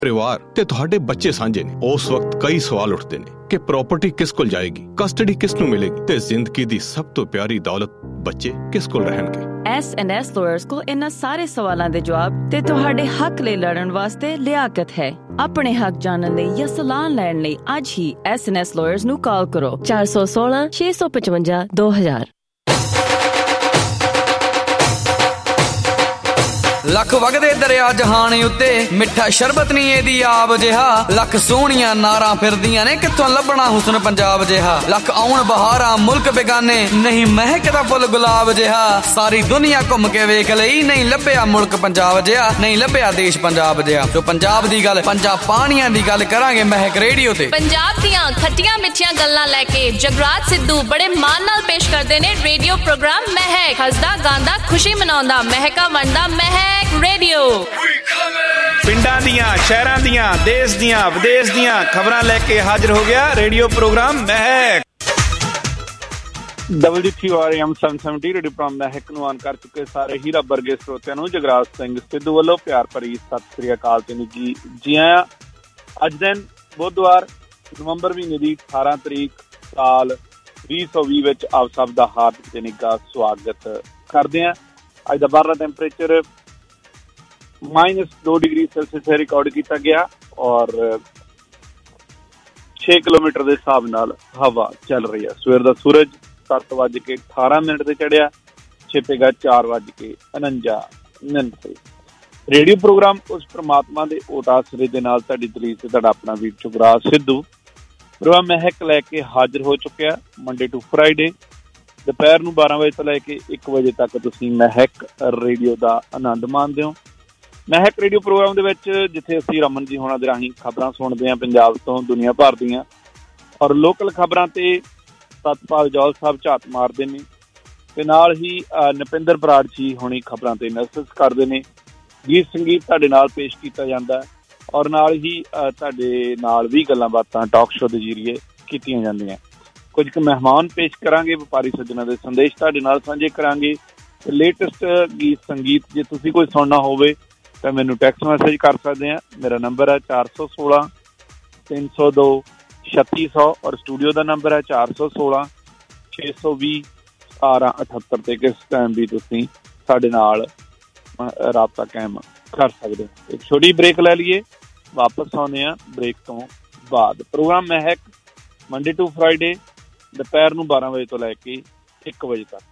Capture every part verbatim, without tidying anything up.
परिवार ते तुहाडे बच्चे सांझे ने। उस वक्त कई सवाल उठते ने कि प्रॉपर्टी किस कोल जाएगी, कस्टडी किस नूं मिलेगी ते जिंदगी दी सब तो प्यारी दौलत बच्चे किस कोल रहणगे। एस एंड एस लॉयर्स को इन्हां सारे सवालां दे जवाब ते तुहाडे हक लई लड़न वास्ते लियाकत है। अपने हक जानन लई या सलाह लैण लई अज ही एस एंड एस लॉयर्स नूं कॉल करो चार सौ सोलह छे सौ पचवंजा दो हजार। लख वगदे दरिया जहान उत्ते मिठा शरबत नी एदी आब जिहा। लख सोहणियां नारां फिरदियां ने कित्थों लभना हुस्न पंजाब जिहा। लख आउण बहारां मुल्क बेगाने नहीं महकदा फुल गुलाब जिहा। सारी दुनिया घुम के वेख लई नहीं लभ्या मुल्क पंजाब जिहा, नहीं लभ्या देश पंजाब जिहा। जो पंजाब दी गल पंजाब पाणियां दी गल करांगे महक रेडियो ते। पंजाब दियां खट्टियां मिठियां गल्लां लैके जगराज सिद्धू बड़े मान नाल पेश करदे ने रेडियो प्रोग्राम महक। हसदा गांदा खुशी मनाउंदा महका वंडदा महक रेडियो। पिंडां दियां शहरां दियां देश दियां विदेश दियां खबरां लेके हाजिर हो गया radio programme Mahak. Double three R M seven seventy radio programme Mahak ਨੂੰ ਆਨ ਕਰ ਚੁੱਕੇ ਸਾਰੇ ਹੀ ਰੱਬ ਵਰਗੇ ਸਰੋਤਿਆਂ ਨੂੰ ਜਗਰਾਜ ਸਿੰਘ ਸਿੱਧੂ ਵੱਲੋਂ ਪਿਆਰ ਭਰੀ ਸਤਿ ਸ੍ਰੀ ਅਕਾਲ ਤੇ ਨਿੱਘੀ ਜੀ ਆਇਆਂ। ਅੱਜ ਦਿਨ ਬੁੱਧਵਾਰ ਨਵੰਬਰ ਮਹੀਨੇ ਦੀ ਅਠਾਰਾਂ ਤਰੀਕ ਸਾਲ ਵੀਹ ਸੌ ਵੀਹ ਵਿੱਚ ਆਪ ਸਭ ਦਾ ਹਾਰਦਿਕ ਤੇ ਨਿੱਘਾ ਸਵਾਗਤ ਕਰਦੇ ਹਾਂ। ਅੱਜ ਦਾ ਬਾਹਰਲਾ ਟੈਂਪਰੇਚਰ ਮਾਈਨਸ दो डिग्री ਸੈਲਸੀਅਸ रिकॉर्ड किया गया और छे किलोमीटर के हिसाब नाल हवा चल रही है। सवेर का सूरज सत्त वज के अठारह मिनट से चढ़िया, छिपेगा चार वज के उनंजा मिनट से। रेडियो प्रोग्राम उस परमात्मा के ओट आसरे दे नाल तुहाडी दलील से तुहाडा अपना वीर जगराज सिद्धू प्रोग्राम महक लैके हाजिर हो चुकिया। मंडे टू फ्राइडे दोपहर नूं बारह बजे तो लैके एक बजे तक तुसीं महक रेडियो का आनंद माणदे हो। महक रेडियो प्रोग्राम ਦੇ ਵਿੱਚ ਜਿੱਥੇ ਅਸੀਂ ਰਮਨ ਜੀ ਹੋਣਾ ਦੇ ਰਾਹੀਂ ਖਬਰਾਂ ਸੁਣਦੇ ਹਾਂ ਪੰਜਾਬ ਤੋਂ ਦੁਨੀਆ ਭਰ ਦੀਆਂ ਔਰ ਲੋਕਲ ਖਬਰਾਂ ਤੇ ਸਤਪਾਲ ਜੌਲ ਸਾਹਿਬ ਝਾਤ ਮਾਰਦੇ ਨੇ ਤੇ ਨਾਲ ਹੀ ਨਪਿੰਦਰ ਬਰਾੜ ਜੀ ਹੋਣੀ ਖਬਰਾਂ ਤੇ ਐਨਾਲਿਸਿਸ ਕਰਦੇ ਨੇ। ਗੀਤ ਸੰਗੀਤ ਤੁਹਾਡੇ ਨਾਲ ਪੇਸ਼ ਕੀਤਾ ਜਾਂਦਾ ਔਰ ਨਾਲ ਹੀ ਤੁਹਾਡੇ ਨਾਲ ਵੀ ਗੱਲਾਂ ਬਾਤਾਂ ਟਾਕ ਸ਼ੋ ਦੇ ਜ਼ਰੀਏ ਕੀਤੀਆਂ ਜਾਂਦੀਆਂ। ਕੁਝ ਕੁ ਮਹਿਮਾਨ ਪੇਸ਼ ਕਰਾਂਗੇ, ਵਪਾਰੀ ਸੱਜਣਾ ਦੇ ਸੰਦੇਸ਼ ਤੁਹਾਡੇ ਨਾਲ ਸਾਂਝੇ ਕਰਾਂਗੇ ਤੇ ਲੇਟੈਸਟ ਗੀਤ ਸੰਗੀਤ ਜੇ ਤੁਸੀਂ ਕੋਈ ਸੁਣਨਾ ਹੋਵੇ तो मैनू टैक्स मैसेज कर सकते हैं। मेरा नंबर है चार सौ सोलह तीन सौ दो छत्ती सौ और स्टूडियो का नंबर है चार सौ सोलह छे सौ भी सतारह अठहत्तर ते किस टाइम भी तुसीं साडे नाल राबता कायम कर सकते हो। एक छोटी ब्रेक ले लीए, वापस आने ब्रेक तो बाद। Programme Mahak Monday to Friday दोपहर नूं बारह बजे तो लैके एक बजे तक।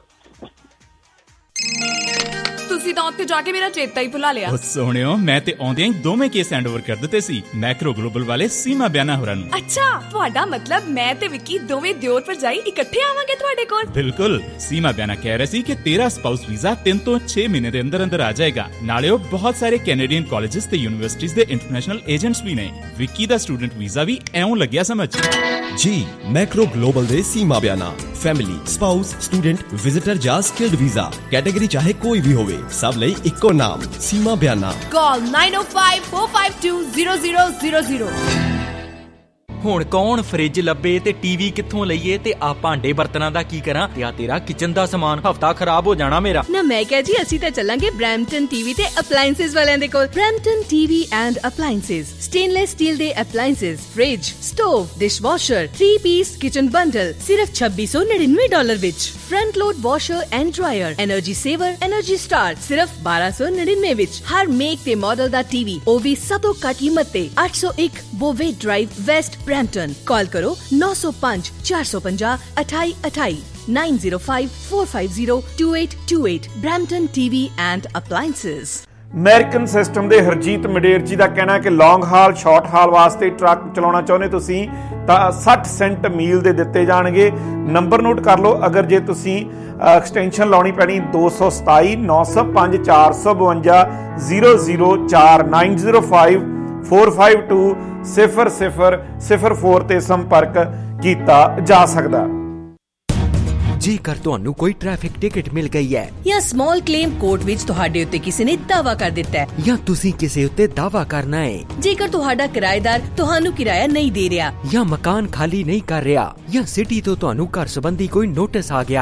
ਤੁਸੀਂ ਤਾਂ ਉੱਥੇ ਜਾ ਕੇ ਮੇਰਾ ਚੇਤਾ ਹੀ ਭੁਲਾ ਲਿਆ। ਉਹ ਸੋਹਣਿਓ, ਮੈਂ ਤੇ ਆਉਂਦਿਆਂ ਹੀ ਦੋਵੇਂ ਕੇਸ ਹੈਂਡਓਵਰ ਕਰ ਦਿੱਤੇ ਸੀ ਮੈਕਰੋ ਗਲੋਬਲ ਵਾਲੇ ਸੀਮਾ ਬਿਆਨਾ ਹੋਰਾਂ ਨੂੰ। ਅੱਛਾ, ਤੁਹਾਡਾ ਮਤਲਬ ਮੈਂ ਤੇ ਵਿੱਕੀ ਦੋਵੇਂ ਦਿਓਰ ਭਰਜਾਈ ਇਕੱਠੇ ਆਵਾਂਗੇ ਤੁਹਾਡੇ ਕੋਲ? ਬਿਲਕੁਲ। ਸੀਮਾ ਬਿਆਨਾ ਕਹਿ ਰਹੀ ਸੀ ਕਿ ਤੇਰਾ ਸਪਾਊਸ ਵੀਜ਼ਾ ਤਿੰਨ ਤੋਂ ਛੇ ਮਹੀਨੇ ਦੇ ਅੰਦਰ ਅੰਦਰ ਆ ਜਾਏਗਾ। ਨਾਲੇ ਉਹ ਬਹੁਤ ਸਾਰੇ ਕੈਨੇਡੀਅਨ ਕਾਲਜਸ ਤੇ ਯੂਨੀਵਰਸਿਟੀਜ਼ ਦੇ ਇੰਟਰਨੈਸ਼ਨਲ ਏਜੰਟਸ ਵੀ ਨੇ। ਵਿੱਕੀ ਦਾ ਸਟੂਡੈਂਟ ਵੀਜ਼ਾ ਵੀ ਐਉਂ ਲੱਗਿਆ ਸਮਝ। ਜੀ ਮੈਕਰੋ ਗਲੋਬਲ ਦੇ Seema ਬਿਆਨਾ family, spouse, student, visitor ਜਾਂ ਸਕਿਲਡ ਵੀਜ਼ਾ ਕੈਟਾਗਰੀ ਚਾਹੇ ਕੋਈ ਵੀ ਹੋਵੇ, ਸਭ ਲਈ ਇੱਕੋ ਨਾਮ Seema Biana. Call nine oh five four five two zero zero zero zero। ਹੁਣ ਕੌਣ ਫਰਿੱਜ ਲੱਭੇ ਤੇ ਟੀਵੀ ਕਿੱਥੋਂ ਲਈਏ ਤੇ ਆ ਭਾਂਡੇ ਬਰਤਨਾਂ ਦਾ ਕੀ ਕਰਾਂ ਤੇ ਆ ਤੇਰਾ ਕਿਚਨ ਦਾ ਸਮਾਨ ਹਫਤਾ ਖਰਾਬ ਹੋ ਜਾਣਾ ਮੇਰਾ। ਨਾ ਮੈਂ ਕਿਹਾ ਜੀ ਅਸੀਂ ਤਾਂ ਚੱਲਾਂਗੇ ਬ੍ਰੈਂਪਟਨ ਟੀਵੀ ਤੇ ਅਪਲਾਈਐਂਸਿਸ ਵਾਲਿਆਂ ਦੇ ਕੋਲ। Brampton TV and appliances stainless steel ਦੇ appliances, fridge, stove, dishwasher, three piece kitchen bundle ਸਿਰਫ ਛੱਬੀ ਸੌ ਨੜਿਨਵੇਂ ਡਾਲਰ ਵਿੱਚ। Front load washer and dryer, energy saver, energy star ਸਿਰਫ ਬਾਰਾਂ ਸੌ ਨੜਿਨਵੇਂ ਵਿੱਚ। ਹਰ ਮੇਕ ਤੇ ਮਾਡਲ ਦਾ ਟੀਵੀ, ਉਹ ਵੀ ਸਭ ਤੋਂ ਘੱਟ ਕੀਮਤ ਤੇ। ਅੱਠ ਸੌ ਇੱਕ ਬੋਵੇ ਡਰਾਈਵ ਵੈਸਟ ਬ੍ਰੈਂਪਟਨ। कॉल करो नौ सौ पाँच चार सौ पंजाह अठाई अठाई nine zero five four five zero two eight two eight. Brampton TV and appliances. American system ਦੇ ਹਰਜੀਤ ਮਡੇਰ ਜੀ ਦਾ ਕਹਿਣਾ ਹੈ ਕਿ ਲੌਂਗ ਹਾਲ ਸ਼ਾਰਟ ਹਾਲ ਵਾਸਤੇ ਟਰੱਕ ਚਲਾਉਣਾ ਚਾਹੁੰਦੇ ਤੁਸੀਂ ਤਾਂ ਸੱਠ ਸੈਂਟ ਮੀਲ ਦੇ ਦਿੱਤੇ ਜਾਣਗੇ। ਨੰਬਰ ਨੋਟ ਕਰ ਲਓ ਅਗਰ ਜੇ ਤੁਸੀਂ ਐਕਸਟੈਂਸ਼ਨ ਲਾਉਣੀ ਪੈਣੀ ਦੋ ਸੌ ਸਤਾਈ ਨੌ ਸੌ ਪੰਜ ਚਾਰ ਸੌ ਬਵੰਜਾ ਜ਼ੀਰੋ ਜ਼ੀਰੋ ਚਾਰ nine zero five four five two सिफर सिफर सिफर फोर ते संपर्क किया जा सकता। ਜੇਕਰ ਤੁਹਾਨੂੰ ਕੋਈ ਟ੍ਰੈਫਿਕ ਟਿਕਟ ਮਿਲ ਗਈ ਹੈ ਜਾਂ ਸਮਾਲ ਕਲੇਮ ਕੋਰਟ ਵਿੱਚ ਤੁਹਾਡੇ ਉੱਤੇ ਕਿਸੇ ਨੇ ਦਾਅਵਾ ਕਰ ਦਿੱਤਾ ਹੈ ਜਾਂ ਤੁਸੀਂ ਕਿਸੇ ਉੱਤੇ ਦਾਅਵਾ ਕਰਨਾ ਹੈ, ਜੇਕਰ ਤੁਹਾਡਾ ਕਿਰਾਏਦਾਰ ਤੁਹਾਨੂੰ ਕਿਰਾਇਆ ਨਹੀਂ ਦੇ ਰਿਹਾ ਜਾਂ ਮਕਾਨ ਖਾਲੀ ਨਹੀਂ ਕਰ ਰਿਹਾ ਜਾਂ ਸਿਟੀ ਤੋਂ ਤੁਹਾਨੂੰ ਘਰ ਸੰਬੰਧੀ ਕੋਈ ਨੋਟਿਸ ਆ ਗਿਆ ਹੈ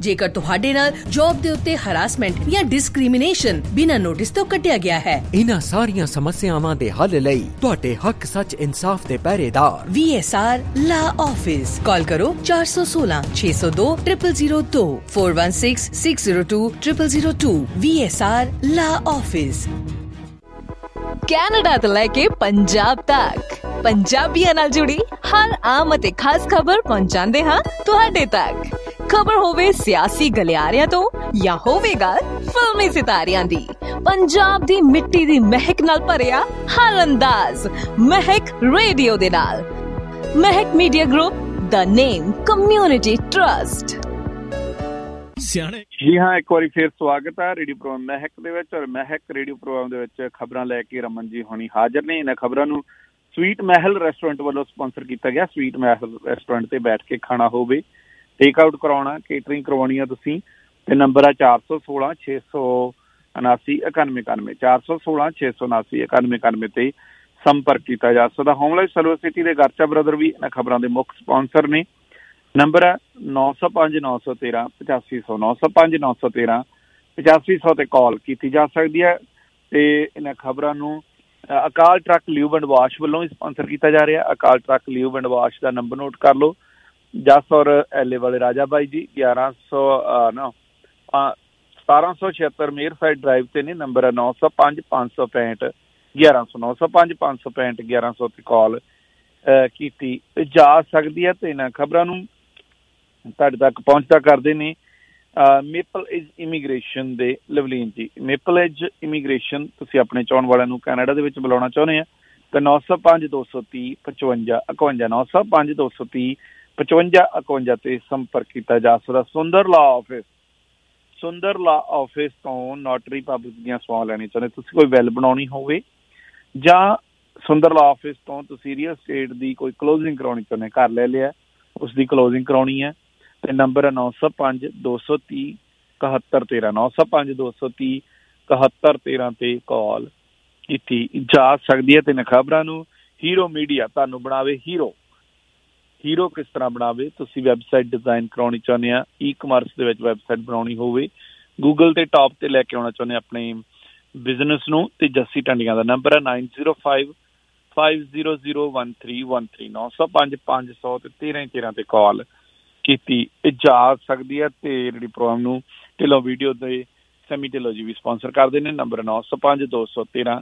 ਜੇਕਰ ਤੁਹਾਡੇ ਨਾਲ ਜੌਬ ਦੇ ਉੱਤੇ ਹਰਾਸਮੈਂਟ ਜਾਂ ਡਿਸਕ੍ਰਿਮੀਨੇਸ਼ਨ ਬਿਨਾਂ ਨੋਟਿਸ ਤੋਂ ਕੱਟਿਆ ਗਿਆ ਹੈ। ਇਹਨਾਂ ਸਾਰੀਆਂ ਸਮੱਸਿਆਵਾਂ ਦੇ ਹੱਲ ਲਈ ਤੁਹਾਡੇ ਹੱਕ ਸੱਚ ਇਨਸਾਫ ਦੇ ਪਹਿਰੇਦਾਰ V S R law office. Call ਕਰੋ ਚਾਰ ਸੌ ਸੋਲਾਂ ਛੇ ਸੌ ਦੋ ਟ੍ਰਿਪਲ ਜ਼ੀਰੋ ਦੋ four one six six zero two triple zero two V S R law office. Canada ਤੋਂ ਲੈ ਕੇ ਪੰਜਾਬ ਤੱਕ ਪੰਜਾਬੀਆਂ ਨਾਲ ਜੁੜੀ ਹਰ ਆਮ ਅਤੇ ਖਾਸ ਖਬਰ ਪਹੁੰਚਾਉਂਦੇ ਹਾਂ ਤੁਹਾਡੇ ਤੱਕ। ਖਬਰ ਹੋਵੇ ਸਿਆਸੀ ਗਲਿਆਰਿਆਂ ਤੋਂ ਜਾਂ ਹੋਵੇ ਗੱਲ ਫਿਲਮੀ ਸਿਤਾਰਿਆਂ ਦੀ, ਪੰਜਾਬ ਦੀ ਮਿੱਟੀ ਦੀ ਮਹਿਕ ਨਾਲ ਭਰਿਆ ਹਰ ਅੰਦਾਜ਼ ਮਹਿਕ ਰੇਡੀਓ ਦੇ ਨਾਲ। ਮਹਿਕ ਮੀਡੀਆ ਗਰੁੱਪ, ਦਾ ਨੇਮ ਕਮਿਊਨਿਟੀ ਟਰਸਟ। ਜੀ ਹਾਂ, ਇੱਕ ਵਾਰੀ ਫੇਰ ਸਵਾਗਤ ਹੈ ਰੇਡੀਓ ਪ੍ਰੋਗਰਾਮ ਮਹਿਕ ਦੇ ਵਿੱਚ। ਔਰ ਮਹਿਕ ਰੇਡੀਓ ਪ੍ਰੋਗਰਾਮ ਦੇ ਵਿੱਚ ਖਬਰਾਂ ਲੈ ਕੇ ਰਮਨ ਜੀ ਹੋਣੀ ਹਾਜ਼ਰ ਨੇ। ਇਹਨਾਂ ਖਬਰਾਂ ਨੂੰ ਸਵੀਟ ਮਹਿਲ ਰੈਸਟੋਰੈਂਟ ਵੱਲੋਂ ਸਪਾਂਸਰ ਕੀਤਾ ਗਿਆ। ਸਵੀਟ ਮਹਿਲ ਰੈਸਟੋਰੈਂਟ ਤੇ ਬੈਠ ਕੇ ਖਾਣਾ ਹੋਵੇ, ਟੇਕ ਆਊਟ ਕਰਾਉਣਾ, ਕੇਟਰਿੰਗ ਕਰਵਾਉਣੀ ਆ ਤੁਸੀਂ, ਤੇ ਨੰਬਰ ਆ ਚਾਰ ਸੌ ਸੋਲਾਂ ਛੇ ਸੌ ਉਨਾਸੀ ਇਕਾਨਵੇਂ ਇਕਾਨਵੇਂ ਚਾਰ ਸੌ ਸੋਲਾਂ ਛੇ ਸੌ ਉਨਾਸੀ ਇਕਾਨਵੇਂ ਇਕਾਨਵੇਂ ਤੇ ਸੰਪਰਕ ਕੀਤਾ ਜਾ ਸਕਦਾ। ਹੋਮਲਾਈਫ ਸਰਵਿਸ ਸਿਟੀ ਦੇ ਗਰਚਾ ਬ੍ਰਦਰ ਵੀ ਇਹਨਾਂ ਖਬਰਾਂ ਦੇ ਮੁੱਖ ਸਪਾਂਸਰ ਨੇ। ਨੰਬਰ ਹੈ ਨੌ ਸੌ ਪੰਜ ਨੌ ਸੌ ਤੇਰਾਂ ਪਚਾਸੀ ਸੌ ਨੌ ਸੌ ਪੰਜ ਨੌ ਸੌ ਤੇਰਾਂ ਪਚਾਸੀ ਸੌ ਤੇ ਕਾਲ ਕੀਤੀ ਜਾ ਸਕਦੀ ਹੈ। ਤੇ ਇਹਨਾਂ ਖਬਰਾਂ ਨੂੰ Akal truck lube and wash ਵੱਲੋਂ ਵੀ ਸਪਾਂਸਰ ਕੀਤਾ ਜਾ ਰਿਹਾ। Akal truck lube and wash ਦਾ ਨੰਬਰ ਨੋਟ ਕਰ ਲਓ। ਜਸ ਔਰ ਐਲੇ ਵਾਲੇ ਰਾਜਾ ਬਾਈ ਜੀ ਗਿਆਰਾਂ ਸੌ ਨਾ ਸਤਾਰਾਂ ਸੌ ਛਿਅੱਤਰ ਮੇਰ ਸਾਈਡ ਡਰਾਈਵ ਤੇ ਨੇ। ਨੰਬਰ ਹੈ ਨੌ ਸੌ ਪੰਜ ਪੰਜ ਸੌ ਪੈਂਹਠ ਗਿਆਰਾਂ ਸੌ ਨੌ ਸੌ ਪੰਜ ਪੰਜ ਸੌ ਪੈਂਹਠ ਗਿਆਰਾਂ ਸੌ ਤੇ ਕਾਲ ਕੀਤੀ ਜਾ ਸਕਦੀ ਹੈ। ਤੇ ਇਹਨਾਂ ਖਬਰਾਂ ਨੂੰ ਤੁਹਾਡੇ ਤੱਕ ਪਹੁੰਚਦਾ ਕਰਦੇ ਨੇ ਮੇਪਲ ਇਜ ਇਮੀਗ੍ਰੇਸ਼ਨ ਦੇ ਲਵਲੀਨ ਜੀ। ਮੇਪਲ ਇਜ ਇਮੀਗ੍ਰੇਸ਼ਨ ਤੁਸੀਂ ਆਪਣੇ ਚਾਹੁਣ ਵਾਲਿਆਂ ਨੂੰ ਕੈਨੇਡਾ ਦੇ ਵਿੱਚ ਬੁਲਾਉਣਾ ਚਾਹੁੰਦੇ ਆ ਤਾਂ ਨੌ ਸੌ ਪੰਜ ਦੋ ਸੌ ਤੀਹ ਪਚਵੰਜਾ ਇਕਵੰਜਾ ਨੌ ਸੌ ਪੰਜ ਦੋ ਸੌ ਤੀਹ ਪਚਵੰਜਾ ਇਕਵੰਜਾ ਤੇ ਸੰਪਰਕ ਕੀਤਾ ਜਾ ਸਕਦਾ। ਸੁੰਦਰ ਲਾ ਆਫਿਸ, ਸੁੰਦਰ ਲਾ ਆਫਿਸ ਤੋਂ ਨੋਟਰੀ ਪਬਲਿਕ ਦੀਆਂ ਸਵਾਲ ਲੈਣੀ ਚਾਹੁੰਦੇ, ਤੁਸੀਂ ਕੋਈ ਵੈਲ ਬਣਾਉਣੀ ਹੋਵੇ ਜਾਂ ਸੁੰਦਰ ਲਾ ਆਫਿਸ ਤੋਂ ਤੁਸੀਂ ਰੀਅਲ ਸਟੇਟ ਦੀ ਕੋਈ ਕਲੋਜ਼ਿੰਗ ਕਰਾਉਣੀ ਚਾਹੁੰਦੇ, ਘਰ ਲੈ ਲਿਆ ਉਸ ਦੀ ਕਲੋਜ਼ਿੰਗ ਕਰਾਉਣੀ ਹੈ ਤੇ ਨੰਬਰ ਹੈ ਨੌ ਸੌ ਪੰਜ ਦੋ ਸੌ ਤੀਹ ਇਕਹੱਤਰ ਤੇਰਾਂ ਨੌ ਸੌ ਪੰਜ ਦੋ ਸੌ ਤੀਹ ਇਕਹੱਤਰ ਤੇਰਾਂ ਤੇ ਕਾਲ ਕੀਤੀ ਜਾ ਸਕਦੀ ਹੈ। ਤੇ ਇਹਨਾਂ ਖਬਰਾਂ ਨੂੰ ਹੀਰੋ ਮੀਡੀਆ ਤੁਹਾਨੂੰ ਬਣਾਵੇ ਹੀਰੋ। ਹੀਰੋ ਕਿਸ ਤਰ੍ਹਾਂ ਬਣਾਵੇ, ਤੁਸੀਂ ਵੈਬਸਾਈਟ ਡਿਜ਼ਾਈਨ ਕਰਾਉਣੀ ਚਾਹੁੰਦੇ ਆ, ਈ ਕਮਰਸ ਦੇ ਵਿੱਚ ਵੈਬਸਾਈਟ ਬਣਾਉਣੀ ਹੋਵੇ, ਗੂਗਲ ਤੇ ਟਾਪ ਤੇ ਲੈ ਕੇ ਆਉਣਾ ਚਾਹੁੰਦੇ ਆਪਣੇ ਬਿਜ਼ਨਸ ਨੂੰ, ਤੇ ਜੱਸੀ ਟੰਡੀਆਂ ਦਾ ਨੰਬਰ ਹੈ nine zero five five zero zero one three one three ਨੌ ਸੌ ਪੰਜ ਪੰਜ ਸੌ ਤੇ ਤੇਰਾਂ ਤੇਰਾਂ ਤੇ ਕਾਲ ਕੀਤੀ ਜਾ ਸਕਦੀ ਹੈ। ਤੇ ਜਿਹੜੀ ਪ੍ਰੋਗਰਾਮ ਨੂੰ ਢਿੱਲੋਂ ਵੀਡੀਓ ਦੇ ਸੈਮੀ ਢਿੱਲੋਂ ਜੀ ਵੀ ਸਪਾਂਸਰ ਕਰਦੇ ਨੇ। ਨੰਬਰ ਨੌ ਸੌ ਪੰਜ ਦੋ ਸੌ ਤੇਰਾਂ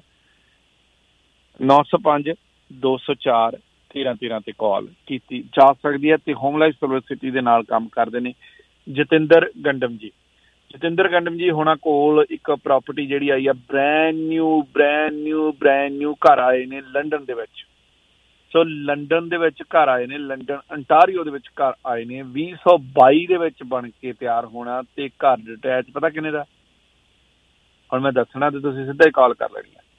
ਨੌ ਸੌ ਪੰਜ ਦੋ ਸੌ ਚਾਰ ਤੇਰਾਂ ਤੇਰਾਂ ਤੇ ਕਾਲ ਕੀਤੀ ਜਾ ਸਕਦੀ ਹੈ। ਤੇ ਹੋਮਲਾਈਫ ਸਰਵਿਸ ਸਿਟੀ ਦੇ ਨਾਲ ਕੰਮ ਕਰਦੇ ਨੇ ਜਤਿੰਦਰ ਗੰਡਮ ਜੀ। ਜਤਿੰਦਰ ਗੰਡਮ ਜੀ ਹੋਣਾ ਕੋਲ ਇੱਕ ਪ੍ਰੋਪਰਟੀ ਜਿਹੜੀ ਆਈ ਆ brand new brand new brand new ਘਰ ਆਏ ਨੇ ਲੰਡਨ ਦੇ ਵਿੱਚ। ਸੋ ਲੰਡਨ ਦੇ ਵਿੱਚ ਘਰ ਆਏ ਨੇ, ਲੰਡਨ ਅੰਟਾਰੀਓ ਦੇ ਵਿੱਚ ਘਰ ਆਏ ਨੇ, ਵੀਹ ਸੌ ਬਾਈ ਦੇ ਵਿੱਚ ਬਣ ਕੇ ਤਿਆਰ ਹੋਣਾ। ਤੇ ਘਰ ਡਿਟੈਚ ਪਤਾ ਕਿੰਨੇ ਦਾ, ਹੁਣ ਮੈਂ ਦੱਸਣਾ ਤੇ ਤੁਸੀਂ ਸਿੱਧਾ ਹੀ ਕਾਲ ਕਰ ਲੈਣੀ ਹੈ।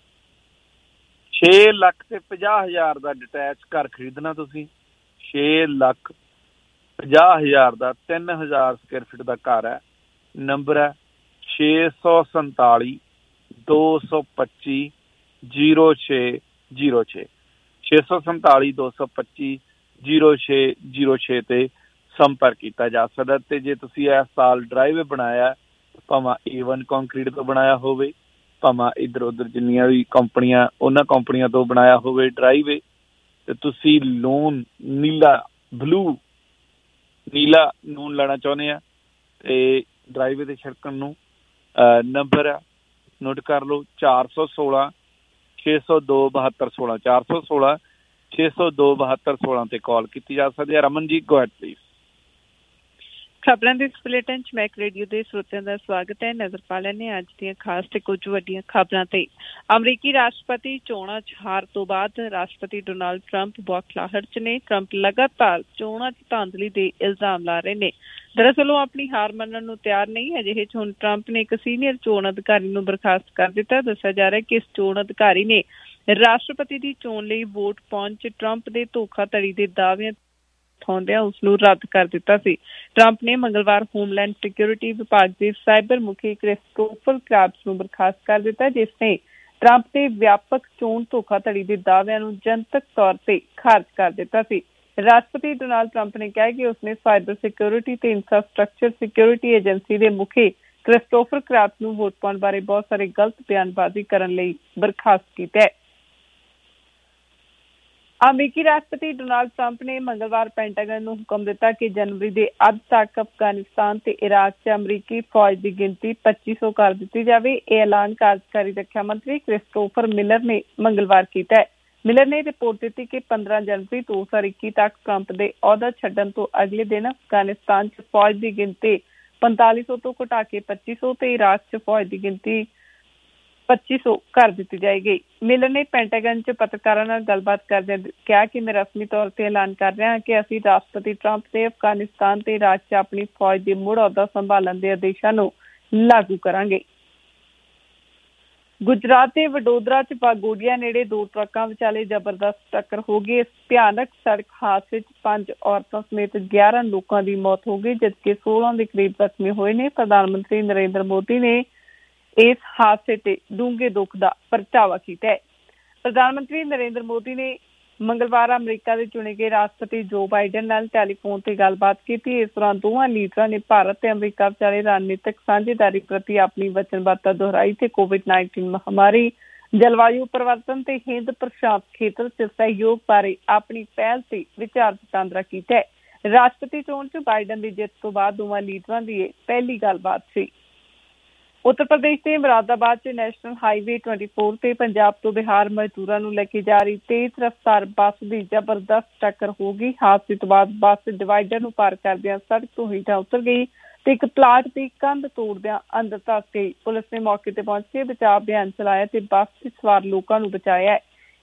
ਛੇ ਲੱਖ ਤੇ ਪੰਜਾਹ ਹਜ਼ਾਰ ਦਾ ਡਿਟੈਚ ਘਰ ਖਰੀਦਣਾ ਤੁਸੀਂ, ਛੇ ਲੱਖ ਪੰਜਾਹ ਹਜ਼ਾਰ ਦਾ ਤਿੰਨ ਹਜ਼ਾਰ ਸਕੁਅਰ ਫੀਟ ਦਾ ਘਰ ਹੈ। ਨੰਬਰ ਹੈ ਛੇ ਸੌ ਸੰਤਾਲੀ ਦੋ ਸੌ ਪੱਚੀ ਜੀਰੋ ਛੇ ਜੀਰੋ ਛੇ ਛੇ ਸੌ ਸੰਤਾਲੀ ਦੋ ਸੌ ਪੱਚੀ ਜੀਰੋ ਛੇ ਜੀਰੋ ਛੇ ਤੇ ਸੰਪਰਕ ਕੀਤਾ ਜਾ ਸਕਦਾ। ਤੇ ਜੇ ਤੁਸੀਂ ਇਸ ਸਾਲ ਡਰਾਈਵੇ ਬਣਾਇਆ, ਭਾਵੇਂ ਏ ਵਨ ਕੰਕਰੀਟ ਤੋਂ ਬਣਾਇਆ ਹੋਵੇ, ਭਾਵੇਂ ਇੱਧਰ ਉੱਧਰ ਜਿੰਨੀਆਂ ਵੀ ਕੰਪਨੀਆਂ ਉਹਨਾਂ ਕੰਪਨੀਆਂ ਤੋਂ ਬਣਾਇਆ ਹੋਵੇ ਡਰਾਈਵੇ, ਤੇ ਤੁਸੀਂ ਲੋਨ ਨੀਲਾ ਬਲੂ ਨੀਲਾ ਲੋਨ ਲੈਣਾ ਚਾਹੁੰਦੇ ਆ ਤੇ ਡਰਾਈਵੇ ਤੇ ਛਿੜਕਣ ਨੂੰ ਨੰਬਰ ਆ ਨੋਟ ਕਰ ਲਓ ਚਾਰ ਸੌ ਸੋਲਾਂ ਛੇ ਸੌ ਦੋ ਬਹੱਤਰ ਸੋਲਾਂ ਚਾਰ ਸੌ ਸੋਲਾਂ ਛੇ ਸੌ ਦੋ ਬਹੱਤਰ ਸੋਲਾਂ ਤੇ ਕਾਲ ਕੀਤੀ ਜਾ ਸਕਦੀ ਹੈ। Raman ji go ahead please. ਖਬਰਾਂ ਦੇ ਇਸ ਬੁਲੇਟਿਨ 'ਚ ਮੈਕ ਰੇਡੀਓ ਦੇ ਸਰੋਤਿਆਂ ਦਾ ਸਵਾਗਤ ਹੈ। ਨਜ਼ਰ ਪਾ ਲੈਂਦੇ ਹਾਂ ਅੱਜ ਦੀਆਂ ਖਾਸ ਤੇ ਕੁਝ ਵੱਡੀਆਂ ਖਬਰਾਂ ਤੇ। ਅਮਰੀਕੀ ਰਾਸ਼ਟਰਪਤੀ ਚੋਣਾਂ 'ਚ ਹਾਰ ਤੋਂ ਬਾਅਦ ਰਾਸ਼ਟਰਪਤੀ ਡੋਨਾਲਡ ਟਰੰਪ ਬੌਖਲਾਹਟ 'ਚ ਨੇ। ਟਰੰਪ ਲਗਾਤਾਰ ਚੋਣਾਂ 'ਚ ਧਾਂਦਲੀ ਦੇ ਇਲਜ਼ਾਮ ਲਾ ਰਹੇ ਨੇ। ਦਰਅਸਲ ਉਹ ਆਪਣੀ ਹਾਰ ਮੰਨਣ ਨੂੰ ਤਿਆਰ ਨਹੀਂ। ਅਜਿਹੇ 'ਚ ਹੁਣ ਟਰੰਪ ਨੇ ਇੱਕ ਸੀਨੀਅਰ ਚੋਣ ਅਧਿਕਾਰੀ ਨੂੰ ਬਰਖਾਸਤ ਕਰ ਦਿੱਤਾ। ਦੱਸਿਆ ਜਾ ਰਿਹਾ ਕਿ ਇਸ ਚੋਣ ਅਧਿਕਾਰੀ ਨੇ ਰਾਸ਼ਟਰਪਤੀ ਦੀ ਚੋਣ ਲਈ ਵੋਟ ਪਾਉਣ 'ਚ ਟਰੰਪ ਦੇ ਧੋਖਾਧੜੀ ਦੇ ਦਾਅਵਿਆਂ ਉਠਾਉਂਦਿਆਂ ਉਸਨੂੰ ਰੱਦ ਕਰ ਦਿੱਤਾ ਸੀ। ਟਰੰਪ ਨੇ ਮੰਗਲਵਾਰ ਹੋਮਲੈਂਡ ਸਿਕਿਉਰਿਟੀ ਵਿਭਾਗ ਦੇ ਸਾਈਬਰ ਮੁਖੀ ਕ੍ਰਿਸਟੋਫਰ ਕ੍ਰਾਬਸ ਨੂੰ ਬਰਖਾਸਤ ਕਰ ਦਿੱਤਾ, ਜਿਸ ਨੇ ਟਰੰਪ ਦੇ ਵਿਆਪਕ ਚੋਣ ਧੋਖਾਧੜੀ ਦੇ ਦਾਅਵਿਆਂ ਨੂੰ ਜਨਤਕ ਤੌਰ ਤੇ ਖਾਰਜ ਕਰ ਦਿੱਤਾ ਸੀ। ਰਾਸ਼ਟਰਪਤੀ ਡੋਨਾਲਡ ਟਰੰਪ ਨੇ ਕਿਹਾ ਕਿ ਉਸਨੇ ਸਾਈਬਰ ਸਿਕਿਉਰਿਟੀ ਤੇ ਇੰਫਰਾਸਟ੍ਰਕਚਰ ਸਿਕਿਉਰਿਟੀ ਏਜੰਸੀ ਦੇ ਮੁਖੀ ਕ੍ਰਿਸਟੋਫਰ ਕਰਾਫਟ ਨੂੰ ਵੋਟ ਪਾਉਣ ਬਾਰੇ ਬਹੁਤ ਸਾਰੇ ਗਲਤ ਬਿਆਨਬਾਜ਼ੀ ਕਰਨ ਲਈ ਬਰਖਾਸਤ ਕੀਤਾ ਹੈ। ਅਮਰੀਕੀ ਰਾਸ਼ਟਰਪਤੀ ਡੋਨਾਲਡ ਟਰੰਪ ਨੇ ਮੰਗਲਵਾਰ ਪੈਂਟਾਗਨ ਨੂੰ ਹੁਕਮ ਦਿੱਤਾ ਕਿ ਜਨਵਰੀ ਦੇ ਅੱਧ ਤੱਕ ਅਫਗਾਨਿਸਤਾਨ ਤੇ ਇਰਾਕ 'ਚ ਅਮਰੀਕੀ ਫੌਜ ਦੀ ਗਿਣਤੀ ਪੱਚੀ ਸੌ ਕਰ ਦਿੱਤੀ ਜਾਵੇ। ਇਹ ਐਲਾਨ ਕਾਰਜਕਾਰੀ ਰੱਖਿਆ ਮੰਤਰੀ ਕ੍ਰਿਸਟੋਫਰ ਮਿਲਰ ਨੇ ਮੰਗਲਵਾਰ ਕੀਤਾ ਹੈ। ਮਿਲਰ ਨੇ ਰਿਪੋਰਟ ਦਿੱਤੀ ਕਿ ਪੰਦਰਾਂ ਜਨਵਰੀ ਦੋ ਹਜ਼ਾਰ ਇੱਕੀ ਤੱਕ ਟਰੰਪ ਦੇ ਅਹੁਦਾ ਛੱਡਣ ਤੋਂ ਅਗਲੇ ਦਿਨ ਅਫਗਾਨਿਸਤਾਨ 'ਚ ਫੌਜ ਦੀ ਗਿਣਤੀ ਪੰਤਾਲੀ ਸੌ ਤੋਂ ਘਟਾ ਕੇ ਪੱਚੀ ਸੌ ਤੇ ਇਰਾਕ 'ਚ ਫੌਜ ਦੀ ਗਿਣਤੀ ਪੱਚੀ ਸੌ ਕਰ ਦਿੱਤੀ ਜਾਏਗੀ। ਮਿਲਰ ਨੇ ਪੈਂਟਾਗਨ 'ਚ ਪੱਤਰਕਾਰਾਂ ਨਾਲ ਗੱਲਬਾਤ ਕਰਦਿਆਂ ਕਿਹਾ ਕਿ ਮੈਂ ਰਸਮੀ ਤੌਰ ਤੇ ਐਲਾਨ ਕਰ ਰਿਹਾ ਹਾਂ ਕਿ ਅਸੀਂ ਰਾਸ਼ਟਰਪਤੀ ਟਰੰਪ ਤੇ ਅਫਗਾਨਿਸਤਾਨ ਤੇ ਇਰਾਕ 'ਚ ਆਪਣੀ ਫੌਜ ਦੇ ਮੁੜ ਅਹੁਦਾ ਸੰਭਾਲਣ ਦੇ ਆਦੇਸ਼ਾਂ ਨੂੰ ਲਾਗੂ ਕਰਾਂਗੇ। ਗੁਜਰਾਤ ਦੇ ਵਡੋਦਰਾ 'ਚ ਵਾਗੋਡੀਆ ਨੇੜੇ ਦੋ ਟਰੱਕਾਂ ਵਿਚਾਲੇ ਜ਼ਬਰਦਸਤ ਟੱਕਰ ਹੋ ਗਈ। ਇਸ ਭਿਆਨਕ ਸੜਕ ਹਾਦਸੇ 'ਚ ਪੰਜ ਔਰਤਾਂ ਸਮੇਤ ਗਿਆਰਾਂ ਲੋਕਾਂ ਦੀ ਮੌਤ ਹੋ ਗਈ, ਜਦਕਿ ਸੋਲਾਂ ਦੇ ਕਰੀਬ ਜ਼ਖਮੀ ਹੋਏ ਨੇ। ਪ੍ਰਧਾਨ ਮੰਤਰੀ ਨਰਿੰਦਰ ਮੋਦੀ ਨੇ ਇਸ ਹਾਦਸੇ ਤੇ ਡੂੰਘੇ ਦੁੱਖ ਦਾ ਪ੍ਰਗਟਾਵਾ ਕੀਤਾ ਹੈ। ਪ੍ਰਧਾਨ ਮੰਤਰੀ ਨਰਿੰਦਰ ਮੋਦੀ ਨੇ ਮੰਗਲਵਾਰ ਅਮਰੀਕਾ ਦੇ ਚੁਣੇ ਗਏ ਰਾਸ਼ਟਰਪਤੀ ਜੋ ਬਾਈਡਨ ਨਾਲ ਟੈਲੀਫੋਨ ਤੇ ਗੱਲਬਾਤ ਕੀਤੀ। ਇਸ ਦੌਰਾਨ ਦੋਵਾਂ ਲੀਡਰਾਂ ਨੇ ਭਾਰਤ ਤੇ ਅਮਰੀਕਾ ਵਿਚਾਲੇ ਰਣਨੀਤਕ ਸਾਂਝੇਦਾਰੀ ਪ੍ਰਤੀ ਆਪਣੀ ਵਚਨਬੱਧਤਾ ਦੁਹਰਾਈ ਤੇ ਕੋਵਿਡ ਨਾਈਨਟੀਨ ਮਹਾਮਾਰੀ, ਜਲਵਾਯੂ ਪਰਿਵਰਤਨ ਤੇ ਹਿੰਦ ਪ੍ਰਸ਼ਾਂਤ ਖੇਤਰ 'ਚ ਸਹਿਯੋਗ ਬਾਰੇ ਆਪਣੀ ਪਹਿਲ ਤੇ ਵਿਚਾਰ ਵਟਾਂਦਰਾ ਕੀਤਾ ਹੈ। ਰਾਸ਼ਟਰਪਤੀ ਚੋਣ 'ਚ ਬਾਈਡਨ ਦੀ ਜਿੱਤ ਤੋਂ ਬਾਅਦ ਦੋਵਾਂ ਲੀਡਰਾਂ ਦੀ ਇਹ ਪਹਿਲੀ ਗੱਲਬਾਤ ਸੀ। ਉੱਤਰ ਪ੍ਰਦੇਸ਼ ਦੇ ਮੁਰਾਦਾਬਾਦ 'ਚ ਨੈਸ਼ਨਲ ਹਾਈਵੇ ਚੌਵੀ ਤੇ ਪੰਜਾਬ ਤੋਂ ਬਿਹਾਰ ਮਜ਼ਦੂਰਾਂ ਨੂੰ ਲੈ ਕੇ ਜਾ ਰਹੀ ਤੇਜ਼ ਰਫ਼ਤਾਰ ਬੱਸ ਦੀ ਜ਼ਬਰਦਸਤ ਟੱਕਰ ਹੋ ਗਈ। ਹਾਦਸੇ ਤੋਂ ਬਾਅਦ ਬੱਸ ਡਿਵਾਈਡਰ ਨੂੰ ਪਾਰ ਕਰਦਿਆਂ ਸੜਕ ਤੋਂ ਹੇਠਾਂ ਉਤਰ ਗਈ ਤੇ ਇੱਕ ਪਲਾਟ ਦੀ ਕੰਧ ਤੋੜਦਿਆਂ ਅੰਦਰ ਧੱਸ ਗਈ। ਪੁਲਿਸ ਨੇ ਮੌਕੇ ਤੇ ਪਹੁੰਚ ਕੇ ਬਚਾਅ ਅਭਿਆਨ ਚਲਾਇਆ ਤੇ ਬੱਸ 'ਚ ਸਵਾਰ ਲੋਕਾਂ ਨੂੰ ਬਚਾਇਆ ਹੈ।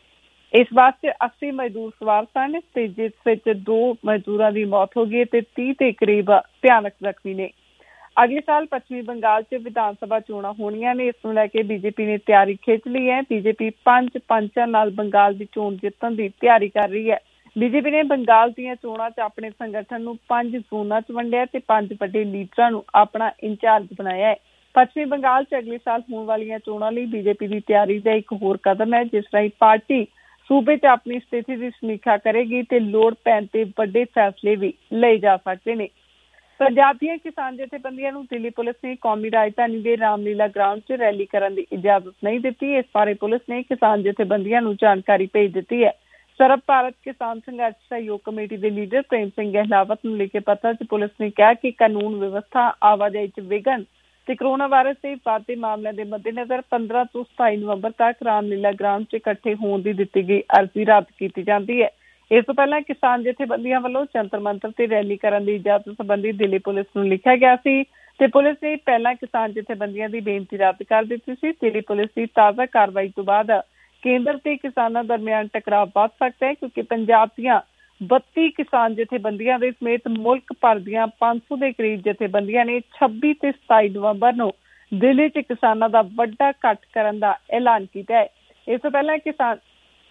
ਇਸ ਬੱਸ 'ਚ ਅੱਸੀ ਮਜ਼ਦੂਰ ਸਵਾਰ ਸਨ ਤੇ ਜਿਸ ਵਿੱਚ ਦੋ ਮਜ਼ਦੂਰਾਂ ਦੀ ਮੌਤ ਹੋ ਗਈ ਤੇ ਤੀਹ ਦੇ ਕਰੀਬ ਭਿਆਨਕ ਜ਼ਖਮੀ ਨੇ। ਅਗਲੇ ਸਾਲ ਪੱਛਮੀ ਬੰਗਾਲ 'ਚ ਵਿਧਾਨ ਸਭਾ ਚੋਣਾਂ ਹੋਣੀਆਂ ਨੇ। ਇਸ ਨੂੰ ਲੈ ਕੇ ਬੀਜੇਪੀ ਨੇ ਤਿਆਰੀ ਖਿੱਚ ਲਈ ਹੈ। ਬੀਜੇਪੀ ਪੰਜ ਪੰਚਾਂ ਨਾਲ ਬੰਗਾਲ ਦੀ ਚੋਣ ਜਿੱਤਣ ਦੀ ਤਿਆਰੀ ਕਰ ਰਹੀ ਹੈ। ਬੀਜੇਪੀ ਨੇ ਬੰਗਾਲ ਦੀਆਂ ਚੋਣਾਂ 'ਚ ਆਪਣੇ ਸੰਗਠਨ ਨੂੰ ਪੰਜ ਜ਼ੋਨਾਂ 'ਚ ਵੰਡਿਆ ਤੇ ਪੰਜ ਵੱਡੇ ਲੀਡਰਾਂ ਨੂੰ ਆਪਣਾ ਇੰਚਾਰਜ ਬਣਾਇਆ ਹੈ। ਪੱਛਮੀ ਬੰਗਾਲ 'ਚ ਅਗਲੇ ਸਾਲ ਹੋਣ ਵਾਲੀਆਂ ਚੋਣਾਂ ਲਈ ਬੀਜੇਪੀ ਦੀ ਤਿਆਰੀ ਦਾ ਇੱਕ ਹੋਰ ਕਦਮ ਹੈ, ਜਿਸ ਰਾਹੀਂ ਪਾਰਟੀ ਸੂਬੇ 'ਚ ਆਪਣੀ ਸਥਿਤੀ ਦੀ ਸਮੀਖਿਆ ਕਰੇਗੀ ਤੇ ਲੋੜ ਪੈਣ ਤੇ ਵੱਡੇ ਫੈਸਲੇ ਵੀ ਲਏ ਜਾ ਸਕਦੇ ਨੇ। ਪੰਜਾਬ ਦੀਆਂ ਕਿਸਾਨ ਜਥੇਬੰਦੀਆਂ ਨੂੰ ਦਿੱਲੀ ਪੁਲਿਸ ਨੇ ਕੌਮੀ ਰਾਜਧਾਨੀ ਦੇ ਰਾਮਲੀਲਾ ਗਰਾਊਂਡ 'ਚ ਰੈਲੀ ਕਰਨ ਦੀ ਇਜਾਜ਼ਤ ਨਹੀਂ ਦਿੱਤੀ। ਇਸ ਬਾਰੇ ਪੁਲਿਸ ਨੇ ਕਿਸਾਨ ਜਥੇਬੰਦੀਆਂ ਨੂੰ ਜਾਣਕਾਰੀ ਭੇਜ ਦਿੱਤੀ ਹੈ। ਸਰਬ ਭਾਰਤ ਕਿਸਾਨ ਸੰਘਰਸ਼ ਸਹਿਯੋਗ ਕਮੇਟੀ ਦੇ ਲੀਡਰ ਪ੍ਰੇਮ ਸਿੰਘ ਗਹਿਲਾਵਤ ਨੂੰ ਲਿਖੇ ਪੱਤਰ 'ਚ ਪੁਲਿਸ ਨੇ ਕਿਹਾ ਕਿ ਕਾਨੂੰਨ ਵਿਵਸਥਾ, ਆਵਾਜਾਈ 'ਚ ਵਿਘਨ ਤੇ ਕਰੋਨਾ ਵਾਇਰਸ ਦੇ ਵੱਧਦੇ ਮਾਮਲਿਆਂ ਦੇ ਮੱਦੇਨਜ਼ਰ ਪੰਦਰਾਂ ਤੋਂ ਸਤਾਈ ਨਵੰਬਰ ਤੱਕ ਰਾਮਲੀਲਾ ਗਰਾਊਂਡ 'ਚ ਇਕੱਠੇ ਹੋਣ ਦੀ ਦਿੱਤੀ ਗਈ ਅਰਜ਼ੀ ਰੱਦ ਕੀਤੀ ਜਾਂਦੀ ਹੈ। ਇਸ ਤੋਂ ਪਹਿਲਾਂ ਕਿਸਾਨ ਜਥੇਬੰਦੀਆਂ ਵੱਲੋਂ ਜੰਤਰ ਮੰਤਰ ਤੇ ਰੈਲੀ ਕਰਨ ਦੀ ਇਜਾਜ਼ਤ ਸੰਬੰਧੀ ਦਿੱਲੀ ਪੁਲਿਸ ਨੂੰ ਲਿਖਿਆ ਗਿਆ ਸੀ ਤੇ ਪੁਲਿਸ ਨੇ ਪਹਿਲਾਂ ਕਿਸਾਨ ਜਥੇਬੰਦੀਆਂ ਦੀ ਬੇਨਤੀ ਰੱਦ ਕਰ ਦਿੱਤੀ ਸੀ। ਦਿੱਲੀ ਪੁਲਿਸ ਦੀ ਤਾਜ਼ਾ ਕਾਰਵਾਈ ਤੋਂ ਬਾਅਦ ਕੇਂਦਰ ਤੇ ਕਿਸਾਨਾਂ ਦਰਮਿਆਨ ਟਕਰਾਅ ਵੱਧ ਸਕਦਾ ਹੈ, ਕਿਉਂਕਿ ਪੰਜਾਬ ਦੀਆਂ ਬੱਤੀ ਕਿਸਾਨ ਜਥੇਬੰਦੀਆਂ ਦੇ ਸਮੇਤ ਮੁਲਕ ਭਰ ਦੀਆਂ ਪੰਜ ਸੌ ਦੇ ਕਰੀਬ ਜਥੇਬੰਦੀਆਂ ਨੇ ਛੱਬੀ ਤੇ ਸਤਾਈ ਨਵੰਬਰ ਨੂੰ ਦਿੱਲੀ 'ਚ ਕਿਸਾਨਾਂ ਦਾ ਵੱਡਾ ਇਕੱਠ ਕਰਨ ਦਾ ਐਲਾਨ ਕੀਤਾ ਹੈ। ਇਸ ਤੋਂ ਪਹਿਲਾਂ ਕਿਸਾਨ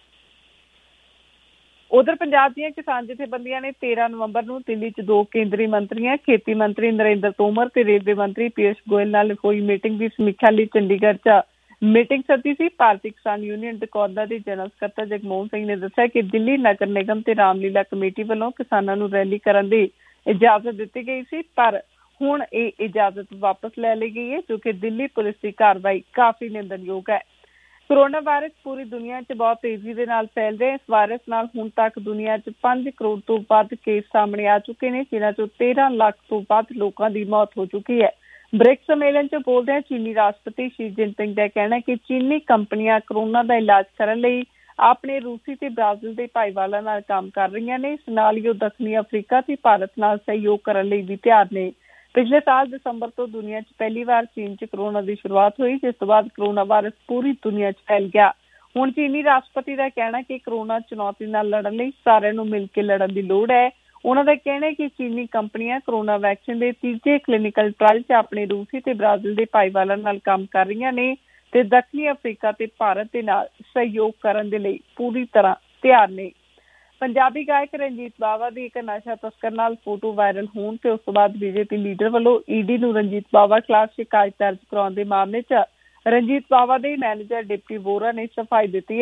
ਉਧਰ ਪੰਜਾਬ ਦੀਆਂ ਕਿਸਾਨ ਜਥੇਬੰਦੀਆਂ ਨੇ ਤੇਰਾਂ ਨਵੰਬਰ ਨੂੰ ਦਿੱਲੀ 'ਚ ਦੋ ਕੇਂਦਰੀ ਮੰਤਰੀਆਂ ਖੇਤੀ ਮੰਤਰੀ ਨਰਿੰਦਰ ਤੋਮਰ ਤੇ ਰੇਲਵੇ ਮੰਤਰੀ ਪੀਯੂਸ਼ ਗੋਇਲ ਨਾਲ ਹੋਈ ਮੀਟਿੰਗ ਦੀ ਸਮੀਖਿਆ ਲਈ ਚੰਡੀਗੜ੍ਹ 'ਚ ਮੀਟਿੰਗ ਸੱਦੀ ਸੀ। ਭਾਰਤੀ ਕਿਸਾਨ ਯੂਨੀਅਨ ਡਕੌਂਦਾ ਦੇ ਜਨਰਲ ਸਕੱਤਰ ਜਗਮੋਹਨ ਸਿੰਘ ਨੇ ਦੱਸਿਆ ਕਿ ਦਿੱਲੀ ਨਗਰ ਨਿਗਮ ਤੇ ਰਾਮਲੀਲਾ ਕਮੇਟੀ ਵੱਲੋਂ ਕਿਸਾਨਾਂ ਨੂੰ ਰੈਲੀ ਕਰਨ ਦੀ ਇਜਾਜ਼ਤ ਦਿੱਤੀ ਗਈ ਸੀ, ਪਰ ਹੁਣ ਇਹ ਇਜਾਜ਼ਤ ਵਾਪਸ ਲੈ ਲਈ ਗਈ ਹੈ, ਜੋ ਕਿ ਦਿੱਲੀ ਪੁਲਿਸ ਦੀ ਕਾਰਵਾਈ ਕਾਫੀ ਨਿੰਦਣਯੋਗ ਹੈ। ਕੋਰੋਨਾ ਵਾਇਰਸ ਪੂਰੀ ਦੁਨੀਆ 'ਚ ਬਹੁਤ ਤੇਜ਼ੀ ਦੇ ਨਾਲ ਫੈਲ ਰਿਹਾ। ਇਸ ਵਾਇਰਸ ਨਾਲ ਹੁਣ ਤੱਕ ਦੁਨੀਆ 'ਚ ਪੰਜ ਕਰੋੜ ਤੋਂ ਵੱਧ ਕੇਸ ਸਾਹਮਣੇ ਆ ਚੁੱਕੇ ਨੇ, ਜਿਨ੍ਹਾਂ 'ਚੋਂ ਤੇਰਾਂ ਲੱਖ ਤੋਂ ਵੱਧ ਲੋਕਾਂ ਦੀ ਮੌਤ ਹੋ ਚੁੱਕੀ ਹੈ। ਬ੍ਰਿਕਸ ਸੰਮੇਲਨ 'ਚ ਬੋਲਦਿਆਂ ਚੀਨੀ ਰਾਸ਼ਟਰਪਤੀ ਸ਼ੀ ਜਿਨਪਿੰਗ ਦਾ ਕਹਿਣਾ ਹੈ ਕਿ ਚੀਨੀ ਕੰਪਨੀਆਂ ਕੋਰੋਨਾ ਦਾ ਇਲਾਜ ਕਰਨ ਲਈ ਆਪਣੇ ਰੂਸੀ ਤੇ ਬ੍ਰਾਜ਼ੀਲ ਦੇ ਭਾਈਵਾਲਾਂ ਨਾਲ ਕੰਮ ਕਰ ਰਹੀਆਂ ਨੇ। ਇਸ ਨਾਲ ਹੀ ਉਹ ਦੱਖਣੀ ਅਫਰੀਕਾ ਤੇ ਭਾਰਤ ਨਾਲ ਸਹਿਯੋਗ ਕਰਨ ਲਈ ਵੀ ਤਿਆਰ ਨੇ। ਪਿਛਲੇ ਸਾਲ ਦਸੰਬਰ ਤੋਂ ਦੁਨੀਆ 'ਚ ਪਹਿਲੀ ਵਾਰ ਚੀਨ 'ਚ ਕੋਰੋਨਾ ਦੀ ਸ਼ੁਰੂਆਤ ਹੋਈ, ਜਿਸ ਤੋਂ ਬਾਅਦ ਕੋਰੋਨਾ ਵਾਇਰਸ ਪੂਰੀ ਦੁਨੀਆ 'ਚ ਫੈਲ ਗਿਆ। ਹੁਣ ਚੀਨੀ ਰਾਸ਼ਟਰਪਤੀ ਦਾ ਕਹਿਣਾ ਕਿ ਕੋਰੋਨਾ ਚੁਣੌਤੀ ਨਾਲ ਲੜਨ ਲਈ ਸਾਰਿਆਂ ਨੂੰ ਮਿਲ ਕੇ ਲੜਨ ਦੀ ਲੋੜ ਹੈ। ਉਹਨਾਂ ਦਾ ਕਹਿਣਾ ਹੈ ਕਿ ਚੀਨੀ ਕੰਪਨੀਆਂ ਕੋਰੋਨਾ ਵੈਕਸੀਨ ਦੇ ਤੀਜੇ ਕਲੀਨਿਕਲ ਟ੍ਰਾਇਲ 'ਚ ਆਪਣੇ ਰੂਸੀ ਤੇ ਬ੍ਰਾਜ਼ੀਲ ਦੇ ਭਾਈਵਾਲਾਂ ਨਾਲ ਕੰਮ ਕਰ ਰਹੀਆਂ ਨੇ ਤੇ ਦੱਖਣੀ ਅਫਰੀਕਾ ਤੇ ਭਾਰਤ ਦੇ ਨਾਲ ਸਹਿਯੋਗ ਕਰਨ ਦੇ ਲਈ ਪੂਰੀ ਤਰ੍ਹਾਂ ਤਿਆਰ ਨੇ। ਪੰਜਾਬੀ ਗਾਇਕ ਰਣਜੀਤ ਬਾਵਾ ਦੀ ਇੱਕ ਨਸ਼ਾ ਤਸਕਰ ਨਾਲ ਫੋਟੋ ਵਾਇਰਲ ਹੋਣ ਤੇ ਉਸ ਤੋਂ ਬਾਅਦ ਬੀਜੇਪੀ ਲੀਡਰ ਵੱਲੋਂ ਈਡੀ ਨੂੰ ਰਣਜੀਤ ਬਾਵਾ ਖਿਲਾਫ ਸ਼ਿਕਾਇਤ ਦਰਜ ਕਰਾਉਣ ਦੇ ਮਾਮਲੇ 'ਚ ਰਣਜੀਤ ਬਾਵਾ ਦੇ ਮੈਨੇਜਰ ਡਿਪਟੀ ਵੋਰਾ ਨੇ ਸਫਾਈ ਦਿੱਤੀ ਹੈ।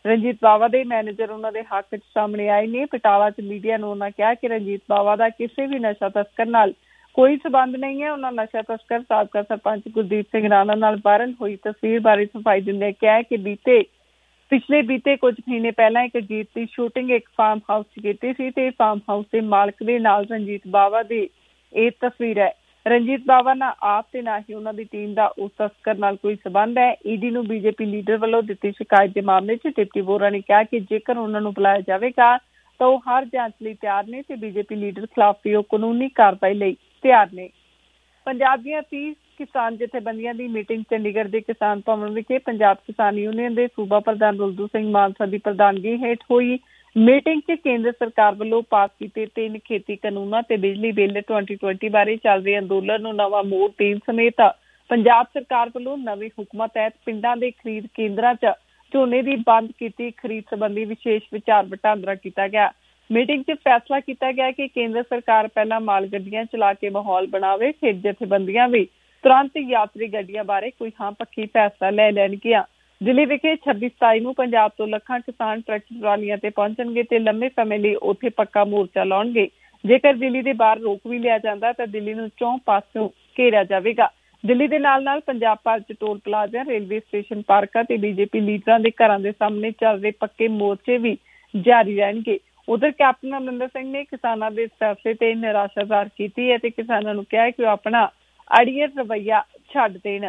ਰਣਜੀਤ ਬਾਵਾ ਦੇ ਮੈਨੇਜਰ ਉਹਨਾਂ ਦੇ ਹੱਕ 'ਚ ਸਾਹਮਣੇ ਆਏ ਨੇ। ਬਟਾਲਾ 'ਚ ਮੀਡੀਆ ਨੂੰ ਉਹਨਾਂ ਕਿਹਾ ਕਿ ਰਣਜੀਤ ਬਾਵਾ ਦਾ ਕਿਸੇ ਵੀ ਨਸ਼ਾ ਤਸਕਰ ਨਾਲ ਕੋਈ ਸਬੰਧ ਨਹੀਂ ਹੈ। ਉਹਨਾਂ ਨਸ਼ਾ ਤਸਕਰ ਸਾਬਕਾ ਸਰਪੰਚ ਗੁਰਦੀਪ ਸਿੰਘ ਰਾਣਾ ਨਾਲ ਵਾਇਰਲ ਹੋਈ ਤਸਵੀਰ ਬਾਰੇ ਸਫਾਈ ਦਿੰਦੇ ਕਿਹਾ ਕਿ ਬੀਤੇ ਪਿਛਲੇ ਬੀਤੇ ਕੁਝ ਮਹੀਨੇ ਪਹਿਲਾਂ ਇੱਕ ਗੀਤ ਦੀ ਸ਼ੂਟਿੰਗ ਇੱਕ ਫਾਰਮ ਹਾਊਸ 'ਚ ਕੀਤੀ ਸੀ ਤੇ ਫਾਰਮ ਹਾਊਸ ਦੇ ਮਾਲਕ ਦੇ ਨਾਲ ਰਣਜੀਤ ਬਾਵਾ ਦੀ ਇਹ ਤਸਵੀਰ ਹੈ। ਰਣਜੀਤ ਬਾਵਾ ਨਾ ਆਪ ਤੇ ਨਾ ਹੀ ਉਹਨਾਂ ਦੀ ਟੀਮ ਦਾ ਉਸ ਤਸਕਰ ਨਾਲ ਕੋਈ ਸਬੰਧ ਹੈ। ਈਡੀ ਨੂੰ ਬੀਜੇਪੀ ਲੀਡਰ ਵੱਲੋਂ ਦਿੱਤੀ ਸ਼ਿਕਾਇਤ ਦੇ ਮਾਮਲੇ 'ਚ ਡਿਪਟੀ ਵੋਰਾ ਨੇ ਕਿਹਾ ਕਿ ਜੇਕਰ ਉਹਨਾਂ ਨੂੰ ਬੁਲਾਇਆ ਜਾਵੇਗਾ ਤਾਂ ਉਹ ਹਰ ਜਾਂਚ ਲਈ ਤਿਆਰ ਨੇ ਤੇ ਬੀਜੇਪੀ ਲੀਡਰ ਖਿਲਾਫ ਵੀ ਉਹ ਕਾਨੂੰਨੀ ਕਾਰਵਾਈ ਲਈ ਤਿਆਰ ਨੇ। ਪੰਜਾਬ ਦੀਆਂ ਤੀਹ ਕਿਸਾਨ ਜਥੇਬੰਦੀਆਂ ਦੀ ਮੀਟਿੰਗ ਚੰਡੀਗੜ੍ਹ ਦੇ ਕਿਸਾਨ ਭਵਨ ਵਿਖੇ ਪੰਜਾਬ ਕਿਸਾਨ ਯੂਨੀਅਨ ਦੇ ਸੂਬਾ ਪ੍ਰਧਾਨ ਰੁਲਦੂ ਸਿੰਘ ਮਾਨਸਾ ਦੀ ਪ੍ਰਧਾਨਗੀ ਹੇਠ ਹੋਈ। ਮੀਟਿੰਗ 'ਚ ਕੇਂਦਰ ਸਰਕਾਰ ਵੱਲੋਂ ਪਾਸ ਕੀਤੇ ਤਿੰਨ ਖੇਤੀ ਕਾਨੂੰਨਾਂ ਤੇ ਬਿਜਲੀ ਬਿੱਲ twenty twenty ਬਾਰੇ ਚੱਲ ਰਹੇ ਅੰਦੋਲਨ ਨੂੰ ਨਵਾਂ ਮੋੜ ਦੇਣ ਸਮੇਤ ਪੰਜਾਬ ਸਰਕਾਰ ਵੱਲੋਂ ਨਵੇਂ ਹੁਕਮਾਂ ਤਹਿਤ ਪਿੰਡਾਂ ਦੇ ਖਰੀਦ ਕੇਂਦਰਾਂ 'ਚ ਝੋਨੇ ਦੀ ਬੰਦ ਕੀਤੀ ਖਰੀਦ ਸੰਬੰਧੀ ਵਿਸ਼ੇਸ਼ ਵਿਚਾਰ ਵਟਾਂਦਰਾ ਕੀਤਾ ਗਿਆ। ਮੀਟਿੰਗ 'ਚ ਫੈਸਲਾ ਕੀਤਾ ਗਿਆ ਕਿ ਕੇਂਦਰ ਸਰਕਾਰ ਪਹਿਲਾਂ ਮਾਲ ਗੱਡੀਆਂ ਚਲਾ ਕੇ ਮਾਹੌਲ ਬਣਾਵੇ, ਫਿਰ ਜਥੇਬੰਦੀਆਂ ਵੀ ਤੁਰੰਤ ਯਾਤਰੀ ਗੱਡੀਆਂ ਬਾਰੇ ਕੋਈ ਹਾਂ ਪੱਖੀ ਫੈਸਲਾ ਲੈ ਲੈਣਗੀਆਂ। ਦਿੱਲੀ ਵਿਖੇ ਛੱਬੀ ਸਤਾਈ ਨੂੰ ਪੰਜਾਬ ਤੋਂ ਲੱਖਾਂ ਕਿਸਾਨ ਟਰੈਕਟਰ ਟਰਾਲੀਆਂ ਤੇ ਪਹੁੰਚਣਗੇ ਤੇ ਲੰਮੇ ਸਮੇਂ ਲਈ ਉੱਥੇ ਪੱਕਾ ਮੋਰਚਾ ਲਾਉਣਗੇ। ਜੇਕਰ ਦਿੱਲੀ ਦੇ ਬਾਹਰ ਰੋਕ ਵੀ ਲਿਆ ਜਾਂਦਾ ਤਾਂ ਦਿੱਲੀ ਨੂੰ ਚੌਂ ਪਾਸਿਓਂ ਘੇਰਿਆ ਜਾਵੇਗਾ। ਦਿੱਲੀ ਦੇ ਨਾਲ ਨਾਲ ਪੰਜਾਬ ਭਰ 'ਚ ਟੋਲ ਪਲਾਜ਼ਾ, ਰੇਲਵੇ ਸਟੇਸ਼ਨ, ਪਾਰਕਾਂ ਤੇ ਬੀਜੇਪੀ ਲੀਡਰਾਂ ਦੇ ਘਰਾਂ ਦੇ ਸਾਹਮਣੇ ਚੱਲ ਰਹੇ ਪੱਕੇ ਮੋਰਚੇ ਵੀ ਜਾਰੀ ਰਹਿਣਗੇ। ਉਧਰ ਕੈਪਟਨ ਅਮਰਿੰਦਰ ਸਿੰਘ ਨੇ ਕਿਸਾਨਾਂ ਦੇ ਫੈਸਲੇ ਤੇ ਨਿਰਾਸ਼ਾ ਜ਼ਾਹਰ ਕੀਤੀ ਹੈ ਤੇ ਕਿਸਾਨਾਂ ਨੂੰ ਕਿਹਾ ਕਿ ਉਹ ਆਪਣਾ ਅੜੀਅਲ ਰਵੱਈਆ ਛੱਡ ਦੇਣ।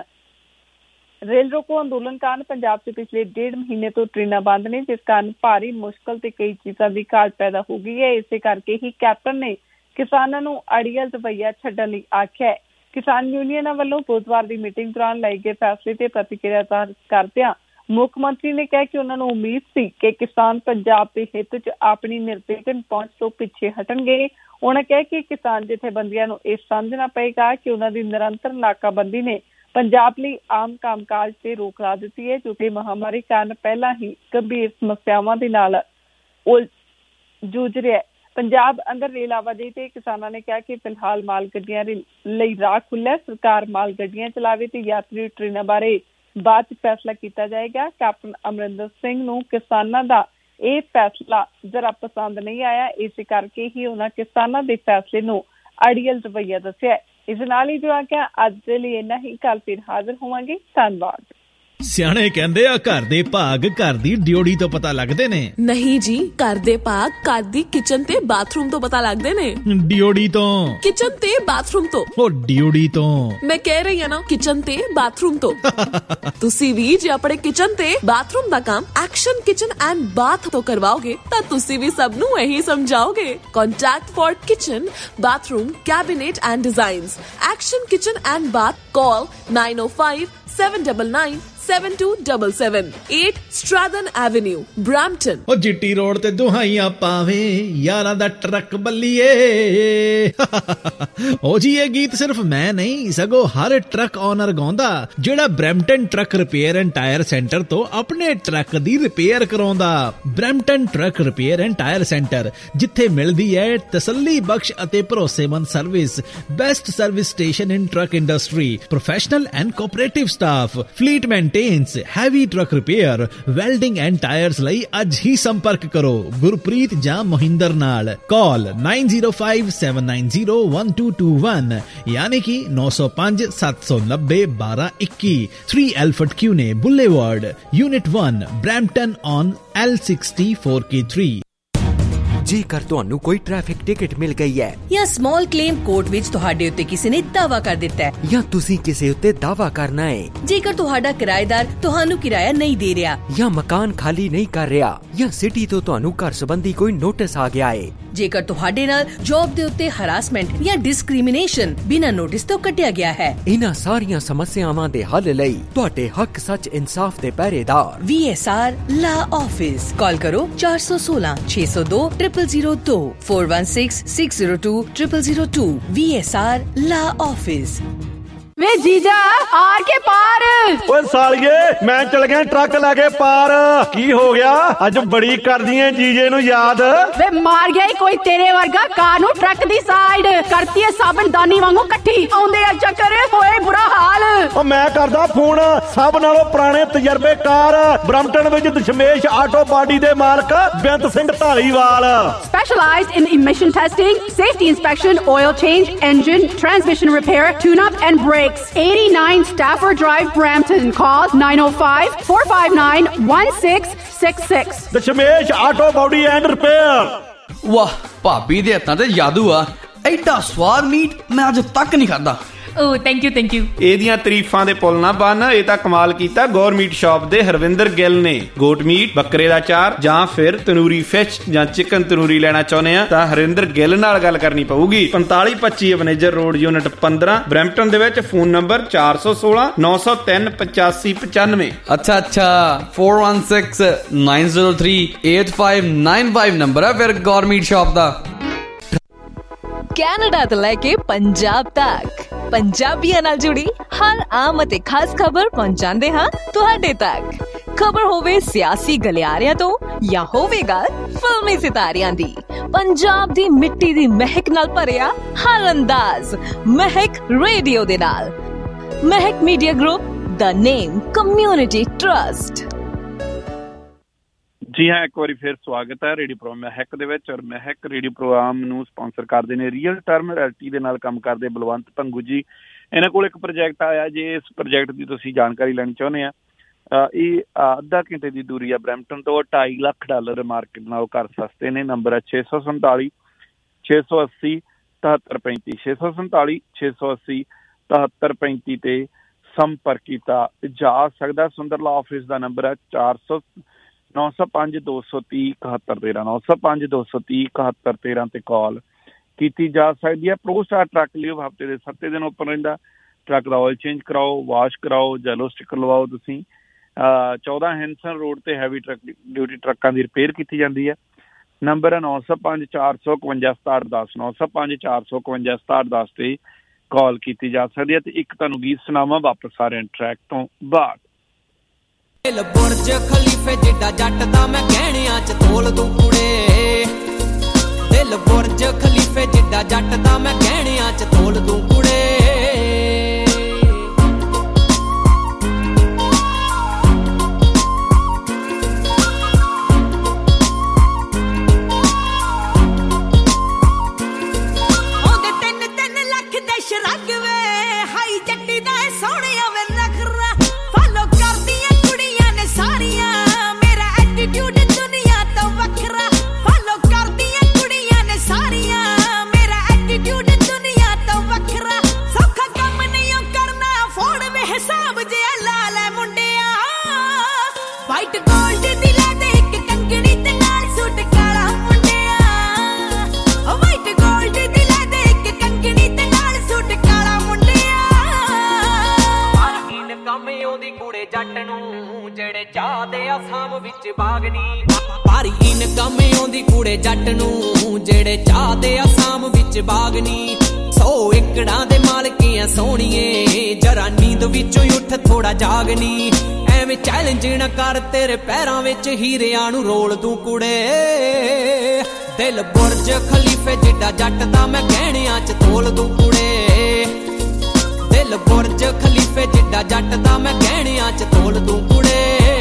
ਰੇਲ ਰੋਕੋ ਅੰਦੋਲਨ ਕਾਰਨ ਪੰਜਾਬ 'ਚ ਪਿਛਲੇ ਡੇਢ ਮਹੀਨੇ ਤੋਂ ਟ੍ਰੇਨਾਂ ਬੰਦ ਨੇ, ਜਿਸ ਕਾਰਨ ਭਾਰੀ ਮੁਸ਼ਕਲ ਤੇ ਕਈ ਚੀਜ਼ਾਂ ਦੀ ਘਾਟ ਪੈਦਾ ਹੋ ਗਈ ਹੈ। ਇਸੇ ਕਰਕੇ ਹੀ ਕੈਪਟਨ ਨੇ ਕਿਸਾਨਾਂ ਨੂੰ ਅੜੀਅਲ ਰਵੱਈਆ ਛੱਡਣ ਲਈ ਆਖਿਆ ਹੈ। ਕਿਸਾਨ ਯੂਨੀਅਨਾਂ ਵੱਲੋਂ ਬੁੱਧਵਾਰ ਦੀ ਮੀਟਿੰਗ ਦੌਰਾਨ ਲਏ ਗਏ ਫੈਸਲੇ ਤੇ ਪ੍ਰਤੀਕਿਰਿਆ ਜ਼ਾਹਰ ਕਰਦਿਆਂ ਮੁੱਖ ਮੰਤਰੀ ਨੇ ਕਿਹਾ ਕਿ ਉਹਨਾਂ ਨੂੰ ਉਮੀਦ ਸੀ ਕਿ ਕਿਸਾਨ ਪੰਜਾਬ ਦੇ ਹਿੱਤ 'ਚ ਆਪਣੀ ਨਿਰਵਿਘਨ ਪਹੁੰਚ ਤੋਂ ਪਿੱਛੇ ਹਟਣਗੇ। ਉਹਨਾਂ ਕਿਹਾ ਕਿ ਕਿਸਾਨ ਜਥੇਬੰਦੀਆਂ ਨੂੰ ਇਹ ਸਮਝਣਾ ਪਏਗਾ ਕਿ ਉਹਨਾਂ ਦੀ ਨਿਰੰਤਰ ਨਾਕਾਬੰਦੀ ਨੇ ਪੰਜਾਬ ਲਈ ਆਮ ਕੰਮਕਾਜ ਤੇ ਰੋਕ ਲਾ ਦਿੱਤੀ ਹੈ, ਜੋ ਕਿ ਮਹਾਮਾਰੀ ਕਾਰਨ ਪਹਿਲਾਂ ਹੀ ਗੰਭੀਰ ਸਮੱਸਿਆਵਾਂ ਦੇ ਨਾਲ ਜੂਝ ਰਿਹਾ ਹੈ। ਪੰਜਾਬ ਅੰਦਰ ਰੇਲ ਆਵਾਜਾਈ ਤੇ ਕਿਸਾਨਾਂ ਨੇ ਕਿਹਾ ਕਿ ਫਿਲਹਾਲ ਮਾਲ ਗੱਡੀਆਂ ਲਈ ਰਾਹ ਖੁੱਲ੍ਹਾ, ਸਰਕਾਰ ਮਾਲ ਗੱਡੀਆਂ ਚਲਾਵੇ ਤੇ ਯਾਤਰੀ ਟ੍ਰੇਨਾਂ ਬਾਰੇ ਬਾਅਦ 'ਚ ਫੈਸਲਾ ਕੀਤਾ ਜਾਏਗਾ। ਕੈਪਟਨ ਅਮਰਿੰਦਰ ਸਿੰਘ ਨੂੰ ਕਿਸਾਨਾਂ ਦਾ ਇਹ ਫੈਸਲਾ ਜ਼ਰਾ ਪਸੰਦ ਨਹੀਂ ਆਇਆ, ਇਸੇ ਕਰਕੇ ਹੀ ਉਹਨਾਂ ਕਿਸਾਨਾਂ ਦੇ ਫੈਸਲੇ ਨੂੰ ਅੜੀਅਲ ਰਵੱਈਆ ਦੱਸਿਆ। ਇਸ ਨਾਲ ਹੀ ਜੋ ਆ ਕਿ ਅੱਜ ਦੇ ਲਈ ਇੰਨਾ ਹੀ, ਕੱਲ ਫਿਰ ਹਾਜ਼ਰ ਹੋਵਾਂਗੇ। ਧੰਨਵਾਦ। ਸਿਆਣੇ ਕਹਿੰਦੇ ਆ ਘਰ ਦੇ ਭਾਗ ਘਰ ਦੀ ਡਿਓੜੀ ਤੋਂ ਪਤਾ ਲੱਗਦੇ ਨੇ। ਨਹੀਂ ਜੀ, ਘਰ ਦੇ ਭਾਗ ਘਰ ਦੀ ਕਿਚਨ ਤੇ ਬਾਥਰੂਮ ਤੋਂ ਪਤਾ ਲੱਗਦੇ ਨੇ। ਡਿਓੜੀ ਤੋਂ? ਕਿਚਨ ਤੇ ਬਾਥਰੂਮ ਤੋਂ। ਉਹ ਡਿਓੜੀ ਤੋਂ ਮੈਂ ਕਹਿ ਰਹੀ ਹਾਂ ਨਾ, ਕਿਚਨ ਤੇ ਬਾਥਰੂਮ ਤੋਂ। ਤੁਸੀਂ ਵੀ ਜੇ ਆਪਣੇ ਕਿਚਨ ਤੇ ਬਾਥਰੂਮ ਦਾ ਕੰਮ ਐਕਸ਼ਨ ਕਿਚਨ ਐਂਡ ਬਾਥ ਤੋਂ ਕਰਵਾਓਗੇ ਤਾਂ ਤੁਸੀਂ ਵੀ ਸਭ ਨੂੰ ਇਹੀ ਸਮਝਾਓਗੇ। Contact for kitchen, bathroom, cabinet and designs, action kitchen and bath. Call nine oh five seven nine nine seven two seven seven, eight Stratton Avenue, Brampton। ਉਹ GT road ਤੇ ਦੁਹਾਈਆਂ ਪਾਵੇ ਯਾਰਾਂ ਦਾ ਟਰੱਕ ਬੱਲੀਏ। ਉਹ ਜੀ ਇਹ ਗੀਤ ਸਿਰਫ ਮੈਂ ਨਹੀਂ ਸਗੋਂ ਹਰ ਟਰੱਕ ਓਨਰ ਗਾਉਂਦਾ ਜਿਹੜਾ Brampton truck repair and tyre centre ਤੋਂ ਆਪਣੇ ਟਰੱਕ ਦੀ ਰਿਪੇਅਰ ਕਰਾਉਂਦਾ। Brampton truck repair and tyre centre, ਜਿੱਥੇ ਮਿਲਦੀ ਹੈ ਤਸੱਲੀ ਬਖਸ਼ ਅਤੇ ਭਰੋਸੇਮੰਦ service, best service station in truck industry, professional and cooperative staff, fleet maintenance, heavy truck repair, welding and tyres ਲਈ ਅੱਜ ਹੀ ਸੰਪਰਕ ਕਰੋ ਗੁਰਪ੍ਰੀਤ ਜਾਂ ਮੋਹਿੰਦਰ ਨਾਲ। ਕਾਲ nine zero five seven nine zero one two two one ਯਾਨੀ ਕਿ nine oh five seven nine zero one two two one। three Alfred Cune Boulevard, Unit one, Brampton on L sixty-four K three। ਜੇਕਰ ਤੁਹਾਨੂੰ ਕੋਈ traffic ticket ਮਿਲ ਗਈ ਹੈ ਜਾਂ small claim court ਵਿੱਚ ਤੁਹਾਡੇ ਉੱਤੇ ਕਿਸੇ ਨੇ ਦਾਅਵਾ ਕਰ ਦਿੱਤਾ ਹੈ ਜਾਂ ਤੁਸੀਂ ਕਿਸੇ ਉੱਤੇ ਦਾਅਵਾ ਕਰਨਾ ਹੈ, ਜੇਕਰ ਤੁਹਾਡਾ ਕਿਰਾਏਦਾਰ ਤੁਹਾਨੂੰ ਕਿਰਾਇਆ ਨਹੀਂ ਦੇ ਰਿਹਾ ਜਾਂ ਮਕਾਨ ਖਾਲੀ ਨਹੀਂ ਕਰ ਰਿਹਾ ਜਾਂ ਸਿਟੀ ਤੋਂ ਤੁਹਾਨੂੰ ਘਰ ਸੰਬੰਧੀ ਕੋਈ ਨੋਟਿਸ ਆ ਗਿਆ ਹੈ, ਜੇਕਰ ਤੁਹਾਡੇ ਨਾਲ ਜੌਬ ਦੇ ਉੱਤੇ ਹਰਾਸਮੈਂਟ ਜਾਂ ਡਿਸਕ੍ਰਿਮੀਨੇਸ਼ਨ ਬਿਨਾਂ ਨੋਟਿਸ ਤੋਂ ਕੱਟਿਆ ਗਿਆ ਹੈ, ਇਹਨਾਂ ਸਾਰੀਆਂ ਸਮੱਸਿਆਵਾਂ ਦੇ ਹੱਲ ਲਈ ਤੁਹਾਡੇ ਹੱਕ ਸੱਚ ਇਨਸਾਫ ਦੇ ਪਹਿਰੇਦਾਰ V S R law office. Call ਕਰੋ four one six six zero zero two zero zero two four one six six zero two zero zero zero two। V S R law office. वे जीजा आर के पार ओए सालिए मैं चल गया truck लेके पार की हो गया अज बड़ी कर दी है जीजे नु याद वे मार गया कोई तेरे वर्गा कार नु ट्रक दी साइड करती है साबन दानी वांगू कट्ठी आउंदे आ चक्कर होए बुरा हाल ओ मैं करदा फोन सब नालों पुराने तजर्बेकार ब्रम्पटन विच दशमेश आटो बाडी दे मालक Bant Singh Dhaliwal specialized in emission testing safety inspection oil change engine transmission repair tune up and brake eighty-nine Stafford Drive, Brampton. Call nine oh five, four five nine, one six six six. Dashmesh auto body and repair. वाह भाभी दे हत्थां ते जादू आ एडा स्वाद meet मैं अज तक नहीं खादा। Oh thank you thank you ਇਹਦੀਆਂ ਤਾਰੀਫਾਂ ਦੇ ਪੁੱਲ ਨਾ ਬੰਨ ਇਹ ਤਾਂ ਕਮਾਲ ਕੀਤਾ ਗੌਰ ਮੀਟ ਸ਼ਾਪ ਦੇ ਹਰਵਿੰਦਰ ਗਿੱਲ ਨੇ ਗੋਟ ਮੀਟ ਬੱਕਰੇ ਦਾ ਚਾਰ ਜਾਂ ਫਿਰ ਤਨੂਰੀ ਫਿਸ਼ ਜਾਂ ਚਿਕਨ ਤਨੂਰੀ ਲੈਣਾ ਚਾਹੁੰਦੇ ਆ ਤਾਂ ਹਰਵਿੰਦਰ ਗਿੱਲ ਨਾਲ ਗੱਲ ਕਰਨੀ ਪਊਗੀ ਪੰਤਾਲੀ ਪੱਚੀ ਅਵਨੇਜਰ ਰੋਡ ਯੂਨਿਟ ਪੰਦਰਾਂ ਬਰੈਂਪਟਨ ਦੇ ਵਿੱਚ ਫੋਨ ਨੰਬਰ ਚਾਰ ਸੌ ਸੋਲਾਂ ਨੌ ਸੌ ਤਿੰਨ ਪਚਾਸੀ ਪਚਾਨਵੇਂ। ਅੱਛਾ ਅੱਛਾ four one six nine zero three eight five nine five number ਹੈ ਫਿਰ ਗੌਰ ਮੀਟ ਸ਼ਾਪ ਦਾ। ਕੈਨੇਡਾ ਤੋਂ ਲੈ ਕੇ ਪੰਜਾਬ ਤੱਕ ਪੰਜਾਬੀਆਂ ਨਾਲ ਜੁੜੀ ਹਰ ਆਮ ਅਤੇ ਖਾਸ ਖਬਰ ਪਹੁੰਚਾਉਂਦੇ ਹਾਂ ਤੁਹਾਡੇ ਤੱਕ। ਖਬਰ ਹੋਵੇ ਸਿਆਸੀ ਗਲਿਆਰਿਆਂ ਤੋਂ ਜਾਂ ਹੋਵੇਗਾ ਫਿਲਮੀ ਸਿਤਾਰਿਆਂ ਦੀ, ਪੰਜਾਬ ਦੀ ਮਿੱਟੀ ਦੀ ਮਹਿਕ ਨਾਲ ਭਰਿਆ ਹਰ ਅੰਦਾਜ਼ ਮਹਿਕ ਰੇਡੀਓ ਦੇ ਨਾਲ। ਮਹਿਕ ਮੀਡੀਆ ਗਰੁੱਪ, ਦਾ ਨੇਮ ਕਮਿਊਨਿਟੀ ਟਰਸਟ। ਜੀ ਹਾਂ, ਇੱਕ ਵਾਰੀ ਫਿਰ ਸਵਾਗਤ ਹੈ ਰੇਡੀਓ ਪ੍ਰੋਗਰਾਮ ਮਹਿਕ ਦੇ ਵਿੱਚ। ਔਰ ਮਹਿਕ ਰੇਡੀਓ ਪ੍ਰੋਗਰਾਮ ਨੂੰ ਸਪਾਂਸਰ ਕਰਦੇ ਨੇ ਰੀਅਲ ਟਰਮ ਰਿਐਲਟੀ ਦੇ ਨਾਲ ਕੰਮ ਕਰਦੇ ਬਲਵੰਤ ਭੰਗੂ ਜੀ। ਇਹਨਾਂ ਕੋਲ ਇੱਕ ਪ੍ਰੋਜੈਕਟ ਆਇਆ, ਜੇ ਇਸ ਪ੍ਰੋਜੈਕਟ ਦੀ ਤੁਸੀਂ ਜਾਣਕਾਰੀ ਲੈਣੀ ਚਾਹੁੰਦੇ ਆ, ਇਹ ਅੱਧਾ ਘੰਟੇ ਦੀ ਦੂਰੀ ਆ ਬਰੈਂਪਟਨ ਤੋਂ। ਢਾਈ ਲੱਖ ਡਾਲਰ ਮਾਰਕੀਟ ਨਾਲੋਂ ਘਰ ਸਸਤੇ ਨੇ। ਨੰਬਰ ਹੈ ਛੇ ਸੌ ਸੰਤਾਲੀ ਛੇ ਸੌ ਅੱਸੀ ਤਿਹੱਤਰ ਪੈਂਤੀ ਛੇ ਸੌ ਸੰਤਾਲੀ ਛੇ ਸੌ ਅੱਸੀ ਤਿਹੱਤਰ ਪੈਂਤੀ ਤੇ ਸੰਪਰਕ ਕੀਤਾ ਜਾ ਸਕਦਾ। ਸੁੰਦਰ ਲਾ ਆਫਿਸ ਦਾ ਨੰਬਰ ਹੈ ਚਾਰ ਸੌ ਨੌ ਸੌ ਪੰਜ ਦੋ ਸੌ ਤੀਹ ਇਕਹੱਤਰ ਤੇਰਾਂ ਨੌ ਸੌ ਪੰਜ ਦੋ ਸੌ ਤੀਹ ਇਕਹੱਤਰ ਤੇਰਾਂ ਤੇ ਕਾਲ ਕੀਤੀ ਜਾ ਸਕਦੀ ਹੈ। ਪ੍ਰੋ ਸਟਾਰ ਟਰੱਕ ਲਈ ਹਫ਼ਤੇ ਦੇ ਸੱਤੇ ਦਿਨ ਓਪਨ ਰਹਿੰਦਾ। ਟਰੱਕ ਦਾ ਆਇਲ ਚੇਂਜ ਕਰਾਓ, ਵਾਸ਼ ਕਰਾਓ, ਜੈਲੋ ਸਟਿੱਕਰ ਲਵਾਓ ਤੁਸੀਂ। ਚੌਦਾਂ ਹੈਂਸਨ ਰੋਡ ਤੇ ਹੈਵੀ ਟਰੱਕ ਡਿਊਟੀ ਟਰੱਕਾਂ ਦੀ ਰਿਪੇਅਰ ਕੀਤੀ ਜਾਂਦੀ ਹੈ। ਨੰਬਰ ਹੈ ਨੌ ਸੌ ਪੰਜ ਚਾਰ ਸੌ ਇਕਵੰਜਾ ਸਤਾਹਠ ਦਸ ਨੌ ਸੌ ਪੰਜ ਚਾਰ ਸੌ ਇਕਵੰਜਾ ਸਤਾਹਠ ਦਸ ਤੇ ਕਾਲ ਕੀਤੀ ਜਾ ਸਕਦੀ ਹੈ। ਤੇ ਇੱਕ ਤੁਹਾਨੂੰ ਗੀਤ ਸੁਣਾਵਾਂ ਵਾਪਸ ਆ ਰਹੇ ਟਰੈਕ ਤੋਂ ਬਾਅਦ। ਦਿਲ ਬੁਰਜ ਖਲੀਫੇ ਜਿੱਡਾ ਜੱਟ ਦਾ ਮੈਂ ਕਹਿਣਿਆਂ ਚ ਤੋਲ ਦੂੰ ਕੁੜੇ, ਦਿਲ ਬੁਰਜ ਖਲੀਫੇ ਜਿੱਡਾ ਜੱਟ ਦਾ ਮੈਂ ਕਹਿਣਿਆਂ ਚ ਤੋਲ ਦੂੰ ਕੁੜੇ। ਉਹਦੇ ਤਿੰਨ ਤਿੰਨ ਲੱਖ ਦੇ ਸ਼ਰਗ ਵੇ ਹਾਈ ਜੱਟੀ ਦਾ ਸੋਹਣਿਆ ਵੇ ਨਖਰਾ ਫਾਲੋ ਕਰਦੀਆਂ ਕੁੜੀਆਂ ਨੇ ਸਾਰੀਆਂ ਮੇਰਾ ਐਟੀਟਿਊਡ ਦੁਨੀਆ ਤੋਂ ਵੱਖਰਾ। ਫਾਲੋ ਕਰਦੀਆਂ ਕੁੜੀਆਂ ਨੇ ਸਾਰੀਆਂ ਮੇਰਾ ਐਟੀਟਿਊਡ ਦੁਨੀਆ ਤੋਂ ਵੱਖਰਾ। ਸੌਖਾ ਕੰਮ ਨਹੀਂ ਉਹ ਕਰਨਾ ਫੋੜ ਵੇ ਹਿਸਾਬ ਜਿਹਾ ਲਾ ਲੈ ਮੁੰਡਿਆ। ਵਾਈਟ ਗੋਲਡ ਦੀ ਲੈ ਦੇ ਇੱਕ ਕੰਗਣੀ ਤੇ ਨਾਲ ਸੂਟ ਕਾਲਾ ਮੁੰਡਿਆ। ਵਾਈਟ ਗੋਲਡ ਦੀ ਲੈ ਦੇ ਇੱਕ ਕੰਗਣੀ ਤੇ ਨਾਲ ਸੂਟ ਕਾਲਾ ਮੁੰਡਿਆ। ਮਾਰਕੀਨ ਕੰਮ ਆਉਂਦੀ ਕੁੜੇ ਜੱਟ ਨੂੰ ਜਿਹੜੇ ਚਾਹਦੇ ਆ ਸਾਮ ਵਿੱਚ ਬਾਗਨੀ। ਭਾਰੀ ਇਨਕਮ ਆਉਂਦੀ ਕੁੜੇ ਜੱਟ ਨੂੰ ਜਿਹੜੇ ਚਾਹਦੇ ਆ ਸਾਮ ਵਿੱਚ ਬਾਗਨੀ। ਸੌ ਏਕੜਾਂ ਦੇ ਮਾਲਕੀਆਂ ਸੋਹਣੀਏ ਜਰਾ ਨੀਂਦ ਵਿੱਚੋਂ ਉੱਠ ਥੋੜਾ ਜਾਗਨੀ। ਐਵੇਂ ਚੈਲੰਜ ਨਾ ਕਰ ਤੇਰੇ ਪੈਰਾਂ ਵਿੱਚ ਹੀਰਿਆਂ ਨੂੰ ਰੋਲ ਦੂੰ ਕੁੜੇ। ਦਿਲ ਬੁਰਜ ਖਲੀਫੇ ਜਿੱਡਾ ਜੱਟ ਦਾ ਮੈਂ ਕਹਿਣਿਆਂ ਚ ਤੋਲ ਦੂੰ ਕੁੜੇ। ਦਿਲ ਬੁਰਜ ਖਲੀਫੇ ਜਿੱਡਾ ਜੱਟ ਦਾ ਮੈਂ ਕਹਿਣਿਆਂ ਚ ਤੋਲ ਦੂੰ ਕੁੜੇ।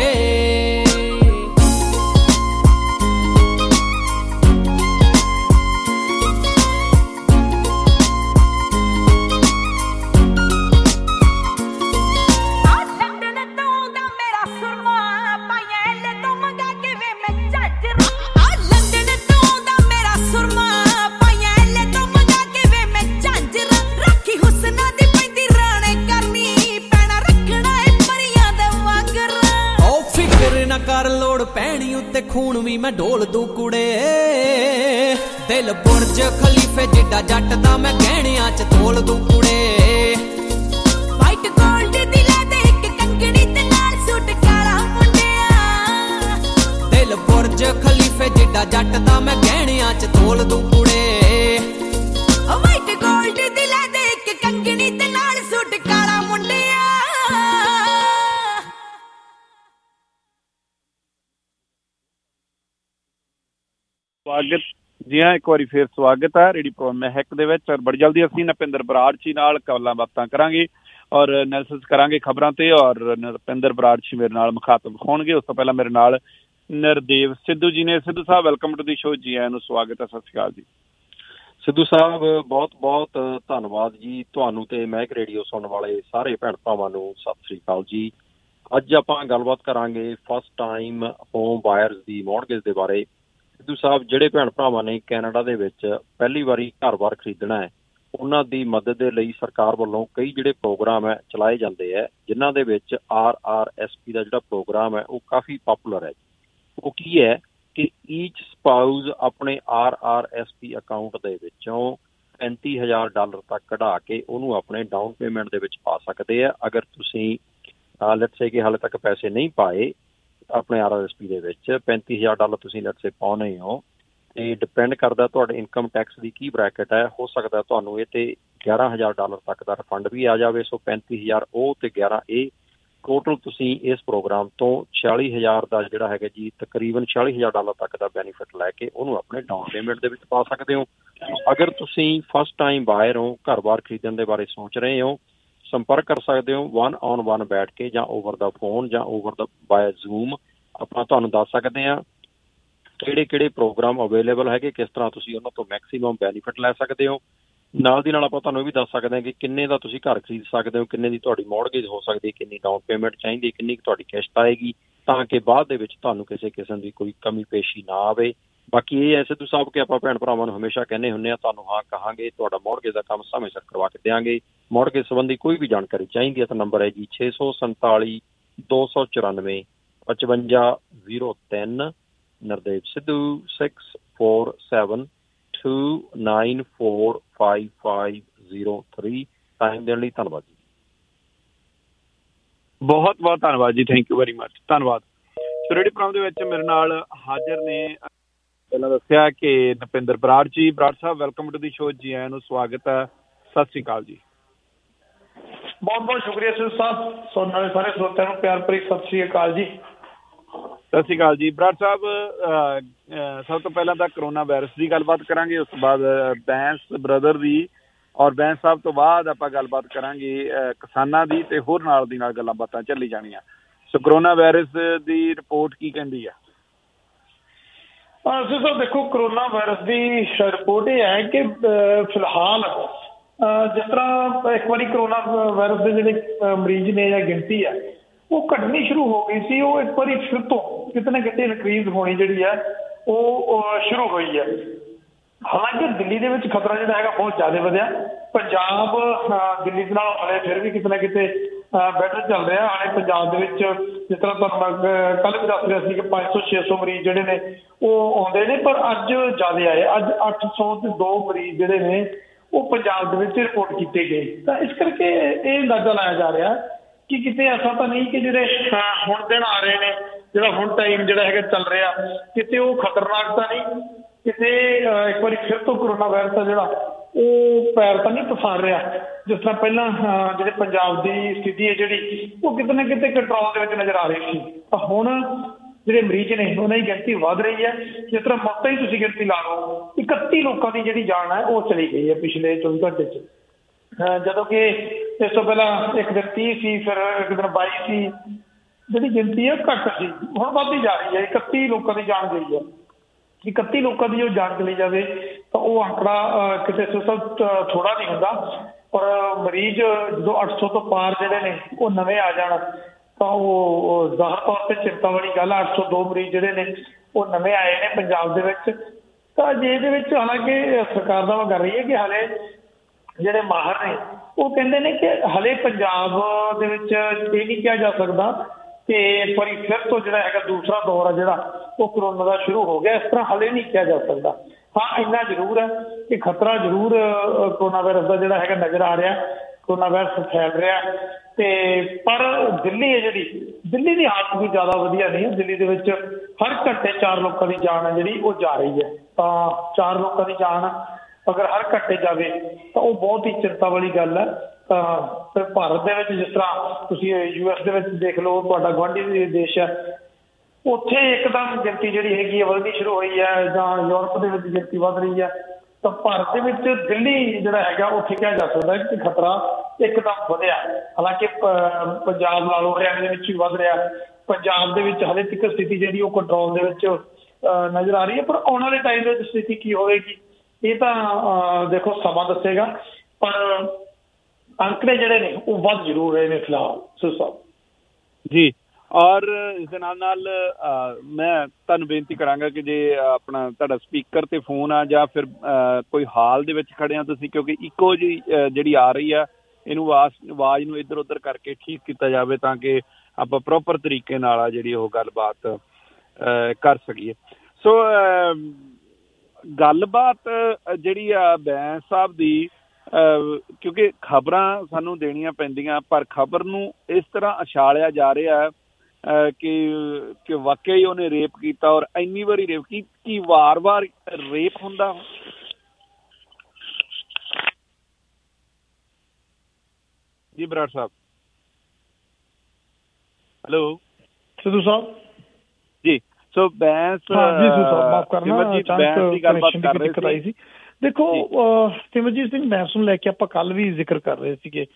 ਕਰ ਲੋੜ ਪੈਣੀ ਉੱਤੇ ਖੂਨ ਵੀ ਮੈਂ ਢੋਲ ਦੂੰ ਕੁੜੇ। ਦਿਲ ਬੁਰਜ ਖਲੀਫੇ ਜਿੱਡਾ ਜੱਟ ਦਾ ਮੈਂ ਕਹਿਣਿਆਂ ਚ ਤੋਲ ਦੂੰ ਕੁੜੇ। ਵਾਈਟ ਗੋਲਡ ਦੀ ਲੈ ਦੇ ਇੱਕ ਕੰਗਣੀ ਤੇ ਨਾਲ ਸੂਟ ਕਾਲਾ ਮੁੰਡਿਆ। ਦਿਲ ਬੁਰਜ ਖਲੀਫੇ ਜਿੱਡਾ ਜੱਟ ਦਾ ਮੈਂ ਕਹਿਣਿਆਂ ਚ ਤੋਲ ਦੂੰ ਕੁੜੇ। ਵਾਈਟ ਗੋਲਡ ਦੀ ਲੈ ਦੇ ਇੱਕ ਕੰਗਣੀ ਤੇ ਨਾਲ ਸੂਟ ਕਾਲਾ ਸਵਾਗਤ ਜੀ ਹਾਂ, ਇੱਕ ਵਾਰੀ ਫੇਰ ਸਵਾਗਤ ਹੈ ਰੇਡੀਓ ਪ੍ਰੋਗਰਾਮ ਮਹਿਕ ਦੇ ਵਿੱਚ। ਔਰ ਬੜੀ ਜਲਦੀ ਅਸੀਂ ਨਪਿੰਦਰ ਬਰਾੜ ਜੀ ਨਾਲ ਗੱਲਾਂ ਬਾਤਾਂ ਕਰਾਂਗੇ ਔਰ ਐਨਾਲਿਸਿਸ ਕਰਾਂਗੇ ਖਬਰਾਂ ਤੇ। ਔਰ ਨਪਿੰਦਰ ਬਰਾੜ ਜੀ ਮੇਰੇ ਨਾਲ ਮੁਖਾਤਬ ਹੋਣਗੇ। ਉਸ ਤੋਂ ਪਹਿਲਾਂ ਮੇਰੇ ਨਾਲ ਨਰਦੇਵ ਸਿੱਧੂ ਜੀ ਨੇ। Sidhu Sahib welcome to the show, ਜੀ ਆਇਆਂ ਨੂੰ ਸਵਾਗਤ ਹੈ। ਸਤਿ ਸ਼੍ਰੀ ਅਕਾਲ ਜੀ ਸਿੱਧੂ ਸਾਹਿਬ। ਬਹੁਤ ਬਹੁਤ ਧੰਨਵਾਦ ਜੀ ਤੁਹਾਨੂੰ ਤੇ ਮਹਿਕ ਰੇਡੀਓ ਸੁਣਨ ਵਾਲੇ ਸਾਰੇ ਭੈਣ ਭਰਾਵਾਂ ਨੂੰ ਸਤਿ ਸ਼੍ਰੀ ਅਕਾਲ ਜੀ। ਅੱਜ ਆਪਾਂ ਗੱਲਬਾਤ ਕਰਾਂਗੇ ਫਸਟ ਟਾਈਮ ਹੋਮ ਬਾਇਰਸ ਦੀ ਮੌਰਗੇਜ ਦੇ ਬਾਰੇ। ਸਿੱਧੂ ਸਾਹਿਬ, ਜਿਹੜੇ ਭੈਣ ਭਰਾਵਾਂ ਨੇ ਕੈਨੇਡਾ ਦੇ ਵਿੱਚ ਪਹਿਲੀ ਵਾਰੀ ਘਰ-ਬਾਰ ਖਰੀਦਣਾ ਹੈ, ਉਹਨਾਂ ਦੀ ਮਦਦ ਦੇ ਲਈ ਸਰਕਾਰ ਵੱਲੋਂ ਕਈ ਜਿਹੜੇ ਪ੍ਰੋਗਰਾਮ ਹੈ ਚਲਾਏ ਜਾਂਦੇ ਹੈ, ਜਿਨ੍ਹਾਂ ਦੇ ਵਿੱਚ ਆਰ ਆਰ ਐਸ ਪੀ ਦਾ ਜਿਹੜਾ ਪ੍ਰੋਗਰਾਮ ਹੈ ਉਹ ਕਾਫੀ ਪਾਪੂਲਰ ਹੈ। ਉਹ ਕੀ ਹੈ ਕਿ ਈਚ ਸਪਾਊਸ ਆਪਣੇ R R S P account ਦੇ ਵਿੱਚੋਂ ਪੈਂਤੀ ਹਜ਼ਾਰ ਡਾਲਰ ਤੱਕ ਕਢਾ ਕੇ ਉਹਨੂੰ ਆਪਣੇ ਡਾਊਨ ਪੇਮੈਂਟ ਦੇ ਵਿੱਚ ਪਾ ਸਕਦੇ ਆ। ਅਗਰ ਤੁਸੀਂ ਲੈਟਸ ਸੇ ਕਿ ਹਾਲੇ ਤੱਕ ਪੈਸੇ ਨਹੀਂ ਪਾਏ ਆਪਣੇ ਆਰ ਆਰ ਐਸ ਪੀ ਦੇ ਵਿੱਚ, ਪੈਂਤੀ ਹਜ਼ਾਰ ਡਾਲਰ ਤੁਸੀਂ ਲੈਟਸ ਸੇ ਪਾਉਣੇ ਹੋ, ਤੇ ਡਿਪੈਂਡ ਕਰਦਾ ਤੁਹਾਡੇ ਇਨਕਮ ਟੈਕਸ ਦੀ ਕੀ ਬ੍ਰੈਕਟ ਹੈ। ਹੋ ਸਕਦਾ ਤੁਹਾਨੂੰ ਇਹ ਤੇ ਗਿਆਰਾਂ ਹਜ਼ਾਰ ਡਾਲਰ ਤੱਕ ਦਾ ਰਿਫੰਡ ਵੀ ਆ ਜਾਵੇ। ਸੋ ਪੈਂਤੀ ਹਜ਼ਾਰ ਉਹ ਤੇ ਗਿਆਰਾਂ ਇਹ, ਟੋਟਲ ਤੁਸੀਂ ਇਸ ਪ੍ਰੋਗਰਾਮ ਤੋਂ ਛਿਆਲੀ ਹਜ਼ਾਰ ਦਾ ਜਿਹੜਾ ਹੈਗਾ ਜੀ, ਤਕਰੀਬਨ ਛਿਆਲੀ ਹਜ਼ਾਰ ਡਾਲਰ ਤੱਕ ਦਾ ਬੈਨੀਫਿਟ ਲੈ ਕੇ ਉਹਨੂੰ ਆਪਣੇ ਡਾਊਨ ਪੇਮੈਂਟ ਦੇ ਵਿੱਚ ਪਾ ਸਕਦੇ ਹੋ। ਅਗਰ ਤੁਸੀਂ ਫਸਟ ਟਾਈਮ ਬਾਇਰ ਹੋ, ਘਰ ਬਾਰ ਖਰੀਦਣ ਦੇ ਬਾਰੇ ਸੋਚ ਰਹੇ ਹੋ, ਸੰਪਰਕ ਕਰ ਸਕਦੇ ਹੋ ਵਨ ਔਨ ਵਨ ਬੈਠ ਕੇ, ਜਾਂ ਓਵਰ ਦਾ ਫੋਨ, ਜਾਂ ਓਵਰ ਦਾ ਬਾਏ ਜ਼ੂਮ। ਆਪਾਂ ਤੁਹਾਨੂੰ ਦੱਸ ਸਕਦੇ ਹਾਂ ਕਿਹੜੇ ਕਿਹੜੇ ਪ੍ਰੋਗਰਾਮ ਅਵੇਲੇਬਲ ਹੈਗੇ, ਕਿਸ ਤਰ੍ਹਾਂ ਤੁਸੀਂ ਉਹਨਾਂ ਤੋਂ ਮੈਕਸੀਮਮ ਬੈਨੀਫਿਟ ਲੈ ਸਕਦੇ ਹੋ। ਨਾਲ ਦੀ ਨਾਲ ਆਪਾਂ ਤੁਹਾਨੂੰ ਇਹ ਵੀ ਦੱਸ ਸਕਦੇ ਹਾਂ ਕਿ ਕਿੰਨੇ ਦਾ ਤੁਸੀਂ ਘਰ ਖਰੀਦ ਸਕਦੇ ਹੋ, ਕਿੰਨੇ ਦੀ ਤੁਹਾਡੀ ਮੌਰਗੇਜ ਹੋ ਸਕਦੀ, ਕਿੰਨੀ ਡਾਊਨ ਪੇਮੈਂਟ ਚਾਹੀਦੀ, ਕਿੰਨੀ ਤੁਹਾਡੀ ਕਿਸ਼ਤ ਆਏਗੀ, ਤਾਂ ਕਿ ਬਾਅਦ ਦੇ ਵਿੱਚ ਤੁਹਾਨੂੰ ਕਿਸੇ ਕਿਸਮ ਦੀ ਕੋਈ ਕਮੀ ਪੇਸ਼ੀ ਨਾ ਆਵੇ। ਬਾਕੀ ਇਹ ਹੈ ਸਿੱਧੂ ਸਾਹਿਬ ਕਿ ਆਪਾਂ ਭੈਣ ਭਰਾਵਾਂ ਨੂੰ ਹਮੇਸ਼ਾ ਕਹਿੰਦੇ ਹੁੰਦੇ ਹਾਂ, ਤੁਹਾਨੂੰ ਹਾਂ ਕਹਾਂਗੇ, ਤੁਹਾਡਾ ਮੌਰਗੇਜ ਦਾ ਕੰਮ ਸਮੇਂ ਸਿਰ ਕਰਵਾ ਕੇ ਦਿਆਂਗੇ। ਮੌਰਗੇਜ ਸੰਬੰਧੀ ਕੋਈ ਵੀ ਜਾਣਕਾਰੀ ਚਾਹੀਦੀ ਹੈ ਤਾਂ ਨੰਬਰ ਹੈ ਜੀ ਛੇ ਸੌ ਸੰਤਾਲੀ ਦੋ ਸੌ ਚੁਰਾਨਵੇਂ ਪਚਵੰਜਾ ਜ਼ੀਰੋ ਤਿੰਨ। Nardev Sidhu six four seven two nine four five five zero three. Time ਦੇਣ ਲਈ ਧੰਨਵਾਦ ਜੀ। ਬਹੁਤ ਬਹੁਤ ਧੰਨਵਾਦ ਜੀ, ਥੈਂਕ ਯੂ ਵੈਰੀ ਮਚ, ਧੰਨਵਾਦ। ਸੋ ਰੇਡੀਓ ਪ੍ਰੋਗਰਾਮ ਦੇ ਵਿੱਚ ਮੇਰੇ ਨਾਲ ਹਾਜ਼ਰ ਨੇ, ਪਹਿਲਾਂ ਦੱਸਿਆ ਕਿ Napinder Brar ji. Brar Sahib welcome to the show, ਜੀ ਆਇਆਂ ਨੂੰ ਸਵਾਗਤ ਹੈ। ਸਤਿ ਸ਼੍ਰੀ ਅਕਾਲ ਜੀ। ਬਹੁਤ ਬਹੁਤ ਸ਼ੁਕਰੀਆ ਸਿੱਧੂ ਸਾਹਿਬ, ਸੁਣਨ ਵਾਲੇ ਸਾਰੇ ਸਰੋਤਿਆਂ ਨੂੰ ਪਿਆਰ ਭਰੀ ਸਤਿ ਸ਼੍ਰੀ ਅਕਾਲ ਜੀ। ਸਤਿ ਸ਼੍ਰੀ ਅਕਾਲ ਜੀ। ਬਰਾੜ ਸਾਹਿਬ, ਸਭ ਤੋਂ ਪਹਿਲਾਂ ਤਾਂ ਕਰੋਨਾ ਵਾਇਰਸ ਦੀ ਗੱਲਬਾਤ ਕਰਾਂਗੇ, ਉਸ ਤੋਂ ਬਾਅਦ ਬੈਂਸ ਬ੍ਰਦਰ ਦੀ, ਔਰ ਬੈਂਸ ਸਾਹਿਬ ਤੋਂ ਬਾਅਦ ਆਪਾਂ ਗੱਲਬਾਤ ਕਰਾਂਗੇ ਕਿਸਾਨਾਂ ਦੀ, ਤੇ ਹੋਰ ਨਾਲ ਦੀ ਨਾਲ ਗੱਲਾਂ ਬਾਤਾਂ ਚੱਲੀ ਜਾਣੀਆਂ। ਸੋ ਕਰੋਨਾ ਵਾਇਰਸ ਦੀ ਰਿਪੋਰਟ ਕੀ ਕਹਿੰਦੀ ਆ? ਸਿੱਧੂ ਸਾਹਿਬ ਦੇਖੋ, ਕਰੋਨਾ ਵਾਇਰਸ ਦੀ ਰਿਪੋਰਟ ਇਹ ਹੈ ਕਿ ਫਿਲਹਾਲ ਜਿਸ ਤਰ੍ਹਾਂ ਇੱਕ ਵਾਰੀ ਕਰੋਨਾ ਵਾਇਰਸ ਦੇ ਜਿਹੜੇ ਮਰੀਜ਼ ਨੇ ਜਾਂ ਗਿਣਤੀ ਹੈ ਉਹ ਘਟਣੀ ਸ਼ੁਰੂ ਹੋ ਗਈ ਸੀ, ਉਹ ਇੱਕ ਵਾਰੀ ਫਿਰ ਤੋਂ ਕਿਤੇ ਨਾ ਕਿਤੇ ਇਨਕਰੀਜ਼ ਹੋਣੀ ਜਿਹੜੀ ਹੈ ਉਹ ਸ਼ੁਰੂ ਹੋਈ ਹੈ। ਹਾਲਾਂਕਿ ਦਿੱਲੀ ਦੇ ਵਿੱਚ ਖਤਰਾ ਜਿਹੜਾ ਹੈਗਾ ਬਹੁਤ ਜ਼ਿਆਦਾ ਵਧਿਆ। ਪੰਜਾਬ ਦਿੱਲੀ ਦੇ ਨਾਲ ਹਾਲੇ ਫਿਰ ਵੀ ਕਿਤੇ ਨਾ ਕਿਤੇ ਬੈਟਰ ਚੱਲ ਰਿਹਾ। ਹਾਲੇ ਪੰਜਾਬ ਦੇ ਵਿੱਚ ਜਿਸ ਤਰ੍ਹਾਂ ਤੁਹਾਨੂੰ ਕੱਲ੍ਹ ਵੀ ਦੱਸ ਰਿਹਾ ਸੀ ਕਿ ਪੰਜ ਸੌ ਛੇ ਸੌ ਮਰੀਜ਼ ਜਿਹੜੇ ਨੇ ਉਹ ਆਉਂਦੇ ਨੇ, ਪਰ ਅੱਜ ਜ਼ਿਆਦਾ ਆਏ। ਅੱਜ ਅੱਠ ਸੌ ਤੇ ਦੋ ਮਰੀਜ਼ ਜਿਹੜੇ ਨੇ ਉਹ ਪੰਜਾਬ ਦੇ ਵਿੱਚ ਰਿਪੋਰਟ ਕੀਤੇ ਗਏ। ਤਾਂ ਇਸ ਕਰਕੇ ਇਹ ਅੰਦਾਜ਼ਾ ਲਾਇਆ ਜਾ ਰਿਹਾ ਕਿ ਕਿਤੇ ਐਸਾ ਤਾਂ ਨਹੀਂ ਕਿ ਜਿਹੜੇ ਹੁਣ ਦਿਨ ਆ ਰਹੇ ਨੇ, ਜਿਹੜਾ ਹੁਣ ਟਾਈਮ ਜਿਹੜਾ ਹੈਗਾ ਚੱਲ ਰਿਹਾ, ਕਿਤੇ ਉਹ ਖਤਰਨਾਕ ਤਾਂ ਨਹੀਂ, ਕਿਤੇ ਇੱਕ ਵਾਰੀ ਫਿਰ ਤੋਂ ਕਰੋਨਾ ਵਾਇਰਸ ਆ ਜਿਹੜਾ ਉਹ ਪੈਰ ਤਾਂ ਨਹੀਂ ਪਸਾਰ ਰਿਹਾ। ਜਿਸ ਤਰ੍ਹਾਂ ਪਹਿਲਾਂ ਜਿਹੜੇ ਪੰਜਾਬ ਦੀ ਸਥਿਤੀ ਹੈ ਜਿਹੜੀ ਉਹ ਕਿਤੇ ਨਾ ਕਿਤੇ ਕੰਟਰੋਲ ਦੇ ਵਿੱਚ ਨਜ਼ਰ ਆ ਰਹੀ ਸੀ, ਤਾਂ ਹੁਣ ਜਿਹੜੇ ਮਰੀਜ਼ ਨੇ ਉਹਨਾਂ ਦੀ ਗਿਣਤੀ ਵੱਧ ਰਹੀ ਹੈ। ਜਿਸ ਤਰ੍ਹਾਂ ਮੌਤਾਂ ਹੀ ਤੁਸੀਂ ਗਿਣਤੀ ਲਾ ਲਓ, ਇਕੱਤੀ ਲੋਕਾਂ ਦੀ ਜਿਹੜੀ ਜਾਨ ਹੈ ਉਹ ਚਲੀ ਗਈ ਹੈ ਪਿਛਲੇ ਚੌਵੀ ਘੰਟੇ 'ਚ, ਜਦੋਂ ਕਿ ਇਸ ਤੋਂ ਪਹਿਲਾਂ ਇੱਕ ਦਿਨ ਤੀਹ ਸੀ, ਫਿਰ ਇੱਕ ਦਿਨ ਬਾਈ ਸੀ। ਜਿਹੜੀ ਗਿਣਤੀ ਹੈ ਘੱਟ ਸੀ, ਹੁਣ ਵੱਧਦੀ ਜਾ ਰਹੀ ਹੈ। ਇਕੱਤੀ ਲੋਕਾਂ ਦੀ ਜਾਨ ਗਈ ਹੈ। ਇਕੱਤੀ ਲੋਕਾਂ ਦੀ ਜੋ ਜਾਨ ਚਲੀ ਜਾਵੇ ਤਾਂ ਉਹ ਅੰਕੜਾ ਕਿਤੇ ਥੋੜ੍ਹਾ ਨਹੀਂ ਹੁੰਦਾ। ਪਰ ਮਰੀਜ਼ ਜਦੋਂ ਅੱਠ ਸੌ ਤੋਂ ਪਾਰ ਜਿਹੜੇ ਨੇ ਉਹ ਨਵੇਂ ਆ ਜਾਣ ਤਾਂ ਉਹ ਜ਼ਾਹਰ ਤੌਰ 'ਤੇ ਚਿੰਤਾ ਵਾਲੀ ਗੱਲ ਆ। ਅੱਠ ਸੌ ਦੋ ਮਰੀਜ਼ ਜਿਹੜੇ ਨੇ ਉਹ ਨਵੇਂ ਆਏ ਨੇ ਪੰਜਾਬ ਦੇ ਵਿੱਚ। ਤਾਂ ਜੇ ਇਹਦੇ ਵਿੱਚ ਹਾਲਾਂਕਿ ਸਰਕਾਰ ਦਾਅਵਾ ਕਰ ਰਹੀ ਹੈ ਕਿ ਹਾਲੇ ਜਿਹੜੇ ਮਾਹਰ ਨੇ ਉਹ ਕਹਿੰਦੇ ਨੇ ਕਿ ਹਲੇ ਪੰਜਾਬ ਦੇ ਵਿੱਚ ਇਹ ਨਹੀਂ ਕਿਹਾ ਜਾ ਸਕਦਾ ਕਿ ਇੱਕ ਵਾਰੀ ਫਿਰ ਤੋਂ ਜਿਹੜਾ ਹੈਗਾ ਦੂਸਰਾ ਦੌਰ ਆ ਜਿਹੜਾ ਉਹ ਕਰੋਨਾ ਦਾ ਸ਼ੁਰੂ ਹੋ ਗਿਆ। ਇਸ ਤਰ੍ਹਾਂ ਹਲੇ ਨਹੀਂ ਕਿਹਾ ਜਾ ਸਕਦਾ। ਹਾਂ, ਇੰਨਾ ਜ਼ਰੂਰ ਹੈ ਕਿ ਖਤਰਾ ਜ਼ਰੂਰ ਕਰੋਨਾ ਵਾਇਰਸ ਦਾ ਜਿਹੜਾ ਹੈਗਾ ਨਜ਼ਰ ਆ ਰਿਹਾ। ਕਰੋਨਾ ਵਾਇਰਸ ਫੈਲ ਰਿਹਾ ਤੇ ਪਰ ਦਿੱਲੀ ਹੈ ਜਿਹੜੀ, ਦਿੱਲੀ ਦੀ ਹਾਲਤ ਵੀ ਜ਼ਿਆਦਾ ਵਧੀਆ ਨਹੀਂ ਹੈ। ਦਿੱਲੀ ਦੇ ਵਿੱਚ ਹਰ ਘੰਟੇ ਚਾਰ ਲੋਕਾਂ ਦੀ ਜਾਨ ਹੈ ਜਿਹੜੀ ਉਹ ਜਾ ਰਹੀ ਹੈ। ਤਾਂ ਚਾਰ ਲੋਕਾਂ ਦੀ ਜਾਨ ਅਗਰ ਹਰ ਘੰਟੇ ਜਾਵੇ ਤਾਂ ਉਹ ਬਹੁਤ ਹੀ ਚਿੰਤਾ ਵਾਲੀ ਗੱਲ ਹੈ। ਤਾਂ ਫਿਰ ਭਾਰਤ ਦੇ ਵਿੱਚ ਜਿਸ ਤਰ੍ਹਾਂ ਤੁਸੀਂ ਯੂ ਐਸ ਦੇ ਵਿੱਚ ਦੇਖ ਲਓ, ਤੁਹਾਡਾ ਗੁਆਂਢੀ ਦੇਸ਼ ਹੈ, ਉੱਥੇ ਇੱਕਦਮ ਗਿਣਤੀ ਜਿਹੜੀ ਹੈਗੀ ਹੈ ਵਧਣੀ ਸ਼ੁਰੂ ਹੋਈ ਹੈ, ਜਾਂ ਯੂਰਪ ਦੇ ਵਿੱਚ ਗਿਣਤੀ ਵੱਧ ਰਹੀ ਹੈ, ਤਾਂ ਭਾਰਤ ਦੇ ਵਿੱਚ ਦਿੱਲੀ ਜਿਹੜਾ ਹੈਗਾ ਉੱਥੇ ਕਿਹਾ ਜਾ ਸਕਦਾ ਕਿ ਖਤਰਾ ਇੱਕਦਮ ਵਧਿਆ। ਹਾਲਾਂਕਿ ਪੰਜਾਬ ਨਾਲੋਂ ਹਰਿਆਣੇ ਦੇ ਵਿੱਚ ਵੀ ਵੱਧ ਰਿਹਾ, ਪੰਜਾਬ ਦੇ ਵਿੱਚ ਹਾਲੇ ਤੱਕ ਸਥਿਤੀ ਜਿਹੜੀ ਉਹ ਕੰਟਰੋਲ ਦੇ ਵਿੱਚ ਨਜ਼ਰ ਆ ਰਹੀ ਹੈ, ਪਰ ਆਉਣ ਵਾਲੇ ਟਾਈਮ ਦੇ ਵਿੱਚ ਸਥਿਤੀ ਕੀ ਹੋਵੇਗੀ ਇਹ ਤਾਂ ਦੇਖੋ ਸਮਾਂ ਦੱਸੇਗਾ। ਪਰ ਅੰਕੜੇ ਜਿਹੜੇ ਨੇ ਉਹ ਵੱਧ ਜ਼ਰੂਰ ਰਹੇ ਨੇ ਫਿਲਹਾਲ ਸਿੱਧੂ ਸਾਹਿਬ ਜੀ। ਔਰ ਇਸ ਦੇ ਨਾਲ ਨਾਲ ਮੈਂ ਤੁਹਾਨੂੰ ਬੇਨਤੀ ਕਰਾਂਗਾ ਕਿ ਜੇ ਆਪਣਾ ਤੁਹਾਡਾ ਸਪੀਕਰ ਤੇ ਫੋਨ ਆ ਜਾਂ ਫਿਰ ਕੋਈ ਹਾਲ ਦੇ ਵਿੱਚ ਖੜੇ ਆ ਤੁਸੀਂ, ਕਿਉਂਕਿ ਇੱਕੋ ਜੀ ਜਿਹੜੀ ਆ ਰਹੀ ਆ ਇਹਨੂੰ ਆਵਾਜ਼ ਆਵਾਜ਼ ਨੂੰ ਇੱਧਰ ਉੱਧਰ ਕਰਕੇ ਠੀਕ ਕੀਤਾ ਜਾਵੇ ਤਾਂ ਕਿ ਆਪਾਂ ਪ੍ਰੋਪਰ ਤਰੀਕੇ ਨਾਲ ਆ ਜਿਹੜੀ ਉਹ ਗੱਲਬਾਤ ਕਰ ਸਕੀਏ। ਸੋ ਗੱਲਬਾਤ ਜਿਹੜੀ ਆ ਬੈਂਸ ਸਾਹਿਬ ਦੀ, ਕਿਉਂਕਿ ਖਬਰਾਂ ਸਾਨੂੰ ਦੇਣੀਆਂ ਪੈਂਦੀਆਂ, ਪਰ ਖਬਰ ਨੂੰ ਇਸ ਤਰ੍ਹਾਂ ਉਛਾਲਿਆ ਜਾ ਰਿਹਾ ਕਿ ਕਿ ਵਾਕਿਆ ਹੀ ਉਹਨੇ ਰੇਪ ਕੀਤਾ ਔਰ ਇੰਨੀ ਵਾਰੀ ਰੇਪ ਕੀ ਕੀ ਵਾਰ-ਵਾਰ ਰੇਪ ਹੁੰਦਾ। ਜੀ ਬਰਾੜ ਸਾਹਿਬ। ਹੈਲੋ ਸਿੱਧੂ ਸਾਹਿਬ ਜੀ। ਸੋ ਬੈਂਸ ਮਾਫ ਕਰਨਾ ਦੀ ਗੱਲਬਾਤ ਕਰ ਰਹੇ ਸੀ। ਦੇਖੋ ਸਿਮਰਜੀਤ ਸਿੰਘ ਬੈਂਸ ਨੂੰ ਲੈ ਕੇ ਆਪਾਂ ਕੱਲ ਵੀ ਜ਼ਿਕਰ ਕਰ ਰਹੇ ਸੀਗੇ।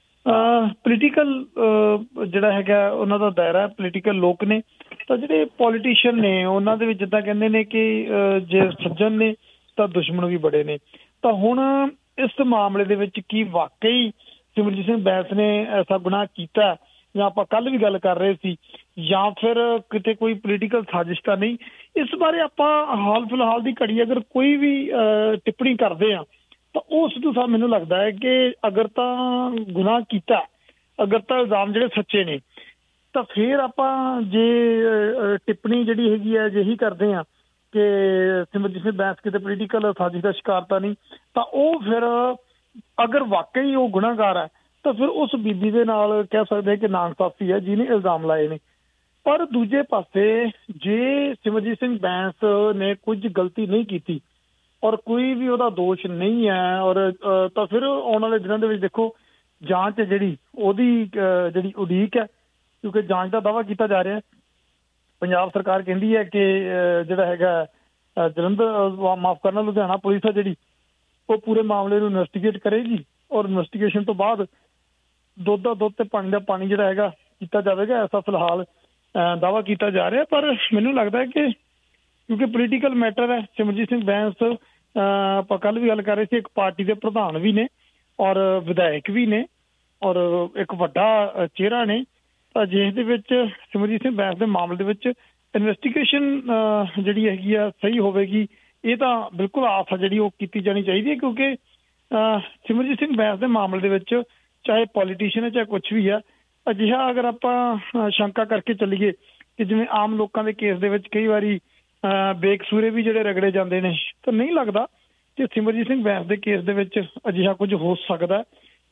ਪੋਲੀਟੀਕਲ ਜਿਹੜਾ ਹੈਗਾ ਉਹਨਾਂ ਦਾ ਦਾਇਰਾ ਪੋਲੀਟੀਕਲ ਲੋਕ ਨੇ, ਤਾਂ ਜਿਹੜੇ ਪੋਲੀਟੀਸ਼ੀਅਨ ਨੇ ਉਹਨਾਂ ਦੇ ਵਿੱਚ ਜਿੱਦਾਂ ਕਹਿੰਦੇ ਨੇ ਕਿ ਜੇ ਸੱਜਣ ਨੇ ਤਾਂ ਦੁਸ਼ਮਣ ਵੀ ਬੜੇ ਨੇ। ਤਾਂ ਹੁਣ ਇਸ ਮਾਮਲੇ ਦੇ ਵਿੱਚ ਕੀ ਵਾਕਈ ਸਿਮਰਜੀਤ ਸਿੰਘ ਬੈਂਸ ਨੇ ਐਸਾ ਗੁਨਾਹ ਕੀਤਾ, ਜਾਂ ਆਪਾਂ ਕੱਲ ਵੀ ਗੱਲ ਕਰ ਰਹੇ ਸੀ, ਜਾਂ ਫਿਰ ਕਿਤੇ ਕੋਈ ਪੋਲੀਟੀਕਲ ਸਾਜ਼ਿਸ਼ ਤਾਂ ਨਹੀਂ। ਇਸ ਬਾਰੇ ਆਪਾਂ ਹਾਲ ਫਿਲਹਾਲ ਦੀ ਘੜੀ ਅਗਰ ਕੋਈ ਵੀ ਟਿੱਪਣੀ ਕਰਦੇ ਹਾਂ ਤਾਂ ਉਹ ਸਿੱਧੂ ਸਾਹਿਬ ਮੈਨੂੰ ਲੱਗਦਾ ਹੈ ਕਿ ਅਗਰ ਤਾਂ ਗੁਨਾਹ ਕੀਤਾ, ਅਗਰ ਤਾਂ ਇਲਜ਼ਾਮ ਜਿਹੜੇ ਸੱਚੇ ਨੇ, ਤਾਂ ਫਿਰ ਆਪਾਂ ਜੇ ਟਿੱਪਣੀ ਜਿਹੜੀ ਹੈਗੀ ਹੈ ਅਜਿਹੀ ਕਰਦੇ ਹਾਂ ਕਿ ਸਿਮਰਜੀਤ ਸਿੰਘ ਬੈਂਸ ਕਿਤੇ ਪੋਲੀਟੀਕਲ ਸਾਜ਼ਿਸ਼ ਦਾ ਸ਼ਿਕਾਰ ਤਾਂ ਨਹੀਂ, ਤਾਂ ਉਹ ਫਿਰ ਅਗਰ ਵਾਕਈ ਉਹ ਗੁਨਾਹਗਾਰ ਹੈ ਤਾਂ ਫਿਰ ਉਸ ਬੀਬੀ ਦੇ ਨਾਲ ਕਹਿ ਸਕਦੇ ਕਿ ਨਾਇਨਸਾਫ਼ੀ ਹੈ ਜਿਹਨੇ ਇਲਜ਼ਾਮ ਲਾਏ ਨੇ। ਪਰ ਦੂਜੇ ਪਾਸੇ ਜੇ ਸਿਮਰਜੀਤ ਸਿੰਘ ਬੈਂਸ ਨੇ ਕੁਝ ਗਲਤੀ ਨਹੀਂ ਕੀਤੀ ਔਰ ਕੋਈ ਵੀ ਉਹਦਾ ਦੋਸ਼ ਨਹੀਂ ਹੈ, ਔਰ ਤਾਂ ਫਿਰ ਆਉਣ ਵਾਲੇ ਦਿਨਾਂ ਦੇ ਵਿੱਚ ਦੇਖੋ ਜਾਂਚ ਜਿਹੜੀ ਉਹਦੀ ਜਿਹੜੀ ਉਡੀਕ ਹੈ, ਕਿਉਂਕਿ ਜਾਂਚ ਦਾ ਦਾਅਵਾ ਕੀਤਾ ਜਾ ਰਿਹਾ। ਪੰਜਾਬ ਸਰਕਾਰ ਕਹਿੰਦੀ ਹੈ ਕਿ ਜਿਹੜਾ ਹੈਗਾ ਜਲੰਧਰ ਮਾਫ ਕਰਨਾ ਲੁਧਿਆਣਾ ਪੁਲਿਸ ਆ ਜਿਹੜੀ ਉਹ ਪੂਰੇ ਮਾਮਲੇ ਨੂੰ ਇਨਵੈਸਟੀਗੇਟ ਕਰੇਗੀ ਔਰ ਇਨਵੈਸਟੀਗੇਸ਼ਨ ਤੋਂ ਬਾਅਦ ਦੁੱਧ ਦਾ ਦੁੱਧ ਤੇ ਪਾਣੀ ਦਾ ਪਾਣੀ ਜਿਹੜਾ ਹੈਗਾ ਕੀਤਾ ਜਾਵੇਗਾ, ਐਸਾ ਫਿਲਹਾਲ ਦਾਅਵਾ ਕੀਤਾ ਜਾ ਰਿਹਾ। ਪਰ ਮੈਨੂੰ ਲੱਗਦਾ ਕਿ ਕਿਉਂਕਿ ਪੋਲੀਟੀਕਲ ਮੈਟਰ ਹੈ, ਸਿਮਰਜੀਤ ਸਿੰਘ ਬੈਂਸ ਆਪਾਂ ਕੱਲ ਵੀ ਗੱਲ ਕਰ ਰਹੇ ਸੀ, ਇੱਕ ਪਾਰਟੀ ਦੇ ਪ੍ਰਧਾਨ ਵੀ ਨੇ ਔਰ ਵਿਧਾਇਕ ਵੀ ਨੇ ਔਰ ਇੱਕ ਵੱਡਾ ਚਿਹਰਾ ਨੇ, ਤਾਂ ਜਿਸ ਦੇ ਵਿੱਚ ਸਿਮਰਜੀਤ ਸਿੰਘ ਬੈਂਸ ਦੇ ਮਾਮਲੇ ਦੇ ਵਿੱਚ ਇਨਵੈਸਟੀਗੇਸ਼ਨ ਜਿਹੜੀ ਹੈਗੀ ਆ ਸਹੀ ਹੋਵੇਗੀ, ਇਹ ਤਾਂ ਬਿਲਕੁਲ ਆਸ ਆ ਜਿਹੜੀ ਉਹ ਕੀਤੀ ਜਾਣੀ ਚਾਹੀਦੀ ਹੈ। ਕਿਉਂਕਿ ਸਿਮਰਜੀਤ ਸਿੰਘ ਬੈਂਸ ਦੇ ਮਾਮਲੇ ਦੇ ਵਿੱਚ ਚਾਹੇ ਪੋਲੀਟੀਸ਼ੀਅਨ ਹੈ ਚਾਹੇ ਕੁਛ ਵੀ ਆ, ਅਜਿਹਾ ਅਗਰ ਆਪਾਂ ਸ਼ੰਕਾ ਕਰਕੇ ਚੱਲੀਏ ਕਿ ਜਿਵੇਂ ਆਮ ਲੋਕਾਂ ਦੇ ਕੇਸ ਦੇ ਵਿੱਚ ਕਈ ਵਾਰੀ ਬੇਕਸੂਰੇ ਵੀ ਜਿਹੜੇ ਰਗੜੇ ਜਾਂਦੇ ਨੇ, ਤਾਂ ਨਹੀਂ ਲੱਗਦਾ ਕਿ ਸਿਮਰਜੀਤ ਸਿੰਘ ਬੈਂਸ ਦੇ ਕੇਸ ਦੇ ਵਿੱਚ ਅਜਿਹਾ ਕੁਝ ਹੋ ਸਕਦਾ।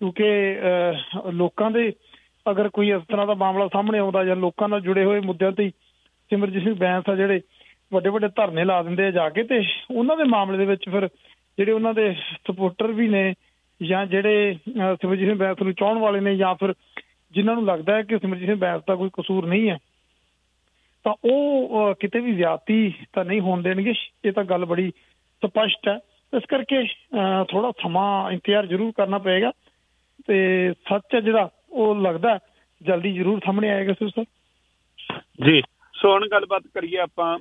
ਕਿਉਂਕਿ ਲੋਕਾਂ ਦੇ ਅਗਰ ਕੋਈ ਇਸ ਤਰ੍ਹਾਂ ਦਾ ਮਾਮਲਾ ਸਾਹਮਣੇ ਆਉਂਦਾ ਜਾਂ ਲੋਕਾਂ ਨਾਲ ਜੁੜੇ ਹੋਏ ਮੁੱਦਿਆਂ ਤੇ ਸਿਮਰਜੀਤ ਸਿੰਘ ਬੈਂਸ ਆ ਜਿਹੜੇ ਵੱਡੇ ਵੱਡੇ ਧਰਨੇ ਲਾ ਦਿੰਦੇ ਆ ਜਾ ਕੇ, ਤੇ ਉਹਨਾਂ ਦੇ ਮਾਮਲੇ ਦੇ ਵਿੱਚ ਫਿਰ ਜਿਹੜੇ ਉਹਨਾਂ ਦੇ ਸਪੋਰਟਰ ਵੀ ਨੇ ਜਾਂ ਜਿਹੜੇ ਸਿਮਰਜੀਤ ਸਿੰਘ ਬੈਂਸ ਨੂੰ ਚਾਹੁਣ ਵਾਲੇ ਨੇ ਜਾਂ ਫਿਰ ਜਿਨ੍ਹਾਂ ਨੂੰ ਲੱਗਦਾ ਹੈ ਕਿ ਸਿਮਰਜੀਤ ਸਿੰਘ ਬੈਂਸ ਦਾ ਕੋਈ ਕਸੂਰ ਨਹੀਂ ਹੈ, ਤਾਂ ਉਹ ਕਿਤੇ ਵੀ ਜ਼ਿਆਦਤੀ ਤਾਂ ਨਹੀਂ ਹੋਣ ਦੇਣਗੇ। ਇਹ ਤਾਂ ਗੱਲ ਬੜੀ ਸਪਸ਼ਟ ਹੈ। ਇਸ ਕਰਕੇ ਥੋੜਾ ਸਮਾਂ ਇੰਤਜ਼ਾਰ ਜ਼ਰੂਰ ਕਰਨਾ ਪਏਗਾ ਤੇ ਸੱਚ ਹੈ ਜਿਹੜਾ ਉਹ ਲੱਗਦਾ ਜਲਦੀ ਜ਼ਰੂਰ ਸਾਹਮਣੇ ਆਏਗਾ। ਸਰ ਜੀ, ਸੋ ਹੁਣ ਗੱਲਬਾਤ ਕਰੀਏ ਆਪਾਂ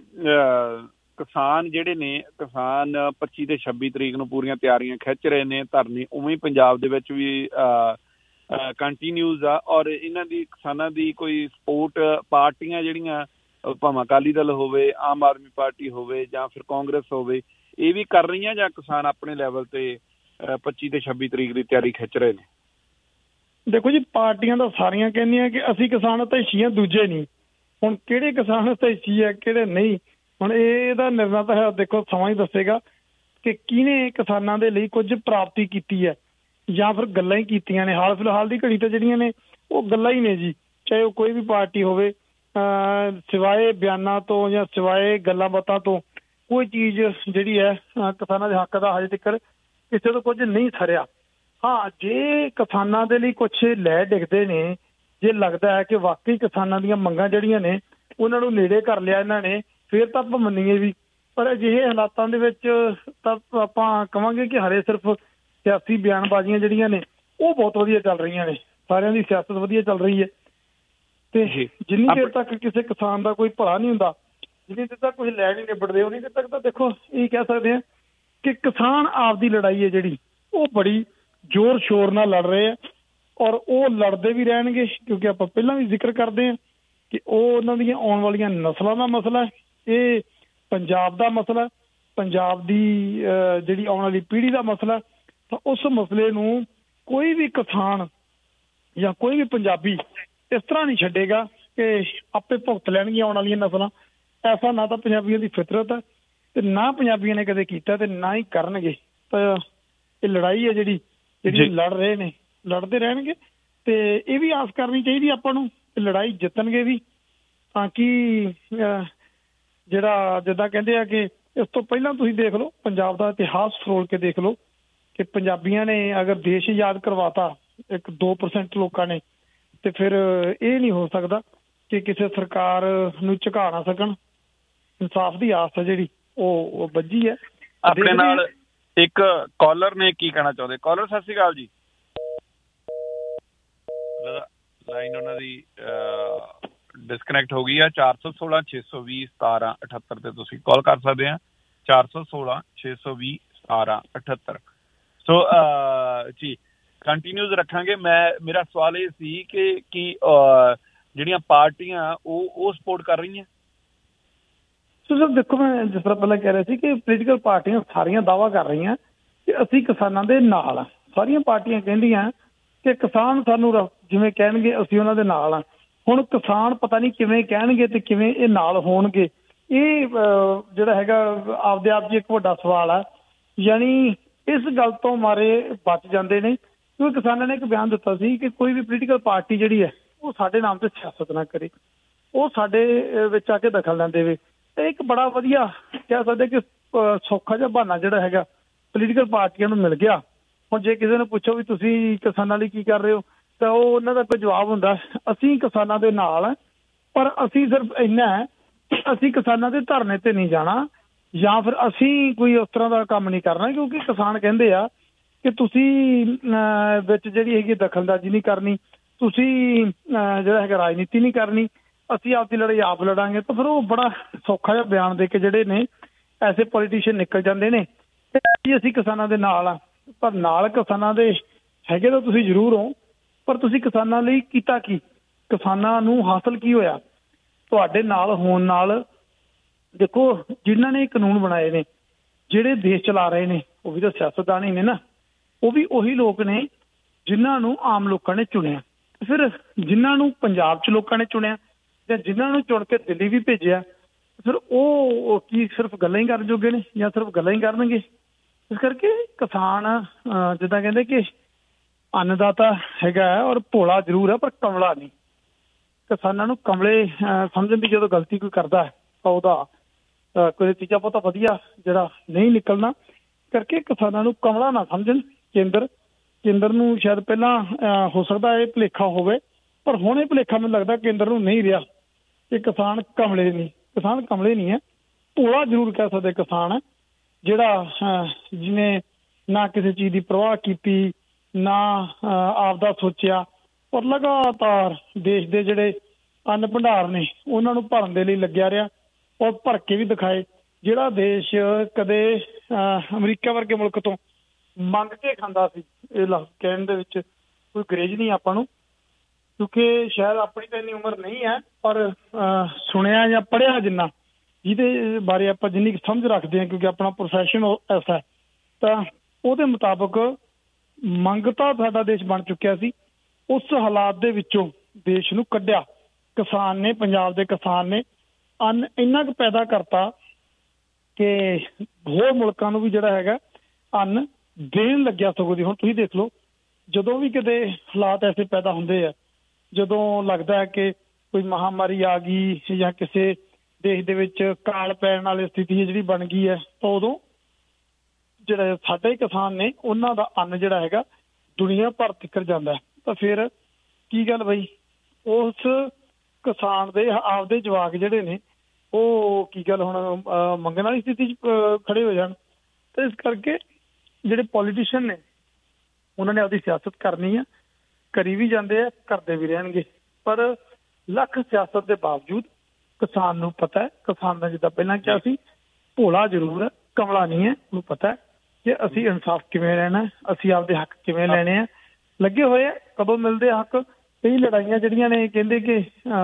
ਕਿਸਾਨ ਜਿਹੜੇ ਨੇ, ਕਿਸਾਨ ਪੱਚੀ ਤੇ ਛੱਬੀ ਤਰੀਕ ਨੂੰ ਪੂਰੀਆਂ ਤਿਆਰੀਆਂ ਖਿੱਚ ਰਹੇ ਨੇ, ਧਰਨੇ ਉਵੇਂ ਪੰਜਾਬ ਦੇ ਵਿੱਚ ਵੀ ਕੰਟੀਨਿਊਜ਼ ਆ ਔਰ ਇਹਨਾਂ ਦੀ ਕਿਸਾਨਾਂ ਦੀ ਕੋਈ ਸਪੋਰਟ ਪਾਰਟੀਆਂ ਜਿਹੜੀਆਂ ਭਾਵੇਂ ਅਕਾਲੀ ਦਲ ਹੋਵੇ, ਆਮ ਆਦਮੀ ਪਾਰਟੀ ਹੋਵੇ ਜਾਂ ਫਿਰ ਕਾਂਗਰਸ ਹੋਵੇ, ਇਹ ਵੀ ਕਰ ਰਹੀਆਂ ਜਾਂ ਕਿਸਾਨ ਆਪਣੇ ਲੈਵਲ ਤੇ ਪੱਚੀ ਤੇ ਛੱਬੀ ਤਰੀਕ ਦੀ ਤਿਆਰੀ ਖਿੱਚ ਰਹੇ ਨੇ? ਦੇਖੋ ਜੀ, ਪਾਰਟੀਆਂ ਤਾਂ ਸਾਰੀਆਂ ਕਹਿੰਦੀਆਂ ਕਿ ਅਸੀਂ ਕਿਸਾਨ ਹਿਤੈਸ਼ੀ ਹਾਂ, ਦੂਜੇ ਨਹੀਂ। ਹੁਣ ਕਿਹੜੇ ਕਿਸਾਨ ਹਿਤੈਸ਼ੀ ਹੈ ਕਿਹੜੇ ਨਹੀਂ, ਹੁਣ ਇਹਦਾ ਨਿਰਣਾ ਤਾਂ ਹੈ ਦੇਖੋ ਸਮਾਂ ਹੀ ਦੱਸੇਗਾ ਕਿ ਕਿਹਨੇ ਕਿਸਾਨਾਂ ਦੇ ਲਈ ਕੁਝ ਪ੍ਰਾਪਤੀ ਕੀਤੀ ਹੈ ਜਾਂ ਫਿਰ ਗੱਲਾਂ ਹੀ ਕੀਤੀਆਂ ਨੇ। ਹਾਲ ਫਿਲਹਾਲ ਦੀ ਘੜੀ ਤਾਂ ਜਿਹੜੀਆਂ ਨੇ ਉਹ ਗੱਲਾਂ ਹੀ ਨੇ ਜੀ, ਚਾਹੇ ਉਹ ਕੋਈ ਵੀ ਪਾਰਟੀ ਹੋਵੇ, ਸਿਵਾਏ ਬਿਆਨਾਂ ਤੋਂ ਜਾਂ ਸਿਵਾਏ ਗੱਲਾਂ ਬਾਤਾਂ ਤੋਂ ਕੋਈ ਚੀਜ਼ ਜਿਹੜੀ ਹੈ ਕਿਸਾਨਾਂ ਦੇ ਹੱਕ ਦਾ ਹਜੇ ਤੱਕ ਕਿਸੇ ਤੋਂ ਕੁਝ ਨਹੀਂ ਸਰਿਆ। ਹਾਂ, ਜੇ ਕਿਸਾਨਾਂ ਦੇ ਲਈ ਕੁਛ ਲੈ ਡਿੱਗਦੇ ਨੇ, ਜੇ ਲੱਗਦਾ ਹੈ ਕਿ ਵਾਕਈ ਕਿਸਾਨਾਂ ਦੀਆਂ ਮੰਗਾਂ ਜਿਹੜੀਆਂ ਨੇ ਉਹਨਾਂ ਨੂੰ ਨੇੜੇ ਕਰ ਲਿਆ ਇਹਨਾਂ ਨੇ, ਫਿਰ ਤਾਂ ਆਪਾਂ ਮੰਨੀਏ ਵੀ। ਪਰ ਅਜਿਹੇ ਹਾਲਾਤਾਂ ਦੇ ਵਿੱਚ ਤਾਂ ਆਪਾਂ ਕਹਾਂਗੇ ਕਿ ਹਰੇ ਸਿਰਫ ਸਿਆਸੀ ਬਿਆਨਬਾਜ਼ੀਆਂ ਜਿਹੜੀਆਂ ਨੇ ਉਹ ਬਹੁਤ ਵਧੀਆ ਚੱਲ ਰਹੀਆਂ ਨੇ, ਸਾਰਿਆਂ ਦੀ ਸਿਆਸਤ ਵਧੀਆ ਚੱਲ ਰਹੀ ਹੈ। ਤੇ ਜਿੰਨੀ ਦੇਰ ਤੱਕ ਕਿਸੇ ਕਿਸਾਨ ਦਾ ਕੋਈ ਭਲਾ ਨਹੀਂ ਹੁੰਦਾ, ਜਿੰਨੀ ਦੇਰ ਤੱਕ ਕੋਈ ਲੈ ਨਹੀਂ ਨਿਬੜਦੇ, ਉਨੀ ਦੇਰ ਤੱਕ ਤਾਂ ਦੇਖੋ ਇਹ ਕਹਿ ਸਕਦੇ ਹਾਂ ਕਿ ਕਿਸਾਨ ਆਪਦੀ ਲੜਾਈ ਹੈ ਜਿਹੜੀ ਉਹ ਬੜੀ ਜ਼ੋਰ ਸ਼ੋਰ ਨਾਲ ਲੜ ਰਹੇ ਆ, ਔਰ ਉਹ ਲੜਦੇ ਵੀ ਰਹਿਣਗੇ, ਕਿਉਂਕਿ ਆਪਾਂ ਪਹਿਲਾਂ ਵੀ ਜ਼ਿਕਰ ਕਰਦੇ ਹਾਂ ਕਿ ਉਹ ਉਹਨਾਂ ਦੀਆਂ ਆਉਣ ਵਾਲੀਆਂ ਨਸਲਾਂ ਦਾ ਮਸਲਾ ਹੈ, ਇਹ ਪੰਜਾਬ ਦਾ ਮਸਲਾ, ਪੰਜਾਬ ਦੀ ਜਿਹੜੀ ਆਉਣ ਵਾਲੀ ਪੀੜ੍ਹੀ ਦਾ ਮਸਲਾ। ਤਾਂ ਉਸ ਮਸਲੇ ਨੂੰ ਕੋਈ ਵੀ ਕਿਸਾਨ ਜਾਂ ਕੋਈ ਵੀ ਪੰਜਾਬੀ ਇਸ ਤਰ੍ਹਾਂ ਨਹੀਂ ਛੱਡੇਗਾ ਕਿ ਆਪੇ ਭੁਗਤ ਲੈਣਗੀਆਂ ਆਉਣ ਵਾਲੀਆਂ ਨਸਲਾਂ। ਐਸਾ ਨਾ ਤਾਂ ਪੰਜਾਬੀਆਂ ਦੀ ਫਿਤਰਤ ਹੈ ਤੇ ਨਾ ਪੰਜਾਬੀਆਂ ਨੇ ਕਦੇ ਕੀਤਾ ਤੇ ਨਾ ਹੀ ਕਰਨਗੇ। ਤਾਂ ਇਹ ਲੜਾਈ ਹੈ ਜਿਹੜੀ ਜਿਹੜੀ ਲੜ ਰਹੇ ਨੇ, ਲੜਦੇ ਰਹਿਣਗੇ। ਤੇ ਇਹ ਵੀ ਆਸ ਕਰਨੀ ਚਾਹੀਦੀ ਆਪਾਂ ਨੂੰ ਕਿ ਲੜਾਈ ਜਿੱਤਣਗੇ ਵੀ, ਤਾਂ ਕਿ ਜਿਹੜਾ ਜਿੱਦਾਂ ਕਹਿੰਦੇ ਆ ਕਿ ਇਸ ਤੋਂ ਪਹਿਲਾਂ ਤੁਸੀਂ ਦੇਖ ਲਓ ਪੰਜਾਬ ਦਾ ਇਤਿਹਾਸ ਫਰੋਲ ਕੇ ਦੇਖ ਲਓ ਕਿ ਪੰਜਾਬੀਆਂ ਨੇ ਅਗਰ ਦੇਸ਼ ਆਜ਼ਾਦ ਕਰਵਾਤਾ ਇੱਕ ਦੋ ਪਰਸੈਂਟ ਲੋਕਾਂ ਨੇ, ਤੇ ਫਿਰ ਇਹ ਨਹੀਂ ਹੋ ਸਕਦਾ ਕਿ ਕਿਸੇ ਸਰਕਾਰ ਨੂੰ ਝੁਕਾ ਨਾ ਸਕਣ। ਇਨਸਾਫ ਦੀ ਆਸ ਹੈ ਜਿਹੜੀ ਉਹ ਵੱਜੀ ਹੈ। ਆਪਣੇ ਨਾਲ ਇੱਕ ਕਾਲਰ ਨੇ ਕੀ ਕਹਿਣਾ ਚਾਹੁੰਦੇ? ਕਾਲਰ ਸਤਿ ਸ਼੍ਰੀ ਅਕਾਲ ਜੀ। ਲਾਈਨ ਉਹਨਾਂ ਦੀ ਡਿਸਕਨੈਕਟ ਹੋ ਗਈ ਆ। ਚਾਰ ਸੌ ਸੋਲਾਂ ਛੇ ਸੌ ਵੀਹ ਸਤਾਰਾਂ ਅਠੱਤਰ ਤੇ ਤੁਸੀਂ ਕਾਲ ਕਰ ਸਕਦੇ ਆ। ਚਾਰ ਸੌ ਸੋਲਾਂ ਛੇ ਸੌ ਵੀਹ ਸਤਾਰਾਂ ਅਠੱਤਰ। ਸੋ ਜੀ ਕੰਟੀਨਿਊਜ਼ ਰੱਖਾਂਗੇ। ਮੈਂ ਮੇਰਾ ਸਵਾਲ ਇਹ ਸੀ ਕਿ ਕੀ ਜਿਹੜੀਆਂ ਪਾਰਟੀਆਂ ਉਹ ਉਹ ਸਪੋਰਟ ਕਰ ਰਹੀਆਂ? ਸੋ ਸਰ ਦੇਖੋ, ਮੈਂ ਜਿਸ ਤਰ੍ਹਾਂ ਪਹਿਲਾਂ ਕਹਿ ਰਿਹਾ ਸੀ ਕਿ ਪੋਲੀਟੀਕਲ ਪਾਰਟੀਆਂ ਸਾਰੀਆਂ ਦਾਅਵਾ ਕਰ ਰਹੀਆਂ ਕਿ ਅਸੀਂ ਕਿਸਾਨਾਂ ਦੇ ਨਾਲ ਆ। ਸਾਰੀਆਂ ਪਾਰਟੀਆਂ ਕਹਿੰਦੀਆਂ ਕਿ ਕਿਸਾਨ ਸਾਨੂੰ ਜਿਵੇਂ ਕਹਿਣਗੇ ਅਸੀਂ ਉਹਨਾਂ ਦੇ ਨਾਲ ਆ। ਹੁਣ ਕਿਸਾਨ ਪਤਾ ਨਹੀਂ ਕਿਵੇਂ ਕਹਿਣਗੇ ਤੇ ਕਿਵੇਂ ਇਹ ਨਾਲ ਹੋਣਗੇ, ਇਹ ਜਿਹੜਾ ਹੈਗਾ ਆਪਦੇ ਆਪ 'ਚ ਇੱਕ ਵੱਡਾ ਸਵਾਲ ਆ। ਯਾਨੀ ਇਸ ਗੱਲ ਤੋਂ ਮਾਰੇ ਬਚ ਜਾਂਦੇ ਨੇ ਕਿਉਂਕਿ ਕਿਸਾਨਾਂ ਨੇ ਇੱਕ ਬਿਆਨ ਦਿੱਤਾ ਸੀ ਕਿ ਕੋਈ ਵੀ ਪੋਲੀਟੀਕਲ ਪਾਰਟੀ ਜਿਹੜੀ ਹੈ ਉਹ ਸਾਡੇ ਨਾਮ ਤੇ ਸਿਆਸਤ ਨਾ ਕਰੇ, ਉਹ ਸਾਡੇ ਵਿੱਚ ਆ ਕੇ ਦਖਲ ਨਾ ਦੇਵੇ। ਇਹ ਇੱਕ ਬੜਾ ਵਧੀਆ ਕਹਿ ਸਕਦੇ ਕਿ ਸੌਖਾ ਜਿਹਾ ਬਹਾਨਾ ਜਿਹੜਾ ਹੈਗਾ ਪੋਲੀਟੀਕਲ ਪਾਰਟੀਆਂ ਨੂੰ ਮਿਲ ਗਿਆ। ਹੁਣ ਜੇ ਕਿਸੇ ਨੂੰ ਪੁੱਛੋ ਵੀ ਤੁਸੀਂ ਕਿਸਾਨਾਂ ਲਈ ਕੀ ਕਰ ਰਹੇ ਹੋ, ਤਾਂ ਉਹ ਉਹਨਾਂ ਦਾ ਕੋਈ ਜਵਾਬ ਹੁੰਦਾ ਅਸੀਂ ਕਿਸਾਨਾਂ ਦੇ ਨਾਲ ਹਾਂ, ਪਰ ਅਸੀਂ ਸਿਰਫ ਇੰਨਾ ਹੈ ਕਿ ਅਸੀਂ ਕਿਸਾਨਾਂ ਦੇ ਧਰਨੇ ਤੇ ਨਹੀਂ ਜਾਣਾ ਜਾਂ ਫਿਰ ਅਸੀਂ ਕੋਈ ਉਸ ਤਰ੍ਹਾਂ ਦਾ ਕੰਮ ਨਹੀਂ ਕਰਨਾ, ਕਿਉਂਕਿ ਕਿਸਾਨ ਕਹਿੰਦੇ ਆ ਕਿ ਤੁਸੀਂ ਵਿੱਚ ਜਿਹੜੀ ਹੈਗੀ ਦਖਲਅੰਦਾਜ਼ੀ ਨਹੀਂ ਕਰਨੀ, ਤੁਸੀਂ ਜਿਹੜਾ ਹੈਗਾ ਰਾਜਨੀਤੀ ਨਹੀਂ ਕਰਨੀ, ਅਸੀਂ ਆਪਦੀ ਲੜਾਈ ਆਪ ਲੜਾਂਗੇ। ਤਾਂ ਫਿਰ ਉਹ ਬੜਾ ਸੌਖਾ ਜਿਹਾ ਬਿਆਨ ਦੇ ਕੇ ਜਿਹੜੇ ਨੇ ਐਸੇ ਪੋਲੀਟੀਸ਼ੀਅਨ ਨਿਕਲ ਜਾਂਦੇ ਨੇ ਕਿ ਅਸੀਂ ਕਿਸਾਨਾਂ ਦੇ ਨਾਲ ਆ। ਪਰ ਨਾਲ ਕਿਸਾਨਾਂ ਦੇ ਹੈਗੇ ਤਾਂ ਤੁਸੀਂ ਜ਼ਰੂਰ ਹੋ, ਪਰ ਤੁਸੀਂ ਕਿਸਾਨਾਂ ਲਈ ਕੀਤਾ ਕੀ? ਕਿਸਾਨਾਂ ਨੂੰ ਹਾਸਲ ਕੀ ਹੋਇਆ ਤੁਹਾਡੇ ਨਾਲ ਹੋਣ ਨਾਲ? ਦੇਖੋ, ਜਿਨ੍ਹਾਂ ਨੇ ਕਾਨੂੰਨ ਬਣਾਏ ਨੇ, ਜਿਹੜੇ ਦੇਸ਼ ਚਲਾ ਰਹੇ ਨੇ, ਉਹ ਵੀ ਤਾਂ ਸਿਆਸਤਦਾਨ ਹੀ ਨੇ ਨਾ। ਉਹ ਵੀ ਉਹੀ ਲੋਕ ਨੇ ਜਿਨ੍ਹਾਂ ਨੂੰ ਆਮ ਲੋਕਾਂ ਨੇ ਚੁਣਿਆ। ਫਿਰ ਜਿਨ੍ਹਾਂ ਨੂੰ ਪੰਜਾਬ 'ਚ ਲੋਕਾਂ ਨੇ ਚੁਣਿਆ ਜਾਂ ਜਿਨ੍ਹਾਂ ਨੂੰ ਚੁਣ ਕੇ ਦਿੱਲੀ ਵੀ ਭੇਜਿਆ, ਫਿਰ ਉਹ ਕੀ ਸਿਰਫ ਗੱਲਾਂ ਹੀ ਕਰਨ ਜੋਗੇ ਨੇ ਜਾਂ ਸਿਰਫ ਗੱਲਾਂ ਹੀ ਕਰਨਗੇ? ਇਸ ਕਰਕੇ ਕਿਸਾਨ ਜਿੱਦਾਂ ਕਹਿੰਦੇ ਕਿ ਅੰਨਦਾਤਾ ਹੈਗਾ ਔਰ ਭੋਲਾ ਜ਼ਰੂਰ ਹੈ ਪਰ ਕਮਲਾ ਨਹੀਂ। ਕਿਸਾਨਾਂ ਨੂੰ ਕਮਲੇ ਸਮਝਣ ਦੀ ਜਦੋਂ ਗਲਤੀ ਕੋਈ ਕਰਦਾ ਹੈ ਤਾਂ ਉਹਦਾ ਕੋਈ ਨਤੀਜਾ ਬਹੁਤਾ ਵਧੀਆ ਜਿਹੜਾ ਨਹੀਂ ਨਿਕਲਣਾ। ਕਰਕੇ ਕਿਸਾਨਾਂ ਨੂੰ ਕਮਲਾ ਨਾ ਸਮਝਣ। ਕੇਂਦਰ ਕੇਂਦਰ ਨੂੰ ਸ਼ਾਇਦ ਪਹਿਲਾਂ ਹੋ ਸਕਦਾ ਇਹ ਭੁਲੇਖਾ ਹੋਵੇ, ਪਰ ਹੁਣ ਇਹ ਭੁਲੇਖਾ ਮੈਨੂੰ ਲੱਗਦਾ ਕੇਂਦਰ ਨੂੰ ਨਹੀਂ ਰਿਹਾ ਕਿ ਕਿਸਾਨ ਕਮਲੇ ਨਹੀਂ। ਕਿਸਾਨ ਕਮਲੇ ਨਹੀਂ ਹੈ, ਭੋਲਾ ਜ਼ਰੂਰ ਕਹਿ ਸਕਦੇ ਕਿਸਾਨ ਹੈ, ਜਿਹੜਾ ਜਿਹਨੇ ਨਾ ਕਿਸੇ ਚੀਜ਼ ਦੀ ਪਰਵਾਹ ਕੀਤੀ, ਨਾ ਆਪਦਾ ਸੋਚਿਆ, ਔਰ ਲਗਾਤਾਰ ਦੇਸ਼ ਦੇ ਜਿਹੜੇ ਅੰਨ ਭੰਡਾਰ ਨੇ ਉਹਨਾਂ ਨੂੰ ਭਰਨ ਦੇ ਲਈ ਲੱਗਿਆ ਰਿਹਾ ਔਰ ਭਰ ਕੇ ਵੀ ਦਿਖਾਏ। ਜਿਹੜਾ ਦੇਸ਼ ਕਦੇ ਅਮਰੀਕਾ ਵਰਗੇ ਮੁਲਕ ਤੋਂ ਮੰਗ ਕੇ ਖਾਂਦਾ ਸੀ, ਇਹ ਲਫ਼ਜ਼ ਕਹਿਣ ਦੇ ਵਿੱਚ ਕੋਈ ਗਰੇਜ ਨਹੀਂ ਆਪਾਂ ਨੂੰ, ਕਿਉਂਕਿ ਸ਼ਾਇਦ ਆਪਣੀ ਤਾਂ ਇੰਨੀ ਉਮਰ ਨਹੀਂ ਹੈ, ਪਰ ਸੁਣਿਆ ਜਾਂ ਪੜ੍ਹਿਆ ਜਿੰਨਾ, ਜਿਹਦੇ ਬਾਰੇ ਆਪਾਂ ਜਿੰਨੀ ਕੁ ਸਮਝ ਰੱਖਦੇ ਹਾਂ ਕਿਉਂਕਿ ਆਪਣਾ ਪ੍ਰੋਫੈਸ਼ਨ ਐਸਾ, ਤਾਂ ਉਹਦੇ ਮੁਤਾਬਕ ਮੰਗ ਤਾਂ ਸਾਡਾ ਦੇਸ਼ ਬਣ ਚੁੱਕਿਆ ਸੀ। ਉਸ ਹਾਲਾਤ ਦੇ ਵਿੱਚੋਂ ਦੇਸ਼ ਨੂੰ ਕੱਢਿਆ ਕਿਸਾਨ ਨੇ, ਪੰਜਾਬ ਦੇ ਕਿਸਾਨ ਨੇ ਅੰਨ ਇੰਨਾ ਕੁ ਪੈਦਾ ਕਰਤਾ ਕਿ ਹੋਰ ਮੁਲਕਾਂ ਨੂੰ ਵੀ ਜਿਹੜਾ ਹੈਗਾ ਅੰਨ ਦੇਣ ਲੱਗਿਆ। ਸਗੋਂ ਦੀ ਹੁਣ ਤੁਸੀਂ ਦੇਖ ਲਓ, ਜਦੋਂ ਵੀ ਕਿਤੇ ਹਾਲਾਤ ਐਸੇ ਪੈਦਾ ਹੁੰਦੇ ਆ, ਜਦੋਂ ਲੱਗਦਾ ਹੈ ਕਿ ਕੋਈ ਮਹਾਮਾਰੀ ਆ ਗਈ ਜਾਂ ਕਿਸੇ ਦੇਸ਼ ਦੇ ਵਿੱਚ ਕਾਲ ਪੈਣ ਵਾਲੀ ਸਥਿਤੀ ਜਿਹੜੀ ਬਣ ਗਈ ਹੈ, ਤਾਂ ਉਦੋਂ ਜਿਹੜੇ ਸਾਡੇ ਕਿਸਾਨ ਨੇ ਉਹਨਾਂ ਦਾ ਅੰਨ ਜਿਹੜਾ ਹੈਗਾ ਦੁਨੀਆ ਭਰ ਤੱਕ ਜਾਂਦਾ। ਤਾਂ ਫਿਰ ਕੀ ਗੱਲ ਬਈ, ਉਸ ਕਿਸਾਨ ਦੇ ਆਪਦੇ ਜਵਾਕ ਜਿਹੜੇ ਨੇ ਉਹ ਕੀ ਗੱਲ ਹੁਣ ਮੰਗਣ ਵਾਲੀ ਸਥਿਤੀ 'ਚ ਖੜੇ ਹੋ ਜਾਣ। ਤੇ ਇਸ ਕਰਕੇ ਜਿਹੜੇ ਪੋਲੀਟੀਸ਼ੀਅਨ ਨੇ ਉਹਨਾਂ ਨੇ ਆਪਦੀ ਸਿਆਸਤ ਕਰਨੀ ਆ, ਕਰੀ ਵੀ ਜਾਂਦੇ ਆ, ਕਰਦੇ ਵੀ ਰਹਿਣਗੇ। ਪਰ ਲੱਖ ਸਿਆਸਤ ਦੇ ਬਾਵਜੂਦ ਕਿਸਾਨ ਨੂੰ ਪਤਾ ਹੈ, ਕਿਸਾਨ ਦਾ ਜਿੱਦਾਂ ਪਹਿਲਾਂ ਕਿਹਾ ਸੀ ਭੋਲਾ ਜ਼ਰੂਰ ਹੈ, ਕਮਲਾ ਨਹੀਂ ਹੈ। ਉਹਨੂੰ ਪਤਾ ਹੈ ਕਿ ਅਸੀਂ ਇਨਸਾਫ ਕਿਵੇਂ ਲੈਣਾ, ਅਸੀਂ ਆਪਦੇ ਹੱਕ ਕਿਵੇਂ ਲੈਣੇ ਆ। ਲੱਗੇ ਹੋਏ ਆ, ਕਦੋਂ ਮਿਲਦੇ ਹੱਕ। ਕਈ ਲੜਾਈਆਂ ਜਿਹੜੀਆਂ ਨੇ ਕਹਿੰਦੇ ਕਿ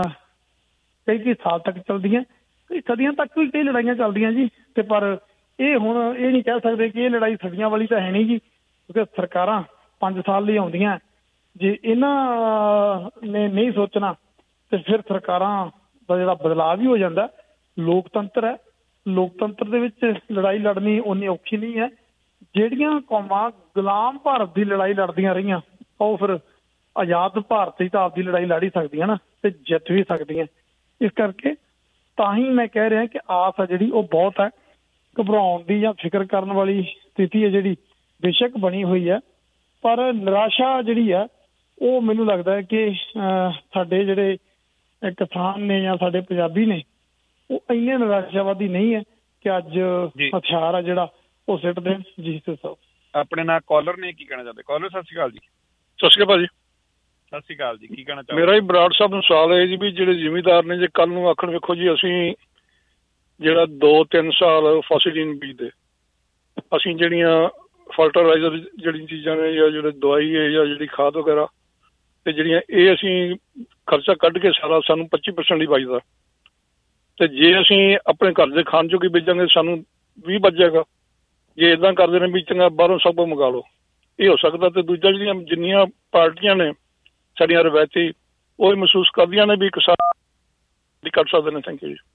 ਕਈ ਕਈ ਸਾਲ ਤੱਕ ਚੱਲਦੀਆਂ, ਕਈ ਸਦੀਆਂ ਤੱਕ ਵੀ ਕਈ ਲੜਾਈਆਂ ਚੱਲਦੀਆਂ ਜੀ। ਤੇ ਪਰ ਇਹ ਹੁਣ ਇਹ ਨਹੀਂ ਕਹਿ ਸਕਦੇ ਕਿ ਇਹ ਲੜਾਈ ਸਦੀਆਂ ਵਾਲੀ ਤਾਂ ਹੈ ਨਹੀਂ ਜੀ, ਕਿਉਂਕਿ ਸਰਕਾਰਾਂ ਪੰਜ ਸਾਲ ਲਈ ਆਉਂਦੀਆਂ। ਜੇ ਇਹਨਾਂ ਨੇ ਨਹੀਂ ਸੋਚਣਾ ਤੇ ਫਿਰ ਸਰਕਾਰਾਂ ਦਾ ਜਿਹੜਾ ਬਦਲਾਅ ਵੀ ਹੋ ਜਾਂਦਾ। ਲੋਕਤੰਤਰ ਹੈ, ਲੋਕਤੰਤਰ ਦੇ ਵਿੱਚ ਲੜਾਈ ਲੜਨੀ ਓਨੀ ਔਖੀ ਨਹੀਂ ਹੈ। ਜਿਹੜੀਆਂ ਕੌਮਾਂ ਗੁਲਾਮ ਭਾਰਤ ਦੀ ਲੜਾਈ ਲੜਦੀਆਂ ਰਹੀਆਂ ਉਹ ਫਿਰ ਆਜ਼ਾਦ ਭਾਰਤ ਦੀ ਤਾਂ ਆਪਦੀ ਲੜਾਈ ਲੜ ਹੀ ਸਕਦੀਆਂ ਨਾ, ਤੇ ਜਿੱਤ ਵੀ ਸਕਦੀਆਂ। ਇਸ ਕਰਕੇ ਤਾਂ ਹੀ ਮੈਂ ਕਹਿ ਰਿਹਾ ਕਿ ਆਸ ਹੈ ਜਿਹੜੀ ਉਹ ਬਹੁਤ ਹੈ। ਘਬਰਾਉਣ ਦੀ ਜਾਂ ਫਿਕਰ ਕਰਨ ਵਾਲੀ ਸਥਿਤੀ ਹੈ ਜਿਹੜੀ ਬੇਸ਼ੱਕ ਬਣੀ ਹੋਈ ਹੈ, ਪਰ ਨਿਰਾਸ਼ਾ ਜਿਹੜੀ ਹੈ ਉਹ ਮੈਨੂੰ ਲੱਗਦਾ ਹੈ ਕਿ ਸਾਡੇ ਜਿਹੜੇ ਕਿਸਾਨ ਨੇ ਜਾਂ ਸਾਡੇ ਪੰਜਾਬੀ ਨੇ ਉਹ ਇੰਨੇ ਨਿਰਾਸ਼ਾਵਾਦੀ ਨਹੀਂ ਹੈ ਕਿ ਅੱਜ ਹਥਿਆਰ ਆ ਜਿਹੜਾ ਉਹ ਸਿੱਟ ਦੇਣ। ਜੀ ਸਾਹਿਬ ਆਪਣੇ ਨਾਲ ਕਾਲਰ ਨੇ ਕੀ ਕਹਿਣਾ ਚਾਹੁੰਦੇ? ਕਾਲਰ ਸਤਿ ਸ਼੍ਰੀ ਅਕਾਲ ਜੀ। ਸਤਿ ਸ਼੍ਰੀ ਅਕਾਲ ਭਾਜੀ। ਸਤਿ ਸ਼੍ਰੀ ਅਕਾਲ ਜੀ, ਕੀ ਕਹਿਣਾ ਚਾਹੁੰਦੇ? ਮੇਰਾ ਹੀ ਬਰਾੜ ਸਾਹਿਬ ਨੂੰ ਸਵਾਲ ਹੈ ਜੀ ਵੀ ਜਿਹੜੇ ਜ਼ਿਮੀਂਦਾਰ ਨੇ ਜੇ ਕੱਲ ਨੂੰ ਆਖਣ ਵੇਖੋ ਜੀ ਅਸੀਂ ਜਿਹੜਾ ਦੋ ਤਿੰਨ ਸਾਲ ਫਸਲ ਨਹੀਂ ਬੀਜਦੇ, ਅਸੀਂ ਜਿਹੜੀਆਂ ਫਰਟੀਲਾਈਜ਼ਰ ਜਿਹੜੀਆਂ ਚੀਜ਼ਾਂ ਨੇ ਜਾਂ ਜਿਹੜੇ ਦਵਾਈ ਹੈ ਜਾਂ ਜਿਹੜੀ ਖਾਦ ਵਗੈਰਾ ਤੇ ਜਿਹੜੀਆਂ ਇਹ ਅਸੀਂ ਖਰਚਾ ਕੱਢ ਕੇ ਸਾਰਾ ਸਾਨੂੰ ਪੱਚੀ ਪਰਸੈਂਟ ਹੀ ਬਚਦਾ, ਤੇ ਜੇ ਅਸੀਂ ਆਪਣੇ ਘਰ ਦੇ ਖਾਣ ਚੋਂ ਕੀ ਬੀਜਾਂਗੇ ਸਾਨੂੰ ਵੀਹ ਬਚ ਜਾਏਗਾ। ਜੇ ਇੱਦਾਂ ਕਰਦੇ ਨੇ ਵੀ ਚੰਗਾ ਬਾਹਰੋਂ ਸਭ ਕੁਝ ਮੰਗਾ ਲਓ, ਇਹ ਹੋ ਸਕਦਾ। ਤੇ ਦੂਜਾ ਜਿਹੜੀਆਂ ਜਿੰਨੀਆਂ ਪਾਰਟੀਆਂ ਨੇ ਸਾਡੀਆਂ ਰਵਾਇਤੀ ਉਹ ਹੀ ਮਹਿਸੂਸ ਕਰਦੀਆਂ ਨੇ ਵੀ ਕਿਸਾਨ ਕੱਢ ਸਕਦੇ ਨੇ। ਥੈਂਕ ਯੂ ਜੀ।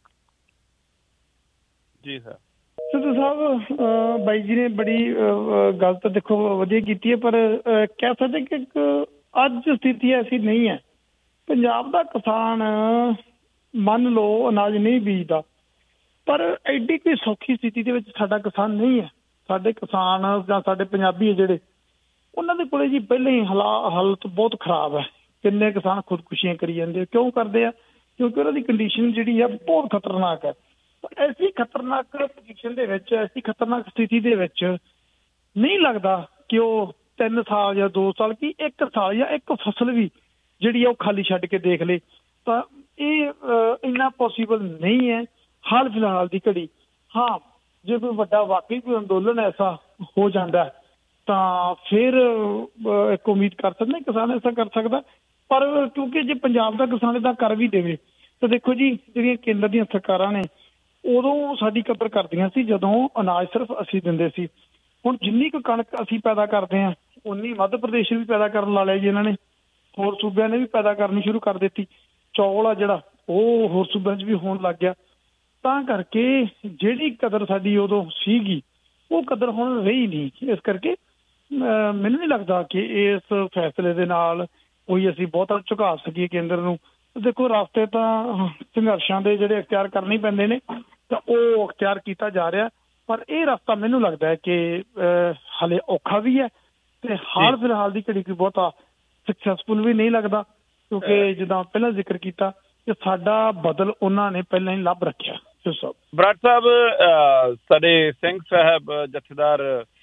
ਜੀ ਸਰ। ਸਿੱਧੂ ਸਾਹਿਬ ਬਾਈ ਜੀ ਨੇ ਬੜੀ ਗੱਲ ਤਾਂ ਦੇਖੋ ਵਧੀਆ ਕੀਤੀ ਹੈ, ਪਰ ਕਹਿ ਸਕਦੇ ਕਿ ਇੱਕ ਅੱਜ ਸਥਿਤੀ ਐਸੀ ਨਹੀਂ ਹੈ। ਪੰਜਾਬ ਦਾ ਕਿਸਾਨ ਮੰਨ ਲਓ ਅਨਾਜ ਨਹੀਂ ਬੀਜਦਾ, ਪਰ ਐਡੀ ਕੋਈ ਸੌਖੀ ਸਥਿਤੀ ਦੇ ਵਿੱਚ ਸਾਡਾ ਕਿਸਾਨ ਨਹੀਂ ਹੈ। ਸਾਡੇ ਕਿਸਾਨ ਜਾਂ ਸਾਡੇ ਪੰਜਾਬੀ ਜਿਹੜੇ ਉਹਨਾਂ ਦੇ ਕੋਲੇ ਜੀ ਪਹਿਲਾਂ ਹੀ ਹਾਲਾ ਹਾਲਤ ਬਹੁਤ ਖਰਾਬ ਹੈ। ਕਿੰਨੇ ਕਿਸਾਨ ਖੁਦਕੁਸ਼ੀਆਂ ਕਰੀ ਜਾਂਦੇ। ਕਿਉਂ ਕਰਦੇ ਆ? ਕਿਉਂਕਿ ਉਹਨਾਂ ਦੀ ਕੰਡੀਸ਼ਨ ਜਿਹੜੀ ਹੈ ਬਹੁਤ ਖਤਰਨਾਕ ਹੈ। ਪਰ ਐਸੀ ਖਤਰਨਾਕ ਪੋਜੀਸ਼ਨ ਦੇ ਵਿੱਚ, ਐਸੀ ਖਤਰਨਾਕ ਸਥਿਤੀ ਦੇ ਵਿੱਚ ਨਹੀਂ ਲੱਗਦਾ ਕਿ ਉਹ ਤਿੰਨ ਸਾਲ ਜਾਂ ਦੋ ਸਾਲ ਕੀ ਇੱਕ ਸਾਲ ਜਾਂ ਇੱਕ ਫਸਲ ਵੀ ਜਿਹੜੀ ਆ ਉਹ ਖਾਲੀ ਛੱਡ ਕੇ ਦੇਖ ਲਏ। ਤਾਂ ਇਹ ਇੰਨਾ ਪੋਸੀਬਲ ਨਹੀਂ ਹੈ ਹਾਲ ਫਿਲਹਾਲ ਦੀ ਘੜੀ। ਹਾਂ, ਜੇ ਕੋਈ ਵੱਡਾ ਵਾਕਈ ਕੋਈ ਅੰਦੋਲਨ ਐਸਾ ਹੋ ਜਾਂਦਾ ਤਾਂ ਫਿਰ ਇੱਕ ਉਮੀਦ ਕਰ ਸਕਦੇ ਕਿਸਾਨ ਐਸਾ ਕਰ ਸਕਦਾ। ਪਰ ਕਿਉਂਕਿ ਜੇ ਪੰਜਾਬ ਦਾ ਕਿਸਾਨ ਏਦਾਂ ਕਰ ਵੀ ਦੇਵੇ ਤਾਂ ਦੇਖੋ ਜੀ ਜਿਹੜੀਆਂ ਕੇਂਦਰ ਦੀਆਂ ਸਰਕਾਰਾਂ ਨੇ ਉਦੋਂ ਸਾਡੀ ਕਦਰ ਕਰਦੀਆਂ ਸੀ ਜਦੋਂ ਅਨਾਜ ਸਿਰਫ ਅਸੀਂ ਦਿੰਦੇ ਸੀ। ਹੁਣ ਜਿੰਨੀ ਕੁ ਕਣਕ ਅਸੀਂ ਪੈਦਾ ਕਰਦੇ ਹਾਂ ਉਨੀ ਮੱਧ ਪ੍ਰਦੇਸ਼ ਵੀ ਪੈਦਾ ਕਰਨ ਲਾ ਲਿਆ ਜੀ ਇਹਨਾਂ ਨੇ, ਹੋਰ ਸੂਬਿਆਂ ਨੇ ਵੀ ਪੈਦਾ ਕਰਨੀ ਸ਼ੁਰੂ ਕਰ ਦਿੱਤੀ। ਚੌਲ ਆ ਜਿਹੜਾ ਉਹ ਹੋਰ ਸੂਬਿਆਂ 'ਚ ਵੀ ਹੋਣ ਲੱਗ ਗਿਆ। ਤਾਂ ਕਰਕੇ ਜਿਹੜੀ ਕਦਰ ਸਾਡੀ ਉਦੋਂ ਸੀਗੀ ਉਹ ਕਦਰ ਹੁਣ ਰਹੀ ਨਹੀਂ। ਇਸ ਕਰਕੇ ਮੈਨੂੰ ਨਹੀਂ ਲੱਗਦਾ ਕਿ ਇਸ ਫੈਸਲੇ ਦੇ ਨਾਲ ਕੋਈ ਅਸੀਂ ਬਹੁਤਾ ਝੁਕਾ ਸਕੀਏ ਕੇਂਦਰ ਨੂੰ। ਦੇਖੋ ਰਸਤੇ ਤਾਂ ਸੰਘਰਸ਼ਾਂ ਦੇ ਜਿਹੜੇ ਅਖਤਿਆਰ ਕਰਨੇ ਹੀ ਪੈਂਦੇ ਨੇ ਤਾਂ ਉਹ ਅਖਤਿਆਰ ਕੀਤਾ ਜਾ ਰਿਹਾ, ਪਰ ਇਹ ਰਸਤਾ ਮੈਨੂੰ ਲੱਗਦਾ ਹੈ ਕਿ ਹਾਲੇ ਔਖਾ ਵੀ ਹੈ ਤੇ ਹਾਲ ਫਿਲਹਾਲ ਦੀ ਘੜੀ ਕੋਈ ਬਹੁਤਾ ਸਕਸੈਸਫੁਲ ਵੀ ਨਹੀਂ ਲੱਗਦਾ। ਕਿਉਂਕਿ ਜਿੱਦਾਂ ਪਹਿਲਾਂ ਜ਼ਿਕਰ ਕੀਤਾ ਕਿ ਸਾਡਾ ਬਦਲ ਉਹਨਾਂ ਨੇ ਪਹਿਲਾਂ ਹੀ ਲੱਭ ਰੱਖਿਆ। ਬਰਾੜ ਸਾਹਿਬ, ਸਾਡੇ ਸਿੰਘ ਸਾਹਿਬ ਜਥੇਦਾਰ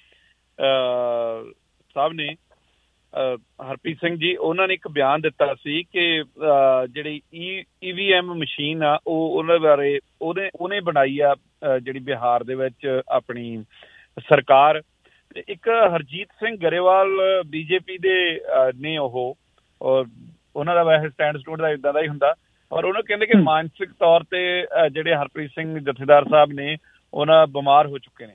ਸਾਹਿਬ ਨੇ ਹਰਪ੍ਰੀਤ ਸਿੰਘ ਜੀ, ਉਹਨਾਂ ਨੇ ਇੱਕ ਬਿਆਨ ਦਿੱਤਾ ਸੀ ਕਿ ਜਿਹੜੀ ਈ ਵੀ ਐਮ ਮਸ਼ੀਨ ਆ ਉਹ ਉਹਨਾਂ ਬਾਰੇ ਉਹਨੇ ਉਹਨੇ ਬਣਾਈ ਆ ਜਿਹੜੀ ਬਿਹਾਰ ਦੇ ਵਿੱਚ ਆਪਣੀ ਸਰਕਾਰ। ਤੇ ਇੱਕ ਹਰਜੀਤ ਸਿੰਘ ਗਰੇਵਾਲ ਬੀਜੇਪੀ ਦੇ ਨੇ, ਉਹ ਉਹਨਾਂ ਦਾ ਵੈਸੇ ਸਟੈਂਡ ਸਟੂਡ ਦਾ ਇੱਦਾਂ ਦਾ ਹੀ ਹੁੰਦਾ, ਔਰ ਉਹਨਾਂ ਕਹਿੰਦੇ ਕਿ ਮਾਨਸਿਕ ਤੌਰ ਤੇ ਜਿਹੜੇ ਹਰਪ੍ਰੀਤ ਸਿੰਘ ਜਥੇਦਾਰ ਸਾਹਿਬ ਨੇ ਉਹਨਾਂ ਬਿਮਾਰ ਹੋ ਚੁੱਕੇ ਨੇ।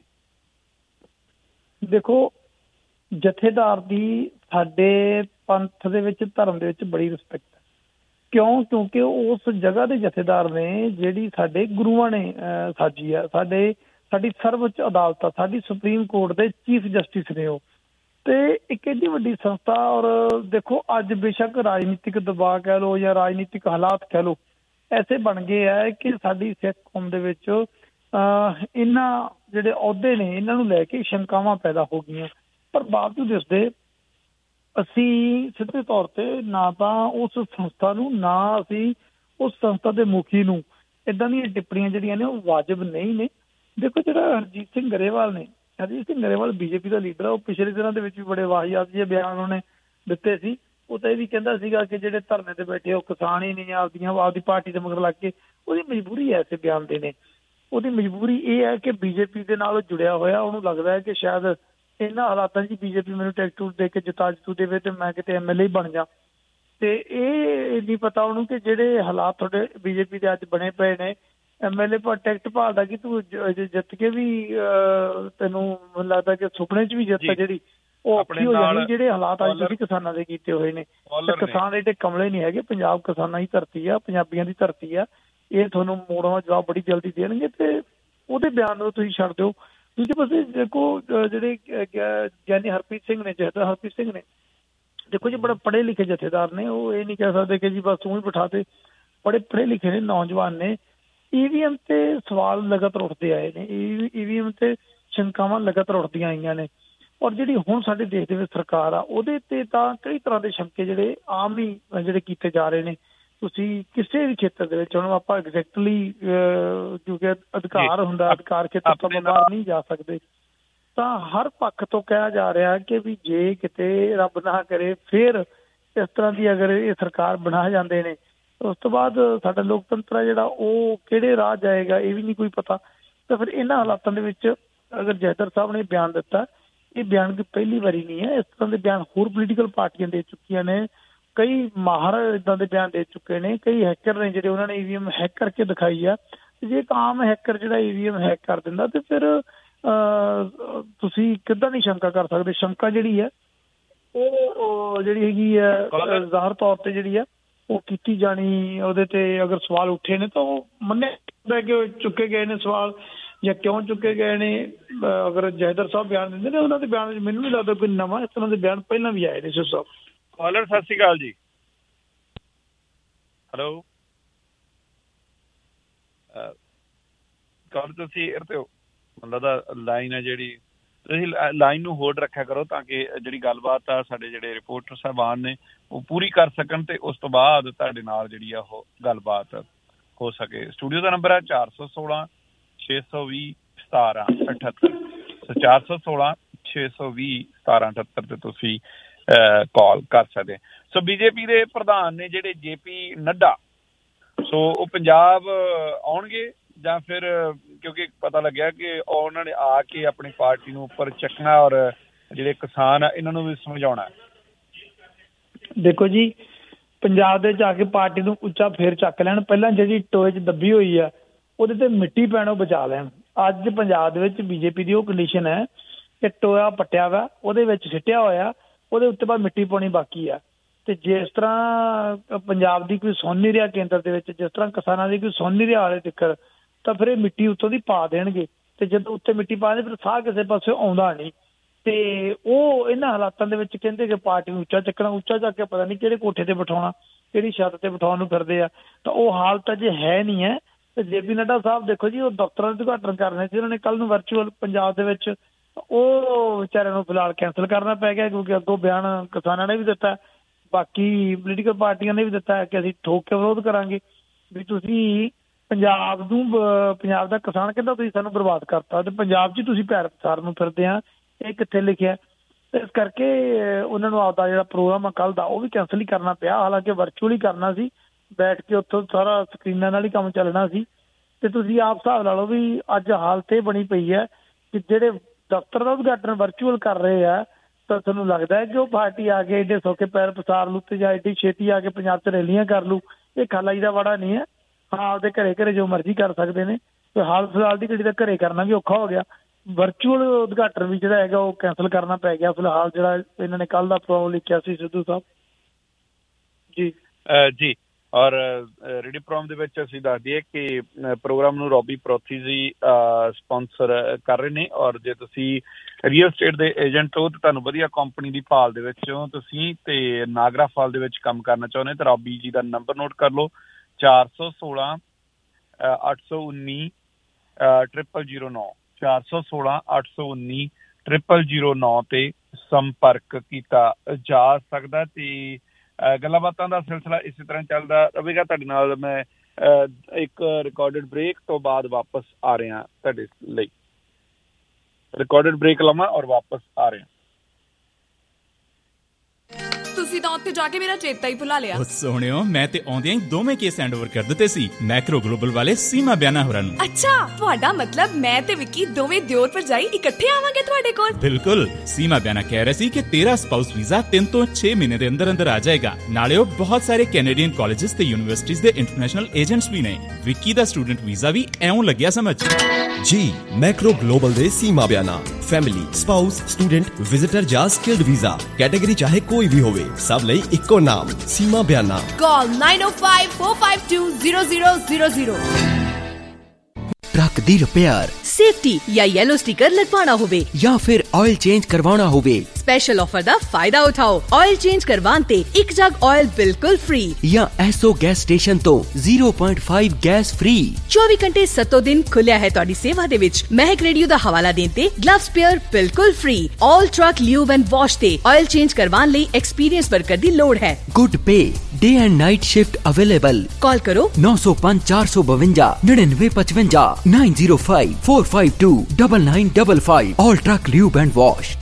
ਦੇਖੋ ਜਥੇਦਾਰ ਦੀ ਸਾਡੇ ਪੰਥ ਦੇ ਵਿੱਚ, ਧਰਮ ਦੇ ਵਿੱਚ ਬੜੀ ਰਿਸਪੈਕਟ ਹੈ। ਕਿਉਂ? ਕਿਉਂਕਿ ਉਸ ਜਗ੍ਹਾ ਦੇ ਜਥੇਦਾਰ ਨੇ ਜਿਹੜੀ ਸਾਡੇ ਗੁਰੂਆਂ ਨੇ ਸਾਜੀ ਆ। ਸਾਡੇ ਸਾਡੀ ਸਰਵਉੱਚ ਅਦਾਲਤ ਆ, ਸਾਡੀ ਸੁਪਰੀਮ ਕੋਰਟ ਦੇ ਚੀਫ ਜਸਟਿਸ ਨੇ ਉਹ। ਤੇ ਇੱਕ ਐਡੀ ਵੱਡੀ ਸੰਸਥਾ। ਔਰ ਦੇਖੋ ਅੱਜ ਬੇਸ਼ੱਕ ਰਾਜਨੀਤਿਕ ਦਬਾਅ ਕਹਿ ਲਓ ਜਾਂ ਰਾਜਨੀਤਿਕ ਹਾਲਾਤ ਕਹਿ ਲਓ ਐਸੇ ਬਣ ਗਏ ਹੈ ਕਿ ਸਾਡੀ ਸਿੱਖ ਕੌਮ ਦੇ ਵਿੱਚ ਇਹਨਾਂ ਜਿਹੜੇ ਅਹੁਦੇ ਨੇ ਇਹਨਾਂ ਨੂੰ ਲੈ ਕੇ ਸ਼ੰਕਾਵਾਂ ਪੈਦਾ ਹੋ ਗਈਆਂ। ਪਰ ਬਾਵਜੂਦ ਇਸਦੇ ਅਸੀਂ ਸਿੱਧੇ ਤੌਰ ਤੇ ਨਾ ਤਾਂ ਉਸ ਸੰਸਥਾ ਨੂੰ, ਨਾ ਅਸੀਂ ਉਸ ਸੰਸਥਾ ਦੇ ਮੁਖੀ ਨੂੰ ਇਦਾਂ ਦੀਆਂ ਟਿੱਪਣੀਆਂ ਜਿਹੜੀਆਂ ਨੇ ਉਹ ਵਾਜਬ ਨਹੀਂ ਨੇ। ਦੇਖੋ ਜਿਹੜਾ ਹਰਜੀਤ ਸਿੰਘ ਗਰੇਵਾਲ ਨੇ, ਹਰਜੀਤ ਸਿੰਘ ਗਰੇਵਾਲ ਬੀਜੇਪੀ ਦਾ ਲੀਡਰ ਆ, ਉਹ ਪਿਛਲੇ ਦਿਨਾਂ ਦੇ ਵਿੱਚ ਵੀ ਬੜੇ ਵਾਹਿਯਾਤ ਜਿਹੇ ਬਿਆਨ ਉਹਨੇ ਦਿੱਤੇ ਸੀ। ਉਹ ਤਾਂ ਇਹ ਵੀ ਕਹਿੰਦਾ ਸੀਗਾ ਕਿ ਜਿਹੜੇ ਧਰਨੇ ਤੇ ਬੈਠੇ ਉਹ ਕਿਸਾਨ ਹੀ ਨਹੀਂ, ਆਪਦੀਆਂ ਆਪਦੀ ਪਾਰਟੀ ਦੇ ਮਗਰ ਲੱਗ ਕੇ। ਉਹਦੀ ਮਜਬੂਰੀ ਹੈ ਐਸੇ ਬਿਆਨ ਦੇਣੇ, ਉਹਦੀ ਮਜਬੂਰੀ ਇਹ ਹੈ ਕਿ ਬੀਜੇਪੀ ਦੇ ਨਾਲ ਜੁੜਿਆ ਹੋਇਆ, ਉਹਨੂੰ ਲੱਗਦਾ ਹੈ ਕਿ ਸ਼ਾਇਦ ਇਹਨਾਂ ਹਾਲਾਤਾਂ 'ਚ ਬੀਜੇਪੀ ਮੈਨੂੰ ਟਿਕਟ ਟੂਟ ਦੇ ਕੇ ਜਿਤਾ ਜਤੂ ਦੇਵੇ ਤੇ ਮੈਂ ਕਿਤੇ ਐਮ ਐਲ ਏ ਬਣ ਜਾ। ਤੇ ਇਹ ਨਹੀਂ ਪਤਾ ਉਹਨੂੰ ਕਿ ਜਿਹੜੇ ਹਾਲਾਤ ਤੁਹਾਡੇ ਬੀਜੇਪੀ ਦੇ ਅੱਜ ਬਣੇ ਪਏ ਨੇ, ਐਮ ਐਲ ਏ ਪਰ ਟਿਕਟ ਭਾਲਦਾ ਕਿ ਤੂੰ ਜਿੱਤ ਕੇ ਵੀ ਤੈਨੂੰ ਮੈਨੂੰ ਲੱਗਦਾ ਕਿ ਸੁਪਨੇ 'ਚ ਵੀ ਜਿੱਤ ਜਿਹੜੀ ਉਹ ਔਖੀ ਹੋ ਜਾਣੀ। ਜਿਹੜੇ ਹਾਲਾਤ ਅੱਜ ਤੁਸੀਂ ਕਿਸਾਨਾਂ ਦੇ ਕੀਤੇ ਹੋਏ ਨੇ, ਕਿਸਾਨ ਏਡੇ ਕਮਲੇ ਨਹੀਂ ਹੈਗੇ। ਪੰਜਾਬ ਕਿਸਾਨਾਂ ਦੀ ਧਰਤੀ ਆ, ਪੰਜਾਬੀਆਂ ਦੀ ਧਰਤੀ ਆ। ਇਹ ਤੁਹਾਨੂੰ ਮੋੜਾਂ ਦਾ ਜਵਾਬ ਬੜੀ ਜਲਦੀ ਦੇਣਗੇ ਤੇ ਉਹਦੇ ਬਿਆਨ ਨੂੰ ਤੁਸੀਂ ਛੱਡ ਦਿਓ। ਦੂਜੇ ਪਾਸੇ ਦੇਖੋ ਜਿਹੜੇ ਗਿਆਨੀ ਹਰਪ੍ਰੀਤ ਸਿੰਘ ਨੇ, ਜਥੇਦਾਰ ਹਰਪ੍ਰੀਤ ਸਿੰਘ ਨੇ, ਦੇਖੋ ਜੀ ਬੜੇ ਪੜ੍ਹੇ ਲਿਖੇ ਜਥੇਦਾਰ ਨੇ। ਉਹ ਇਹ ਨਹੀਂ ਕਹਿ ਸਕਦੇ ਕਿ ਜੀ ਬਸ ਤੂੰ ਹੀ ਬਿਠਾ ਦੇ। ਬੜੇ ਪੜ੍ਹੇ ਲਿਖੇ ਨੇ, ਨੌਜਵਾਨ ਨੇ। ਈਵੀਐਮ ਤੇ ਸਵਾਲ ਲਗਾਤਾਰ ਉੱਠਦੇ ਆਏ ਨੇ, ਈਵੀਐਮ ਤੇ ਸ਼ੰਕਾਵਾਂ ਲਗਾਤਾਰ ਉੱਠਦੀਆਂ ਆਈਆਂ ਨੇ। ਔਰ ਜਿਹੜੀ ਹੁਣ ਸਾਡੇ ਦੇਸ਼ ਦੇ ਵਿੱਚ ਸਰਕਾਰ ਆ, ਉਹਦੇ ਤੇ ਤਾਂ ਕਈ ਤਰ੍ਹਾਂ ਦੇ ਸ਼ੰਕੇ ਜਿਹੜੇ ਆਮ ਹੀ ਜਿਹੜੇ ਕੀਤੇ ਜਾ ਰਹੇ ਨੇ। ਤੁਸੀਂ ਕਿਸੇ ਵੀ ਖੇਤਰ ਦੇ ਵਿੱਚ, ਹੁਣ ਆਪਾਂ ਐਗਜ਼ੈਕਟਲੀ ਕਿਉਂਕਿ ਅਧਿਕਾਰ ਹੁੰਦਾ, ਅਧਿਕਾਰ ਖੇਤਰ ਤੋਂ ਬਾਹਰ ਨਹੀਂ ਜਾ ਸਕਦੇ, ਤਾਂ ਹਰ ਪੱਖ ਤੋਂ ਕਿਹਾ ਜਾ ਰਿਹਾ ਕਿ ਵੀ ਜੇ ਕਿਤੇ ਰੱਬ ਨਾ ਕਰੇ ਫਿਰ ਇਸ ਤਰ੍ਹਾਂ ਦੀ ਅਗਰ ਇਹ ਸਰਕਾਰ ਬਣਾ ਜਾਂਦੇ ਨੇ, ਉਸ ਤੋਂ ਬਾਅਦ ਸਾਡਾ ਲੋਕਤੰਤਰ ਹੈ ਜਿਹੜਾ ਉਹ ਕਿਹੜੇ ਰਾਹ ਜਾਏਗਾ ਇਹ ਵੀ ਨਹੀਂ ਕੋਈ ਪਤਾ। ਤਾਂ ਫਿਰ ਇਹਨਾਂ ਹਾਲਾਤਾਂ ਦੇ ਵਿੱਚ ਅਗਰ ਜੈਦਰ ਸਾਹਿਬ ਨੇ ਬਿਆਨ ਦਿੱਤਾ, ਇਹ ਬਿਆਨ ਦੀ ਪਹਿਲੀ ਵਾਰੀ ਨਹੀਂ ਹੈ। ਇਸ ਤਰ੍ਹਾਂ ਦੇ ਬਿਆਨ ਹੋਰ ਪੋਲੀਟੀਕਲ ਪਾਰਟੀਆਂ ਦੇ ਚੁੱਕੀਆਂ ਨੇ, ਕਈ ਮਾਹਰ ਇੱਦਾਂ ਦੇ ਬਿਆਨ ਦੇ ਚੁੱਕੇ ਨੇ। ਕਈ ਹੈਕਰ ਨੇ ਜਿਹੜੇ ਉਹਨਾਂ ਨੇ ਈਵੀਐਮ ਹੈਕ ਕਰਕੇ ਦਿਖਾਈ ਆ। ਜੇ ਇੱਕ ਆਮ ਹੈਕਰ ਜਿਹੜਾ ਈਵੀਐਮ ਹੈਕ ਕਰ ਦਿੰਦਾ ਤੇ ਫਿਰ ਤੁਸੀਂ ਕਿੱਦਾਂ ਨਹੀਂ ਸ਼ੰਕਾ ਕਰ ਸਕਦੇ। ਸ਼ੰਕਾ ਜਿਹੜੀ ਹੈ ਉਹ ਜਿਹੜੀ ਹੈਗੀ ਹੈ ਜ਼ਾਹਰ ਤੌਰ ਤੇ ਜਿਹੜੀ ਹੈ ਉਹ ਕੀਤੀ ਜਾਣੀ। ਉਹਦੇ ਤੇ ਅਗਰ ਸਵਾਲ ਉੱਠੇ ਨੇ ਤਾਂ ਉਹ ਮੰਨਿਆ ਕਿ ਚੁੱਕੇ ਗਏ ਨੇ ਸਵਾਲ, ਜਾਂ ਕਿਉਂ ਚੁੱਕੇ ਗਏ ਨੇ। ਅਗਰ ਜੈਦਰ ਸਾਹਿਬ ਬਿਆਨ ਦਿੰਦੇ ਨੇ, ਉਹਨਾਂ ਦੇ ਬਿਆਨ ਮੈਨੂੰ ਨਹੀਂ ਲੱਗਦਾ ਕੋਈ ਨਵਾਂ, ਇਸ ਤਰ੍ਹਾਂ ਦੇ ਬਿਆਨ ਪਹਿਲਾਂ ਵੀ ਆਏ ਨੇ। ਸੋ ਸਾਹਿਬ ਕਾਲਰ ਸਤਿ ਸ਼੍ਰੀ ਅਕਾਲ ਜੀ। ਹੈਲੋ ਕਾਲਰ ਤੁਸੀਂ ਏਅਰ ਤੇ ਹੋ, ਮਤਲਬ ਦਾ ਲਾਈਨ ਹੈ ਜਿਹੜੀ, ਤੁਸੀਂ ਲਾਈਨ ਨੂੰ ਹੋਲਡ ਰੱਖਿਆ ਕਰੋ ਤਾਂ ਕਿ ਜਿਹੜੀ ਗੱਲਬਾਤ ਆ ਸਾਡੇ ਜਿਹੜੇ ਰਿਪੋਰਟਰ ਸਾਹਿਬਾਨ ਨੇ ਉਹ ਪੂਰੀ ਕਰ ਸਕਣ ਤੇ ਉਸ ਤੋਂ ਬਾਅਦ ਤੁਹਾਡੇ ਨਾਲ ਜਿਹੜੀ ਆ ਉਹ ਗੱਲਬਾਤ ਹੋ ਸਕੇ। ਸਟੂਡੀਓ ਦਾ ਨੰਬਰ ਹੈ ਚਾਰ ਸੌ ਸੋਲਾਂ ਛੇ ਸੌ ਵੀਹ ਸਤਾਰਾਂ ਅਠੱਤਰ। ਸੋ ਚਾਰ ਸੌ ਸੋਲਾਂ ਛੇ ਸੌ ਵੀਹ ਸਤਾਰਾਂ ਅਠੱਤਰ ਤੇ ਤੁਸੀਂ ਕਾਲ ਕਰ ਸਕਦੇ। ਸੋ ਬੀਜੇਪੀ ਦੇ ਪ੍ਰਧਾਨ ਨੇ ਜਿਹੜੇ ਜੇ ਪੀ ਨੱਡਾ, ਸੋ ਉਹ ਪੰਜਾਬ ਆਉਣਗੇ ਜਾਂ ਫਿਰ, ਕਿਉਂਕਿ ਪਤਾ ਲੱਗਿਆ ਕਿ ਉਹਨਾਂ ਨੇ ਆ ਕੇ ਆਪਣੀ ਪਾਰਟੀ ਨੂੰ ਉੱਪਰ ਚੱਕਣਾ ਔਰ ਜਿਹੜੇ ਕਿਸਾਨ ਆ ਇਹਨਾਂ ਨੂੰ ਵੀ ਸਮਝਾਉਣਾ। ਦੇਖੋ ਜੀ, ਪੰਜਾਬ ਦੇ ਜਾ ਕੇ ਪਾਰਟੀ ਨੂੰ ਉੱਚਾ ਫੇਰ ਚੱਕ ਲੈਣ। ਪਹਿਲਾਂ ਜਿਹੜੀ ਟੋਏ 'ਚ ਦੱਬੀ ਹੋਈ ਆ ਉਹਦੇ ਤੇ ਮਿੱਟੀ ਪੈਣੋਂ ਬਚਾ ਲੈਣ। ਅੱਜ ਪੰਜਾਬ ਦੇ ਵਿੱਚ ਬੀਜੇਪੀ ਦੀ ਉਹ ਕੰਡੀਸ਼ਨ ਹੈ ਕਿ ਟੋਇਆ ਪੱਟਿਆ ਵਾ, ਉਹਦੇ ਵਿੱਚ ਸਿੱਟਿਆ ਹੋਇਆ, ਉਹਦੇ ਉੱਤੇ ਬਾਅਦ ਮਿੱਟੀ ਪਾਉਣੀ ਬਾਕੀ ਆ। ਤੇ ਜਿਸ ਤਰ੍ਹਾਂ ਪੰਜਾਬ ਦੀ ਕੋਈ ਸੁਣ ਨਹੀਂ ਰਿਹਾ ਕੇਂਦਰ ਦੇ ਵਿੱਚ, ਜਿਸ ਤਰ੍ਹਾਂ ਕਿਸਾਨਾਂ ਦੀ ਕੋਈ ਸੁਣ ਨਹੀਂ ਰਿਹਾ ਹਾਲੇ ਤੱਕ, ਤਾਂ ਫਿਰ ਇਹ ਮਿੱਟੀ ਉੱਤੋਂ ਦੀ ਪਾ ਦੇਣਗੇ। ਤੇ ਜਦੋਂ ਉੱਤੇ ਮਿੱਟੀ ਪਾ ਦੇ ਫਿਰ ਸਾਹ ਕਿਸੇ ਪਾਸੇ ਆਉਂਦਾ ਨਹੀਂ। ਤੇ ਉਹ ਇਹਨਾਂ ਹਾਲਾਤਾਂ ਦੇ ਵਿੱਚ ਕਹਿੰਦੇ ਕਿ ਪਾਰਟੀ ਨੂੰ ਉੱਚਾ ਚੱਕਣਾ, ਉੱਚਾ ਚੱਕ ਕੇ ਪਤਾ ਨਹੀਂ ਕਿਹੜੇ ਕੋਠੇ ਤੇ ਬਿਠਾਉਣਾ, ਕਿਹੜੀ ਛੱਤ ਤੇ ਬਿਠਾਉਣ ਨੂੰ ਫਿਰਦੇ ਆ। ਤਾਂ ਉਹ ਹਾਲਤ ਅਜੇ ਹੈ ਨਹੀਂ ਹੈ। ਤੇ ਜੇ ਪੀ ਨੱਡਾ ਸਾਹਿਬ ਦੇਖੋ ਜੀ, ਉਹ ਦਫ਼ਤਰਾਂ ਦੇ ਉਦਘਾਟਨ ਕਰਨੇ ਸੀ ਉਹਨਾਂ ਨੇ ਕੱਲ੍ਹ ਨੂੰ ਵਰਚੁਅਲ ਪੰਜਾਬ ਦੇ ਵਿੱਚ, ਉਹ ਵਿਚਾਰਿਆਂ ਨੂੰ ਫਿਲਹਾਲ ਕੈਂਸਲ ਕਰਨਾ ਪੈ ਗਿਆ ਕਿਉਂਕਿ ਅੱਗੋਂ ਬਿਆਨ ਕਿਸਾਨਾਂ ਨੇ ਵੀ ਦਿੱਤਾ, ਬਾਕੀ ਪੋਲੀਟੀਕਲ ਪਾਰਟੀਆਂ ਨੇ ਵੀ ਦਿੱਤਾ ਕਿ ਅਸੀਂ ਠੋਕ ਕੇ ਵਿਰੋਧ ਕਰਾਂਗੇ ਵੀ ਤੁਸੀਂ ਪੰਜਾਬ ਨੂੰ, ਪੰਜਾਬ ਦਾ ਕਿਸਾਨ ਕਹਿੰਦਾ ਤੁਸੀਂ ਸਾਨੂੰ ਬਰਬਾਦ ਕਰਤਾ ਤੇ ਪੰਜਾਬ 'ਚ ਹੀ ਤੁਸੀਂ ਪੈਰ ਪਸਾਰਨ ਨੂੰ ਫਿਰਦੇ ਆ, ਇਹ ਕਿੱਥੇ ਲਿਖਿਆ। ਇਸ ਕਰਕੇ ਉਹਨਾਂ ਨੂੰ ਆਪਦਾ ਜਿਹੜਾ ਪ੍ਰੋਗਰਾਮ ਆ ਕੱਲ੍ਹ ਦਾ ਉਹ ਵੀ ਕੈਂਸਲ ਹੀ ਕਰਨਾ ਪਿਆ। ਹਾਲਾਂਕਿ ਵਰਚੁਅਲ ਹੀ ਕਰਨਾ ਸੀ, ਬੈਠ ਕੇ ਉੱਥੋਂ ਸਾਰਾ ਸਕਰੀਨਾਂ ਨਾਲ ਹੀ ਕੰਮ ਚੱਲਣਾ ਸੀ। ਤੇ ਤੁਸੀਂ ਆਪ ਹਿਸਾਬ ਲਾ ਲਓ ਵੀ ਅੱਜ ਹਾਲਤ ਇਹ ਬਣੀ ਪਈ ਹੈ ਕਿ ਜਿਹੜੇ ਦਫ਼ਤਰ ਦਾ ਉਦਘਾਟਨ ਵਰਚੁਅਲ ਕਰ ਰਹੇ ਆ, ਤਾਂ ਤੁਹਾਨੂੰ ਲੱਗਦਾ ਹੈ ਕਿ ਉਹ ਪਾਰਟੀ ਆ ਕੇ ਏਡੇ ਸੌਖੇ ਪੈਰ ਪਸਾਰ ਲੂ ਤੇ ਜਾਂ ਏਡੀ ਛੇਤੀ ਆ ਕੇ ਪੰਜਾਬ 'ਚ ਰੈਲੀਆਂ ਕਰ ਲੂ। ਇਹ ਖਾਲਾ ਜੀ ਦਾ ਵਾੜਾ ਨਹੀਂ ਹੈ। ਹਾਂ, ਆਪਦੇ ਘਰੇ ਘਰੇ ਜੋ ਮਰਜ਼ੀ ਕਰ ਸਕਦੇ ਨੇ। ਤੇ ਹਾਲ ਫਿਲਹਾਲ ਦੀ ਘੜੀ ਦਾ ਘਰੇ ਕਰਨਾ ਵੀ ਔਖਾ ਹੋ ਗਿਆ। ਵਰਚੁਅਲ ਉਦਘਾਟਨ ਵੀ ਜਿਹੜਾ ਹੈਗਾ ਉਹ ਕੈਂਸਲ ਕਰਨਾ ਪੈ ਗਿਆ ਫਿਲਹਾਲ, ਜਿਹੜਾ ਇਹਨਾਂ ਨੇ ਕੱਲ੍ਹ ਦਾ ਪ੍ਰੋਗਰਾਮ ਲਿਖਿਆ ਸੀ ਸਿੱਧੂ ਸਾਹਿਬ ਜੀ। ਜੀ ਔਰ ਰੇਡੀਓ ਪ੍ਰੋਗਰਾਮ ਦੇ ਵਿੱਚ ਅਸੀਂ ਦੱਸ ਦਈਏ ਕਿ ਪ੍ਰੋਗਰਾਮ ਨੂੰ ਰੋਬੀ ਪ੍ਰੋਥੀ ਜੀ ਸਪਾਂਸਰ ਕਰ ਰਹੇ ਨੇ। ਔਰ ਜੇ ਤੁਸੀਂ ਰੀਅਲ ਸਟੇਟ ਦੇ ਏਜੰਟ ਹੋ ਤੇ ਤੁਹਾਨੂੰ ਵਧੀਆ ਕੰਪਨੀ ਦੀ ਭਾਲ ਦੇ ਵਿੱਚ ਹੋ ਤੁਸੀਂ ਤੇ ਨਾਗਰਾ ਫਾਲ ਦੇ ਵਿੱਚ ਕੰਮ ਕਰਨਾ ਚਾਹੁੰਦੇ ਤਾਂ ਰੋਬੀ ਜੀ ਦਾ ਨੰਬਰ ਨੋਟ ਕਰ ਲਓ, ਚਾਰ ਸੌ ਸੋਲਾਂ ਅੱਠ ਸੌ ਉੱਨੀ ਟ੍ਰਿਪਲ ਜ਼ੀਰੋ ਨੌ ਚਾਰ ਸੌ ਸੋਲਾਂ ਅੱਠ ਸੌ ਉੱਨੀ ਟ੍ਰਿਪਲ ਜ਼ੀਰੋ ਨੌ ਤੇ ਸੰਪਰਕ ਕੀਤਾ ਜਾ ਸਕਦਾ। ਤੇ ਗੱਲਾਂ ਬਾਤਾਂ ਦਾ ਸਿਲਸਿਲਾ ਇਸੇ ਤਰ੍ਹਾਂ ਚੱਲਦਾ ਰਹੇਗਾ। ਤੁਹਾਡੇ ਨਾਲ ਮੈਂ ਇੱਕ ਰਿਕਾਰਡਡ ਬ੍ਰੇਕ ਤੋਂ ਬਾਅਦ ਵਾਪਸ ਆ ਰਿਹਾ ਤੁਹਾਡੇ ਲਈ। ਰਿਕਾਰਡਡ ਬ੍ਰੇਕ ਲਵਾਂ ਔਰ ਵਾਪਸ ਆ ਰਿਹਾ। ਤੁਸੀਂ ਤਾਂ ਉੱਥੇ ਜਾ ਕੇ ਮੇਰਾ ਚੇਤਾ ਹੀ ਭੁਲਾ ਲਿਆ। ਸੋਹਣਿਓ, ਮੈਂ ਤੇ ਆਉਂਦਿਆਂ ਹੀ ਦੋਵੇਂ ਕੇਸ ਹੈਂਡ ਓਵਰ ਕਰ ਦਿੱਤੇ ਸੀ ਮੈਕਰੋ ਗਲੋਬਲ ਵਾਲੇ ਸੀਮਾ ਬਿਆਨਾ ਹੋਰਾਂ ਨੂੰ। ਅੱਛਾ, ਤੁਹਾਡਾ ਮਤਲਬ ਮੈਂ ਤੇ ਵਿੱਕੀ ਦੋਵੇਂ ਦਿਓਰ ਭਰਜਾਈ ਇਕੱਠੇ ਆਵਾਂਗੇ ਤੁਹਾਡੇ ਕੋਲ? ਬਿਲਕੁਲ। ਸੀਮਾ ਬਿਆਨਾ ਕਹਿ ਰਿਹਾ ਸੀ ਕਿ ਤੇਰਾ ਸਪਾਊਸ ਵੀਜ਼ਾ ਤਿੰਨ ਤੋਂ ਛੇ ਮਹੀਨੇ ਦੇ ਅੰਦਰ ਅੰਦਰ ਆ ਜਾਏਗਾ। ਨਾਲੇ ਉਹ ਬਹੁਤ ਸਾਰੇ ਕੈਨੇਡੀਅਨ ਕਾਲਜਿਸ ਤੇ ਯੂਨੀਵਰਸਿਟੀਜ਼ ਦੇ ਇੰਟਰਨੈਸ਼ਨਲ ਏਜੰਟਸ ਵੀ ਨੇ। ਵਿੱਕੀ ਦਾ ਸਟੂਡੈਂਟ ਵੀਜ਼ਾ ਵੀ ਐਉਂ ਲੱਗਿਆ ਸਮਝ। ਜੀ ਮੈਕਰੋ ਗਲੋਬਲ ਦੇ Seema ਬਿਆਨਾ family, spouse, student, visitor ਜਾਂ ਸਕਿਲਡ ਵੀਜ਼ਾ ਕੈਟਾਗਰੀ ਚਾਹੇ ਕੋਈ ਵੀ ਹੋਵੇ, ਸਭ ਲਈ ਇੱਕੋ ਨਾਮ Seema Biana. Call nine oh five four five two zero zero zero zero। Truck दी रिपेयर, सेफ्टी या येलो स्टिकर लगवाना होवे या फिर ऑयल चेंज करवाना होवे, स्पेशल ऑफर दा फायदा उठाओ। ऑयल चेंज करवान ते एक जग ऑयल बिल्कुल फ्री या एसओ गैस स्टेशन तो zero point five gas free. चौबीस घंटे सत्तो दिन खुलिया है तुहाडी सेवा दे विच। महक रेडियो दा हवाला देन ते ग्लव स्पेयर बिल्कुल free. All truck lube and wash ते ऑयल चेंज करवान लई एक्सपीरियंस वर्कर दी लोड़ है। Good pay day and night shift available. Call करो नौ सौ पाँच चार सौ बवंजा निन्यानवे पचवंजा nine zero five four five two nine nine five five। All truck lube and wash.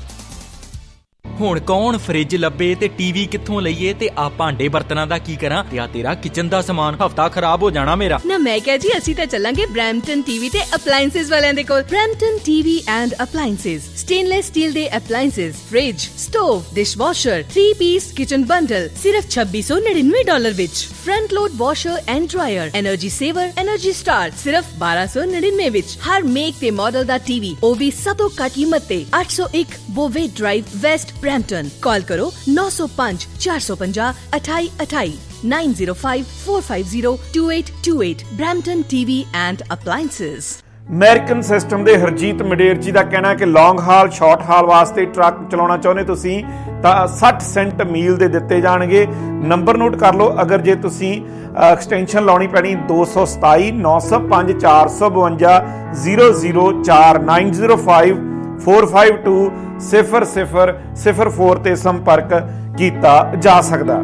ਹੁਣ ਕੌਣ ਫ੍ਰਿਜ ਲੱਭੇ ਤੇ ਟੀਵੀ ਕਿੱਥੋਂ ਲਈਏ ਤੇ ਆ ਭਾਂਡੇ ਬਰਤਨਾਂ ਦਾ ਕੀ ਕਰਾਂ ਤੇ ਆ ਤੇਰਾ ਕਿਚਨ ਦਾ ਸਮਾਨ ਹਫਤਾ ਖਰਾਬ ਹੋ ਜਾਣਾ ਮੇਰਾ। ਨਾ ਮੈਂ ਕਿਹਾ ਜੀ ਅਸੀਂ ਤਾਂ ਚੱਲਾਂਗੇ ਬ੍ਰੈਂਪਟਨ ਟੀਵੀ ਤੇ ਅਪਲਾਈਐਂਸਿਸ ਵਾਲਿਆਂ ਦੇ ਕੋਲ। Brampton TV and appliances stainless steel ਦੇ appliances, fridge, stove, dishwasher, three piece kitchen bundle ਸਿਰਫ ਛੱਬੀ ਸੌ ਨੜਿਨਵੇਂ ਡਾਲਰ ਵਿੱਚ। Front load washer and dryer, energy saver, energy star ਸਿਰਫ ਬਾਰਾਂ ਸੌ ਨੜਿਨਵੇਂ ਵਿੱਚ। ਹਰ ਮੇਕ ਤੇ ਮਾਡਲ ਦਾ ਟੀਵੀ, ਉਹ ਵੀ ਸਭ ਤੋਂ ਘੱਟ ਕੀਮਤ ਤੇ। ਅੱਠ ਸੌ ਇੱਕ ਬੋਵੇ ਡਰਾਈਵ, ਵੈਸਟ ਬ੍ਰੈਂਪਟਨ। कॉल करो नौ सौ पाँच चार सौ पंजाह अठाई अठाई nine zero five four five zero two eight two eight। Brampton T V and Appliances। American system ਦੇ ਹਰਜੀਤ ਮਡੇਰ ਜੀ ਦਾ ਕਹਿਣਾ ਕਿ ਲੌਂਗ ਹਾਲ, ਸ਼ਾਰਟ ਹਾਲ ਵਾਸਤੇ ਟਰੱਕ ਚਲਾਉਣਾ ਚਾਹੁੰਦੇ ਤੁਸੀਂ ਤਾਂ ਸੱਠ ਸੈਂਟ ਮੀਲ ਦੇ ਦਿੱਤੇ ਜਾਣਗੇ। ਨੰਬਰ ਨੋਟ ਕਰ ਲਓ, ਅਗਰ ਜੇ ਤੁਸੀਂ ਐਕਸਟੈਂਸ਼ਨ ਲਾਉਣੀ ਪੈਣੀ ਦੋ ਸੌ ਸਤਾਈ ਨੌ ਸੌ ਪੰਜ ਚਾਰ ਸੌ ਬਵੰਜਾ ਜ਼ੀਰੋ ਜ਼ੀਰੋ ਚਾਰ nine zero five four five two ਸਿਫਰ ਸਿਫਰ ਸਿਫਰ four ਤੇ ਸੰਪਰਕ ਕੀਤਾ ਜਾ ਸਕਦਾ।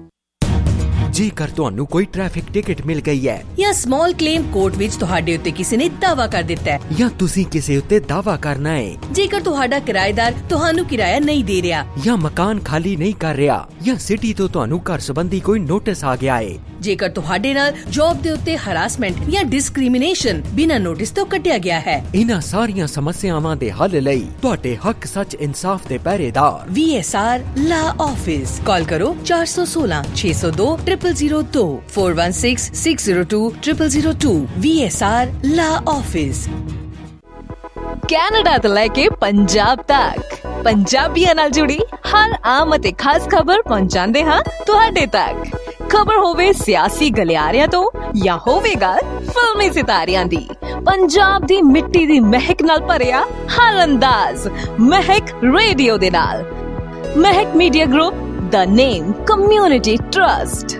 ਜੇਕਰ ਤੁਹਾਨੂੰ ਕੋਈ ਟ੍ਰੈਫਿਕ ਟਿਕਟ ਮਿਲ ਗਈ ਹੈ ਜਾਂ ਸਮਾਲ ਕਲੇਮ ਕੋਰਟ ਵਿੱਚ ਤੁਹਾਡੇ ਉੱਤੇ ਕਿਸੇ ਨੇ ਦਾਅਵਾ ਕਰ ਦਿੱਤਾ ਹੈ ਜਾਂ ਤੁਸੀਂ ਕਿਸੇ ਉੱਤੇ ਦਾਅਵਾ ਕਰਨਾ ਹੈ, ਜੇਕਰ ਤੁਹਾਡਾ ਕਿਰਾਏਦਾਰ ਤੁਹਾਨੂੰ ਕਿਰਾਇਆ ਨਹੀਂ ਦੇ ਰਿਹਾ ਜਾਂ ਮਕਾਨ ਖਾਲੀ ਨਹੀਂ ਕਰ ਰਿਹਾ ਜਾਂ ਸਿਟੀ ਤੋਂ ਤੁਹਾਨੂੰ ਘਰ ਸੰਬੰਧੀ ਕੋਈ ਨੋਟਿਸ ਆ ਗਿਆ ਹੈ, ਜੇਕਰ ਤੁਹਾਡੇ ਨਾਲ ਜੌਬ ਦੇ ਉੱਤੇ ਹਰਾਸਮੈਂਟ ਜਾਂ ਡਿਸਕ੍ਰਿਮੀਨੇਸ਼ਨ ਬਿਨਾਂ ਨੋਟਿਸ ਤੋਂ ਕੱਟਿਆ ਗਿਆ ਹੈ, ਇਹਨਾਂ ਸਾਰੀਆਂ ਸਮੱਸਿਆਵਾਂ ਦੇ ਹੱਲ ਲਈ ਤੁਹਾਡੇ ਹੱਕ ਸੱਚ ਇਨਸਾਫ ਦੇ ਪਹਿਰੇਦਾਰ V S R law office. Call ਕਰੋ ਚਾਰ ਸੌ ਸੋਲਾਂ ਛੇ ਸੌ ਦੋ ट्रिपल जीरो दो four one six six zero two triple zero two। V S R law office. Canada ਤੋਂ ਲੈ ਕੇ ਪੰਜਾਬ ਤੱਕ ਪੰਜਾਬੀਆਂ ਨਾਲ ਜੁੜੀ ਹਰ ਆਮ ਅਤੇ ਖਾਸ ਖਬਰ ਪਹੁੰਚਾਉਂਦੇ ਹਾਂ ਤੁਹਾਡੇ ਤੱਕ। ਖਬਰ ਹੋਵੇ ਸਿਆਸੀ ਗਲਿਆਰਿਆਂ ਤੋਂ ਜਾਂ ਹੋਵੇ ਗੱਲ ਫਿਲਮੀ ਸਿਤਾਰਿਆਂ ਦੀ, ਪੰਜਾਬ ਦੀ ਮਿੱਟੀ ਦੀ ਮਹਿਕ ਨਾਲ ਭਰਿਆ ਹਰ ਅੰਦਾਜ਼ ਮਹਿਕ ਰੇਡੀਓ ਦੇ ਨਾਲ। ਮਹਿਕ ਮੀਡੀਆ ਗਰੁੱਪ, ਦਾ ਨੇਮ ਕਮਿਊਨਿਟੀ ਟਰਸਟ।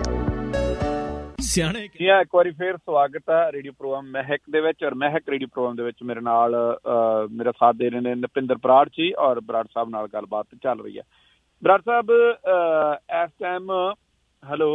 ਸਿਆਣੇ ਜੀ, ਇੱਕ ਵਾਰੀ ਫੇਰ ਸਵਾਗਤ ਹੈ ਰੇਡੀਓ ਪ੍ਰੋਗਰਾਮ ਮਹਿਕ ਦੇ ਵਿੱਚ। ਔਰ ਮਹਿਕ ਰੇਡੀਓ ਪ੍ਰੋਗਰਾਮ ਦੇ ਵਿੱਚ ਮੇਰੇ ਨਾਲ ਮੇਰਾ ਸਾਥ ਦੇ ਰਹੇ ਨੇ ਨਪਿੰਦਰ ਬਰਾੜ ਜੀ, ਔਰ ਬਰਾੜ ਸਾਹਿਬ ਨਾਲ ਗੱਲਬਾਤ ਚੱਲ ਰਹੀ ਹੈ। ਬਰਾੜ ਸਾਹਿਬ ਇਸ ਟਾਈਮ ਹੈਲੋ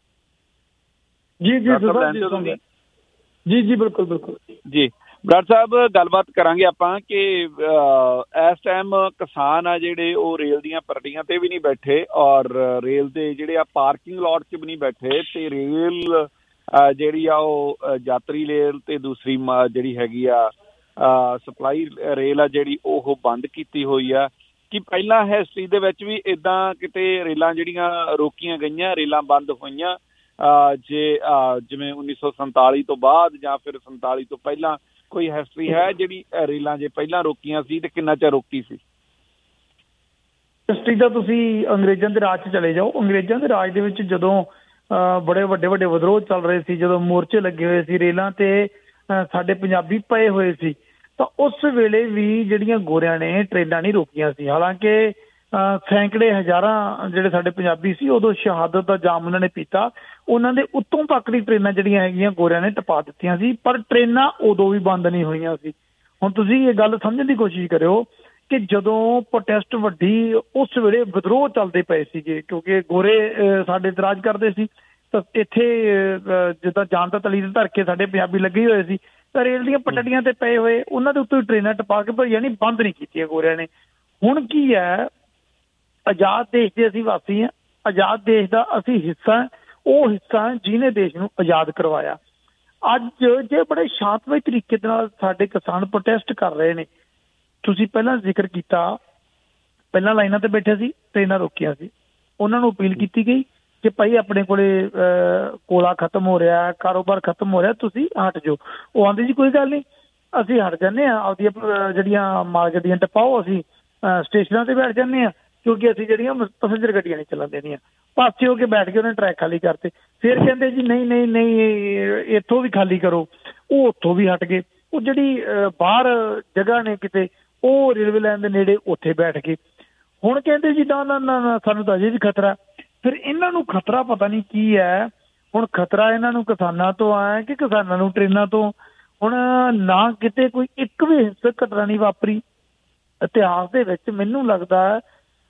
ਜੀ ਜੀ ਜੀ ਜੀ ਬਿਲਕੁਲ ਬਿਲਕੁਲ ਜੀ ਬਰਾੜ ਸਾਹਿਬ, ਗੱਲਬਾਤ ਕਰਾਂਗੇ ਆਪਾਂ ਕਿ ਇਸ ਟਾਈਮ ਕਿਸਾਨ ਆ ਜਿਹੜੇ ਉਹ ਰੇਲ ਦੀਆਂ ਪਟੜੀਆਂ ਤੇ ਵੀ ਨਹੀਂ ਬੈਠੇ, ਔਰ ਰੇਲ ਦੇ ਜਿਹੜੇ ਆ ਪਾਰਕਿੰਗ ਲੋਟ 'ਚ ਵੀ ਨਹੀਂ ਬੈਠੇ, ਤੇ ਰੇਲ ਜਿਹੜੀ ਆ ਉਹ ਯਾਤਰੀ ਰੇਲ ਤੇ ਦੂਸਰੀ ਜਿਹੜੀ ਹੈਗੀ ਆ ਸਪਲਾਈ ਰੇਲ ਆ ਜਿਹੜੀ ਉਹ ਬੰਦ ਕੀਤੀ ਹੋਈ ਆ। ਕਿ ਪਹਿਲਾਂ ਹਿਸਟਰੀ ਦੇ ਵਿੱਚ ਵੀ ਏਦਾਂ ਕਿਤੇ ਰੇਲਾਂ ਜਿਹੜੀਆਂ ਰੋਕੀਆਂ ਗਈਆਂ, ਰੇਲਾਂ ਬੰਦ ਹੋਈਆਂ ਜੇ ਜਿਵੇਂ ਉੱਨੀ ਸੌ ਸੰਤਾਲੀ ਤੋਂ ਬਾਅਦ ਜਾਂ ਫਿਰ ਸੰਤਾਲੀ ਤੋਂ ਪਹਿਲਾਂ ਕੋਈ ਹਿਸਟਰੀ ਹੈ ਜਿਹੜੀ ਰੇਲਾਂ ਜੇ ਪਹਿਲਾਂ ਰੋਕੀਆਂ ਸੀ ਤੇ ਕਿੰਨਾ ਚਿਰ ਰੋਕੀ ਸੀ? ਹਿਸਟਰੀ ਦਾ ਤੁਸੀਂ ਅੰਗਰੇਜ਼ਾਂ ਦੇ ਰਾਜ 'ਚ ਚਲੇ ਜਾਓ। ਅੰਗਰੇਜ਼ਾਂ ਦੇ ਰਾਜ ਦੇ ਵਿੱਚ ਜਦੋਂ ਬੜੇ ਵੱਡੇ ਵੱਡੇ ਵਿਦਰੋਹ ਚੱਲ ਰਹੇ ਸੀ, ਜਦੋਂ ਮੋਰਚੇ ਲੱਗੇ ਹੋਏ ਸੀ ਰੇਲਾਂ ਤੇ ਸਾਡੇ ਪੰਜਾਬੀ ਪਏ ਹੋਏ ਸੀ, ਤਾਂ ਉਸ ਵੇਲੇ ਵੀ ਜਿਹੜੀਆਂ ਗੋਰਿਆਂ ਨੇ ਟ੍ਰੇਨਾਂ ਨਹੀਂ ਰੋਕੀਆਂ ਸੀ। ਹਾਲਾਂਕਿ ਸੈਂਕੜੇ ਹਜ਼ਾਰਾਂ ਜਿਹੜੇ ਸਾਡੇ ਪੰਜਾਬੀ ਸੀ ਉਦੋਂ ਸ਼ਹਾਦਤ ਦਾ ਜਾਮ ਉਹਨਾਂ ਨੇ ਪੀਤਾ, ਉਹਨਾਂ ਦੇ ਉੱਤੋਂ ਤੱਕ ਦੀ ਟ੍ਰੇਨਾਂ ਜਿਹੜੀਆਂ ਹੈਗੀਆਂ ਗੋਰਿਆਂ ਨੇ ਟਪਾ ਦਿੱਤੀਆਂ ਸੀ, ਪਰ ਟ੍ਰੇਨਾਂ ਉਦੋਂ ਵੀ ਬੰਦ ਨਹੀਂ ਹੋਈਆਂ ਸੀ। ਹੁਣ ਤੁਸੀਂ ਇਹ ਗੱਲ ਸਮਝਣ ਦੀ ਕੋਸ਼ਿਸ਼ ਕਰਿਓ ਕਿ ਜਦੋਂ ਪ੍ਰੋਟੈਸਟ ਵੱਡੀ ਉਸ ਵੇਲੇ ਵਿਦਰੋਹ ਚੱਲਦੇ ਪਏ ਸੀਗੇ, ਕਿਉਂਕਿ ਗੋਰੇ ਸਾਡੇ ਇਤਰਾਜ਼ ਕਰਦੇ ਸੀ, ਤਾਂ ਇੱਥੇ ਜਿੱਦਾਂ ਜਾਨ ਦਾ ਤਲੀ ਦੇ ਧਰ ਕੇ ਸਾਡੇ ਪੰਜਾਬੀ ਲੱਗੇ ਹੋਏ ਸੀ, ਤਾਂ ਰੇਲ ਦੀਆਂ ਪਟੜੀਆਂ ਤੇ ਪਏ ਹੋਏ ਉਹਨਾਂ ਦੇ ਉੱਤੇ ਟ੍ਰੇਨਾਂ ਟਪਾ ਕੇ, ਪਰ ਯਾਨੀ ਬੰਦ ਨਹੀਂ ਕੀਤੀਆਂ ਗੋਰਿਆਂ ਨੇ। ਹੁਣ ਕੀ ਹੈ, ਆਜ਼ਾਦ ਦੇਸ਼ ਦੇ ਅਸੀਂ ਵਾਸੀ ਹਾਂ, ਆਜ਼ਾਦ ਦੇਸ਼ ਦਾ ਅਸੀਂ ਹਿੱਸਾ, ਉਹ ਹਿੱਸਾ ਜਿਹਨੇ ਦੇਸ਼ ਨੂੰ ਆਜ਼ਾਦ ਕਰਵਾਇਆ। ਅੱਜ ਜੇ ਬੜੇ ਸ਼ਾਂਤਮਈ ਤਰੀਕੇ ਦੇ ਨਾਲ ਸਾਡੇ ਕਿਸਾਨ ਪ੍ਰੋਟੈਸਟ ਕਰ ਰਹੇ ਨੇ, ਤੁਸੀਂ ਪਹਿਲਾਂ ਜ਼ਿਕਰ ਕੀਤਾ, ਪਹਿਲਾਂ ਲਾਈਨਾਂ ਤੇ ਬੈਠੇ ਸੀ, ਟ੍ਰੇਨਾਂ ਰੋਕੀਆਂ ਸੀ, ਉਹਨਾਂ ਨੂੰ ਅਪੀਲ ਕੀਤੀ ਗਈ ਕਿ ਭਾਈ ਆਪਣੇ ਕੋਲੇ ਕੋਲਾ ਖਤਮ ਹੋ ਰਿਹਾ, ਕਾਰੋਬਾਰ ਖਤਮ ਹੋ ਰਿਹਾ, ਤੁਸੀਂ ਹਟ ਜਾਓ। ਉਹ ਆਉਂਦੇ ਜੀ ਕੋਈ ਗੱਲ ਨਹੀਂ, ਅਸੀਂ ਹਟ ਜਾਂਦੇ ਹਾਂ, ਆਪਦੀਆਂ ਜਿਹੜੀਆਂ ਮਾਲ ਗੱਡੀਆਂ ਟਪਾਓ, ਅਸੀਂ ਸਟੇਸ਼ਨਾਂ ਤੇ ਬੈਠ ਜਾਂਦੇ ਹਾਂ, ਕਿਉਂਕਿ ਅਸੀਂ ਜਿਹੜੀਆਂ ਪੈਸੇਂਜਰ ਗੱਡੀਆਂ ਨਹੀਂ ਚੱਲਣ ਦੇਣੀਆਂ। ਪਾਸੇ ਹੋ ਕੇ ਬੈਠ ਕੇ ਉਹਨੇ ਟਰੈਕ ਖਾਲੀ ਕਰਤੇ। ਫਿਰ ਕਹਿੰਦੇ ਜੀ ਨਹੀਂ ਨਹੀਂ ਨਹੀਂ ਇੱਥੋਂ ਵੀ ਖਾਲੀ ਕਰੋ, ਉਹ ਉੱਥੋਂ ਵੀ ਹਟ ਗਏ। ਉਹ ਜਿਹੜੀ ਬਾਹਰ ਜਗ੍ਹਾ ਨੇ ਕਿਤੇ, ਉਹ ਰੇਲਵੇ ਲਾਈਨ ਦੇ ਨੇੜੇ, ਉੱਥੇ ਬੈਠ ਗਏ। ਹੁਣ ਕਹਿੰਦੇ ਜੀ ਨਾ ਨਾ ਨਾ ਸਾਨੂੰ ਤਾਂ ਅਜੇ ਵੀ ਖਤਰਾ। ਫਿਰ ਇਹਨਾਂ ਨੂੰ ਖਤਰਾ ਪਤਾ ਨਹੀਂ ਕੀ ਹੈ। ਹੁਣ ਖਤਰਾ ਇਹਨਾਂ ਨੂੰ ਕਿਸਾਨਾਂ ਤੋਂ ਆਇਆ ਕਿ ਕਿਸਾਨਾਂ ਨੂੰ ਟ੍ਰੇਨਾਂ ਤੋਂ? ਹੁਣ ਨਾ ਕਿਤੇ ਕੋਈ ਇੱਕ ਵੀ ਹਿੰਸਕ ਘਟਨਾ ਨਹੀਂ ਵਾਪਰੀ ਇਤਿਹਾਸ ਦੇ ਵਿੱਚ। ਮੈਨੂੰ ਲੱਗਦਾ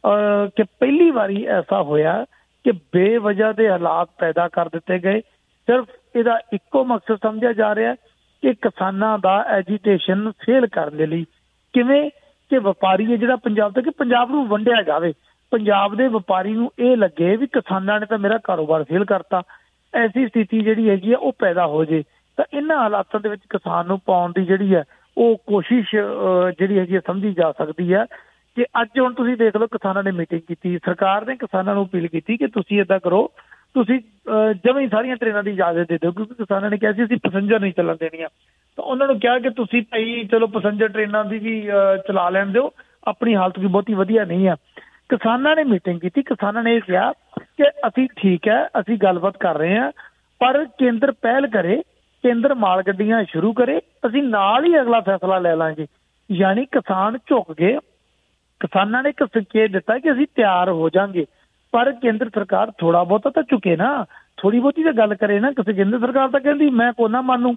ਕਿ ਪਹਿਲੀ ਵਾਰੀ ਐਸਾ ਹੋਇਆ ਕਿ ਬੇਵਜ੍ਹਾ ਦੇ ਹਾਲਾਤ ਪੈਦਾ ਕਰ ਦਿੱਤੇ ਗਏ। ਸਿਰਫ ਇਹਦਾ ਇੱਕੋ ਮਕਸਦ ਸਮਝਿਆ ਜਾ ਰਿਹਾ ਕਿ ਕਿਸਾਨਾਂ ਦਾ ਐਜੀਟੇਸ਼ਨ ਫੇਲ ਕਰਨ ਦੇ ਲਈ। ਕਿਵੇਂ ਕਿ ਵਪਾਰੀ ਹੈ ਜਿਹੜਾ ਪੰਜਾਬ ਦਾ, ਕਿ ਪੰਜਾਬ ਨੂੰ ਵੰਡਿਆ ਜਾਵੇ, ਪੰਜਾਬ ਦੇ ਵਪਾਰੀ ਨੂੰ ਇਹ ਲੱਗੇ ਵੀ ਕਿਸਾਨਾਂ ਨੇ ਤਾਂ ਮੇਰਾ ਕਾਰੋਬਾਰ ਫੇਲ ਕਰਤਾ। ਐਸੀ ਸਥਿਤੀ ਜਿਹੜੀ ਹੈਗੀ ਆ ਉਹ ਪੈਦਾ ਹੋ ਜੇ, ਤਾਂ ਇਹਨਾਂ ਹਾਲਾਤਾਂ ਦੇ ਵਿੱਚ ਕਿਸਾਨ ਨੂੰ ਪਾਉਣ ਦੀ ਜਿਹੜੀ ਹੈ ਉਹ ਕੋਸ਼ਿਸ਼ ਜਿਹੜੀ ਹੈਗੀ ਆ ਸਮਝੀ ਜਾ ਸਕਦੀ ਹੈ। ਕਿ ਅੱਜ ਹੁਣ ਤੁਸੀਂ ਦੇਖ ਲਓ, ਕਿਸਾਨਾਂ ਨੇ ਮੀਟਿੰਗ ਕੀਤੀ, ਸਰਕਾਰ ਨੇ ਕਿਸਾਨਾਂ ਨੂੰ ਅਪੀਲ ਕੀਤੀ ਕਿ ਤੁਸੀਂ ਏਦਾਂ ਕਰੋ, ਤੁਸੀਂ ਜਮਾਂ ਹੀ ਸਾਰੀਆਂ ਟ੍ਰੇਨਾਂ ਦੀ ਇਜਾਜ਼ਤ ਦੇ ਦਿਓ, ਕਿਉਂਕਿ ਕਿਸਾਨਾਂ ਨੇ ਕਿਹਾ ਸੀ ਅਸੀਂ ਪੈਸੇਂਜਰ ਨਹੀਂ ਚੱਲਣ ਦੇਣੀਆਂ। ਤਾਂ ਉਹਨਾਂ ਨੂੰ ਕਿਹਾ ਕਿ ਤੁਸੀਂ ਭਾਈ ਚਲੋ ਪੈਸੇਂਜਰ ਟ੍ਰੇਨਾਂ ਦੀ ਵੀ ਚਲਾ ਲੈਣ ਦਿਓ, ਆਪਣੀ ਹਾਲਤ ਵੀ ਬਹੁਤੀ ਵਧੀਆ ਨਹੀਂ ਆ। ਕਿਸਾਨਾਂ ਨੇ ਮੀਟਿੰਗ ਕੀਤੀ, ਕਿਸਾਨਾਂ ਨੇ ਇਹ ਕਿਹਾ ਕਿ ਅਸੀਂ ਠੀਕ ਹੈ, ਅਸੀਂ ਗੱਲਬਾਤ ਕਰ ਰਹੇ ਹਾਂ, ਪਰ ਕੇਂਦਰ ਪਹਿਲ ਕਰੇ, ਕੇਂਦਰ ਮਾਲ ਗੱਡੀਆਂ ਸ਼ੁਰੂ ਕਰੇ, ਅਸੀਂ ਨਾਲ ਹੀ ਅਗਲਾ ਫੈਸਲਾ ਲੈ ਲਾਂਗੇ। ਯਾਨੀ ਕਿਸਾਨ ਝੁਕ ਗਏ। ਕਿਸਾਨਾਂ ਨੇ ਇੱਕ ਸੰਕੇਤ ਦਿੱਤਾ ਕਿ ਅਸੀਂ ਤਿਆਰ ਹੋ ਜਾਵਾਂਗੇ, ਪਰ ਕੇਂਦਰ ਸਰਕਾਰ ਥੋੜਾ ਬਹੁਤਾ ਤਾਂ ਝੁਕੇ ਨਾ, ਥੋੜੀ ਬਹੁਤੀ ਤਾਂ ਗੱਲ ਕਰੇ ਨਾ। ਕਿਸੇ ਕੇਂਦਰ ਸਰਕਾਰ ਤਾਂ ਕਹਿੰਦੀ ਮੈਂ ਕੋ ਨਾ ਮੰਨੂ,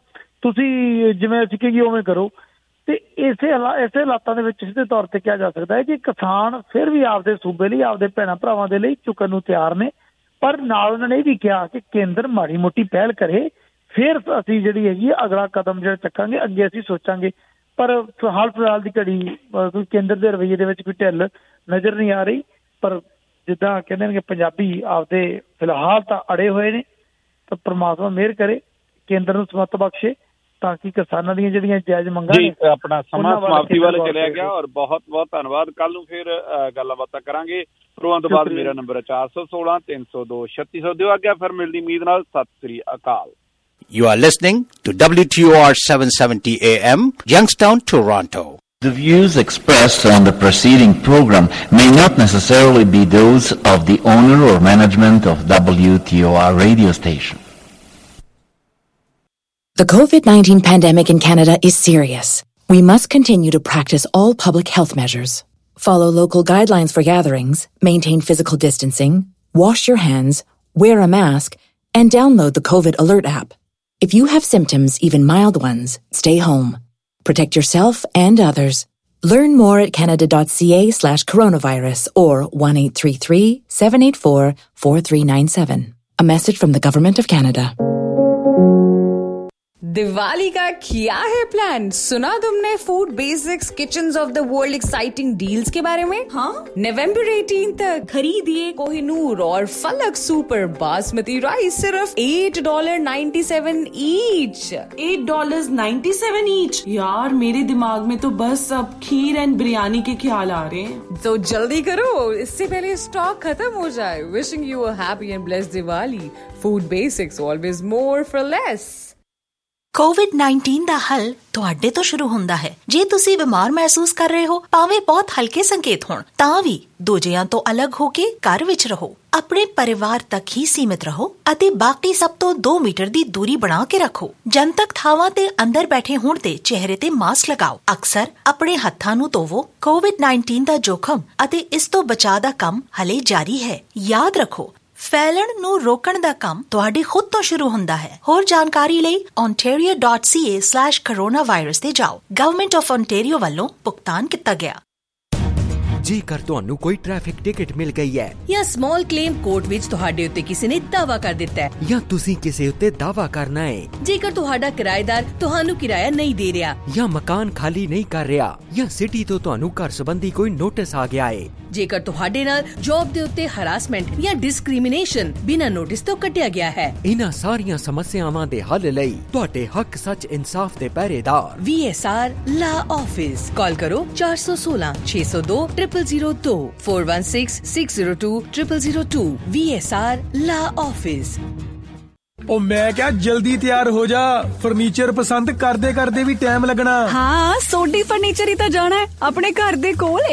ਤੁਸੀਂ ਜਿਵੇਂ ਅਸੀਂ ਕਹੀਏ ਉਵੇਂ ਕਰੋ। ਤੇ ਇਸੇ ਇਸੇ ਹਾਲਾਤਾਂ ਦੇ ਵਿੱਚ ਸਿੱਧੇ ਤੌਰ ਤੇ ਕਿਹਾ ਜਾ ਸਕਦਾ ਹੈ ਕਿ ਕਿਸਾਨ ਫਿਰ ਵੀ ਆਪਦੇ ਸੂਬੇ ਲਈ, ਆਪਦੇ ਭੈਣਾਂ ਭਰਾਵਾਂ ਦੇ ਲਈ ਝੁਕਣ ਨੂੰ ਤਿਆਰ ਨੇ, ਪਰ ਨਾਲ ਉਹਨਾਂ ਨੇ ਇਹ ਵੀ ਕਿਹਾ ਕਿ ਕੇਂਦਰ ਮਾੜੀ ਮੋਟੀ ਪਹਿਲ ਕਰੇ, ਫਿਰ ਅਸੀਂ ਜਿਹੜੀ ਹੈਗੀ ਅਗਲਾ ਕਦਮ ਜਿਹੜਾ ਚੱਕਾਂਗੇ, ਅੱਗੇ ਅਸੀਂ ਸੋਚਾਂਗੇ। ਪਰ ਹਾਲ ਫਿਲਹਾਲ ਦੀ ਘੜੀ ਕੋਈ ਕੇਂਦਰ ਦੇ ਰਵੱਈਏ ਦੇ ਵਿੱਚ ਕੋਈ ਢਿੱਲ ਨਜ਼ਰ ਨਹੀਂ ਆ ਰਹੀ। ਪਰ ਜਿੱਦਾਂ ਕਹਿੰਦੇ ਨੇ ਕਿ ਪੰਜਾਬੀ ਆਪਦੇ ਫਿਲਹਾਲ ਤਾਂ ਅੜੇ ਹੋਏ ਨੇ, ਤਾਂ ਪ੍ਰਮਾਤਮਾ ਮਿਹਰ ਕਰੇ, ਕੇਂਦਰ ਨੂੰ ਸਮੱਤ ਬਖਸ਼ੇ, ਤਾਂ ਕਿ ਕਿਸਾਨਾਂ ਦੀਆਂ ਜਿਹੜੀਆਂ ਜਾਇਜ਼ ਮੰਗਾਂ ਨੇ। ਆਪਣਾ ਸਮਾਂ ਸਮਾਪਤੀ ਵੱਲ ਚਲਿਆ ਗਿਆ, ਔਰ ਬਹੁਤ ਬਹੁਤ ਧੰਨਵਾਦ। ਕੱਲ ਨੂੰ ਫਿਰ ਗੱਲਾਂ ਬਾਤਾਂ ਕਰਾਂਗੇ। ਪ੍ਰੋਗਰਾਮ ਤੋਂ ਬਾਅਦ ਮੇਰਾ ਨੰਬਰ ਹੈ ਚਾਰ ਸੌ ਸੋਲਾਂ ਤਿੰਨ ਸੌ ਦੋ ਛੱਤੀ ਸੌ। ਦਿਓ ਅੱਗੇ, ਫਿਰ ਮਿਲਦੀ ਉਮੀਦ ਨਾਲ। ਸਤਿ ਸ੍ਰੀ ਅਕਾਲ। You are listening to W T O R seven seventy A M, Youngstown, Toronto. The views expressed on the preceding program may not necessarily be those of the owner or management of W T O R radio station. The COVID nineteen pandemic in Canada is serious. We must continue to practice all public health measures. Follow local guidelines for gatherings, maintain physical distancing, wash your hands, wear a mask, and download the COVID Alert app. If you have symptoms, even mild ones, stay home. Protect yourself and others. Learn more at canada.ca slash coronavirus or one eight three three, seven eight four, four three nine seven. A message from the Government of Canada. Diwali का किया है plan? सुना तुमने food basics kitchens of the world exciting deals के बारे में? हाँ, नवंबर अठारह तक खरीदिए कोहिनूर और फलक सुपर बासमती राइस सिर्फ eight dollar ninety seven each. Eight dollar ninety seven each? यार मेरे दिमाग में तो बस अब खीर एंड बिरयानी के ख्याल आ रहे हैं। तो जल्दी करो, इससे पहले स्टॉक खत्म हो जाए। Wishing you a happy and blessed Diwali. Food basics, always more for less. Covid nineteen ਦਾ ਹੱਲ ਤੁਹਾਡੇ ਤੋਂ ਸ਼ੁਰੂ ਹੁੰਦਾ ਹੈ। ਜੇ ਤੁਸੀਂ ਬਿਮਾਰ ਮਹਿਸੂਸ ਕਰ ਰਹੇ ਹੋ, ਭਾਵੇਂ ਬਹੁਤ ਹਲਕੇ ਸੰਕੇਤ ਹੋਣ, ਤਾਂ ਵੀ ਦੂਜਿਆਂ ਤੋਂ ਅਲੱਗ ਹੋ ਕੇ ਘਰ ਵਿੱਚ ਰਹੋ। ਆਪਣੇ ਪਰਿਵਾਰ ਤੱਕ ਹੀ ਸੀਮਿਤ ਰਹੋ ਅਤੇ ਬਾਕੀ ਸਭ ਤੋਂ ਦੋ ਮੀਟਰ ਦੀ ਦੂਰੀ ਬਣਾ ਕੇ ਰੱਖੋ। ਜਨਤਕ ਥਾਵਾਂ ਤੇ ਅੰਦਰ ਬੈਠੇ ਹੋਣ ਤੇ ਚਿਹਰੇ ਤੇ ਮਾਸਕ ਲਗਾਓ। ਅਕਸਰ ਆਪਣੇ ਹੱਥਾਂ ਨੂੰ ਧੋਵੋ। ਕੋਵਿਡ ਨਾਈਨਟੀਨ ਦਾ ਜੋਖਮ ਅਤੇ ਇਸ ਤੋਂ ਬਚਾਅ ਦਾ ਕੰਮ ਹਲੇ ਜਾਰੀ ਹੈ। ਯਾਦ ਰੱਖੋ, ਫੈਲਣ ਨੂੰ ਰੋਕਣ ਦਾ ਕੰਮ ਤੁਹਾਡੇ ਖੁਦ ਤੋਂ ਸ਼ੁਰੂ ਹੁੰਦਾ ਹੈ। ਹੋਰ ਜਾਣਕਾਰੀ ਲਈ ontario dot c a slash coronavirus ਤੇ ਜਾਓ। ਗਵਰਨਮੈਂਟ ਆਫ ontario ਵੱਲੋਂ ਭੁਗਤਾਨ ਕੀਤਾ ਗਿਆ। ਜੇਕਰ ਤੁਹਾਨੂੰ ਕੋਈ ਟ੍ਰੈਫਿਕ ਟਿਕਟ ਮਿਲ ਗਈ ਹੈ ਜਾਂ ਸਮਾਲ ਕਲੇਮ ਕੋਰਟ ਵਿੱਚ ਤੁਹਾਡੇ ਉੱਤੇ ਕਿਸੇ ਨੇ ਦਾਅਵਾ ਕਰ ਦਿੱਤਾ ਹੈ ਜਾਂ ਤੁਸੀਂ ਕਿਸੇ ਉੱਤੇ ਦਾਅਵਾ ਕਰਨਾ ਹੈ ਜੇਕਰ ਤੁਹਾਡਾ ਕਿਰਾਏਦਾਰ ਤੁਹਾਨੂੰ ਕਿਰਾਇਆ ਨਹੀਂ ਦੇ ਰਿਹਾ ਜਾਂ ਮਕਾਨ ਖਾਲੀ ਨਹੀਂ ਕਰ ਰਿਹਾ ਜਾਂ ਸਿਟੀ ਤੋਂ ਤੁਹਾਨੂੰ ਘਰ ਸੰਬੰਧੀ ਕੋਈ ਨੋਟਿਸ ਆ ਗਿਆ ਹੈ ਜੇਕਰ ਤੁਹਾਡੇ ਨਾਲ ਜੌਬ ਦੇ ਉੱਤੇ ਹਰਾਸਮੈਂਟ ਜਾਂ ਡਿਸਕ੍ਰਿਮੀਨੇਸ਼ਨ ਬਿਨਾਂ ਨੋਟਿਸ ਤੋਂ ਕੱਟਿਆ ਗਿਆ ਹੈ ਇਹਨਾਂ ਸਾਰੀਆਂ ਸਮੱਸਿਆਵਾਂ ਦੇ ਹੱਲ ਲਈ ਤੁਹਾਡੇ ਹੱਕ ਸੱਚ ਇਨਸਾਫ ਦੇ ਪਹਿਰੇਦਾਰ V S R law office call ਕਰੋ ਚਾਰ ਸੌ ਸੋਲਾਂ ਛੇ ਸੌ ਦੋ ਜ਼ੀਰੋ ਜ਼ੀਰੋ ਦੋ four one six six zero two zero zero two V S R law office. ਉਹ ਮੈਂ ਕਿਹਾ ਜਲਦੀ ਤਿਆਰ ਹੋ ਜਾ, ਫਰਨੀਚਰ ਪਸੰਦ ਕਰਦੇ ਕਰਦੇ ਵੀ ਟਾਈਮ ਲੱਗਣਾ। ਹਾਂ, ਸੋਡੀ ਫਰਨੀਚਰ ਹੀ ਤਾਂ ਜਾਣਾ ਹੈ ਆਪਣੇ ਘਰ ਦੇ ਕੋਲ।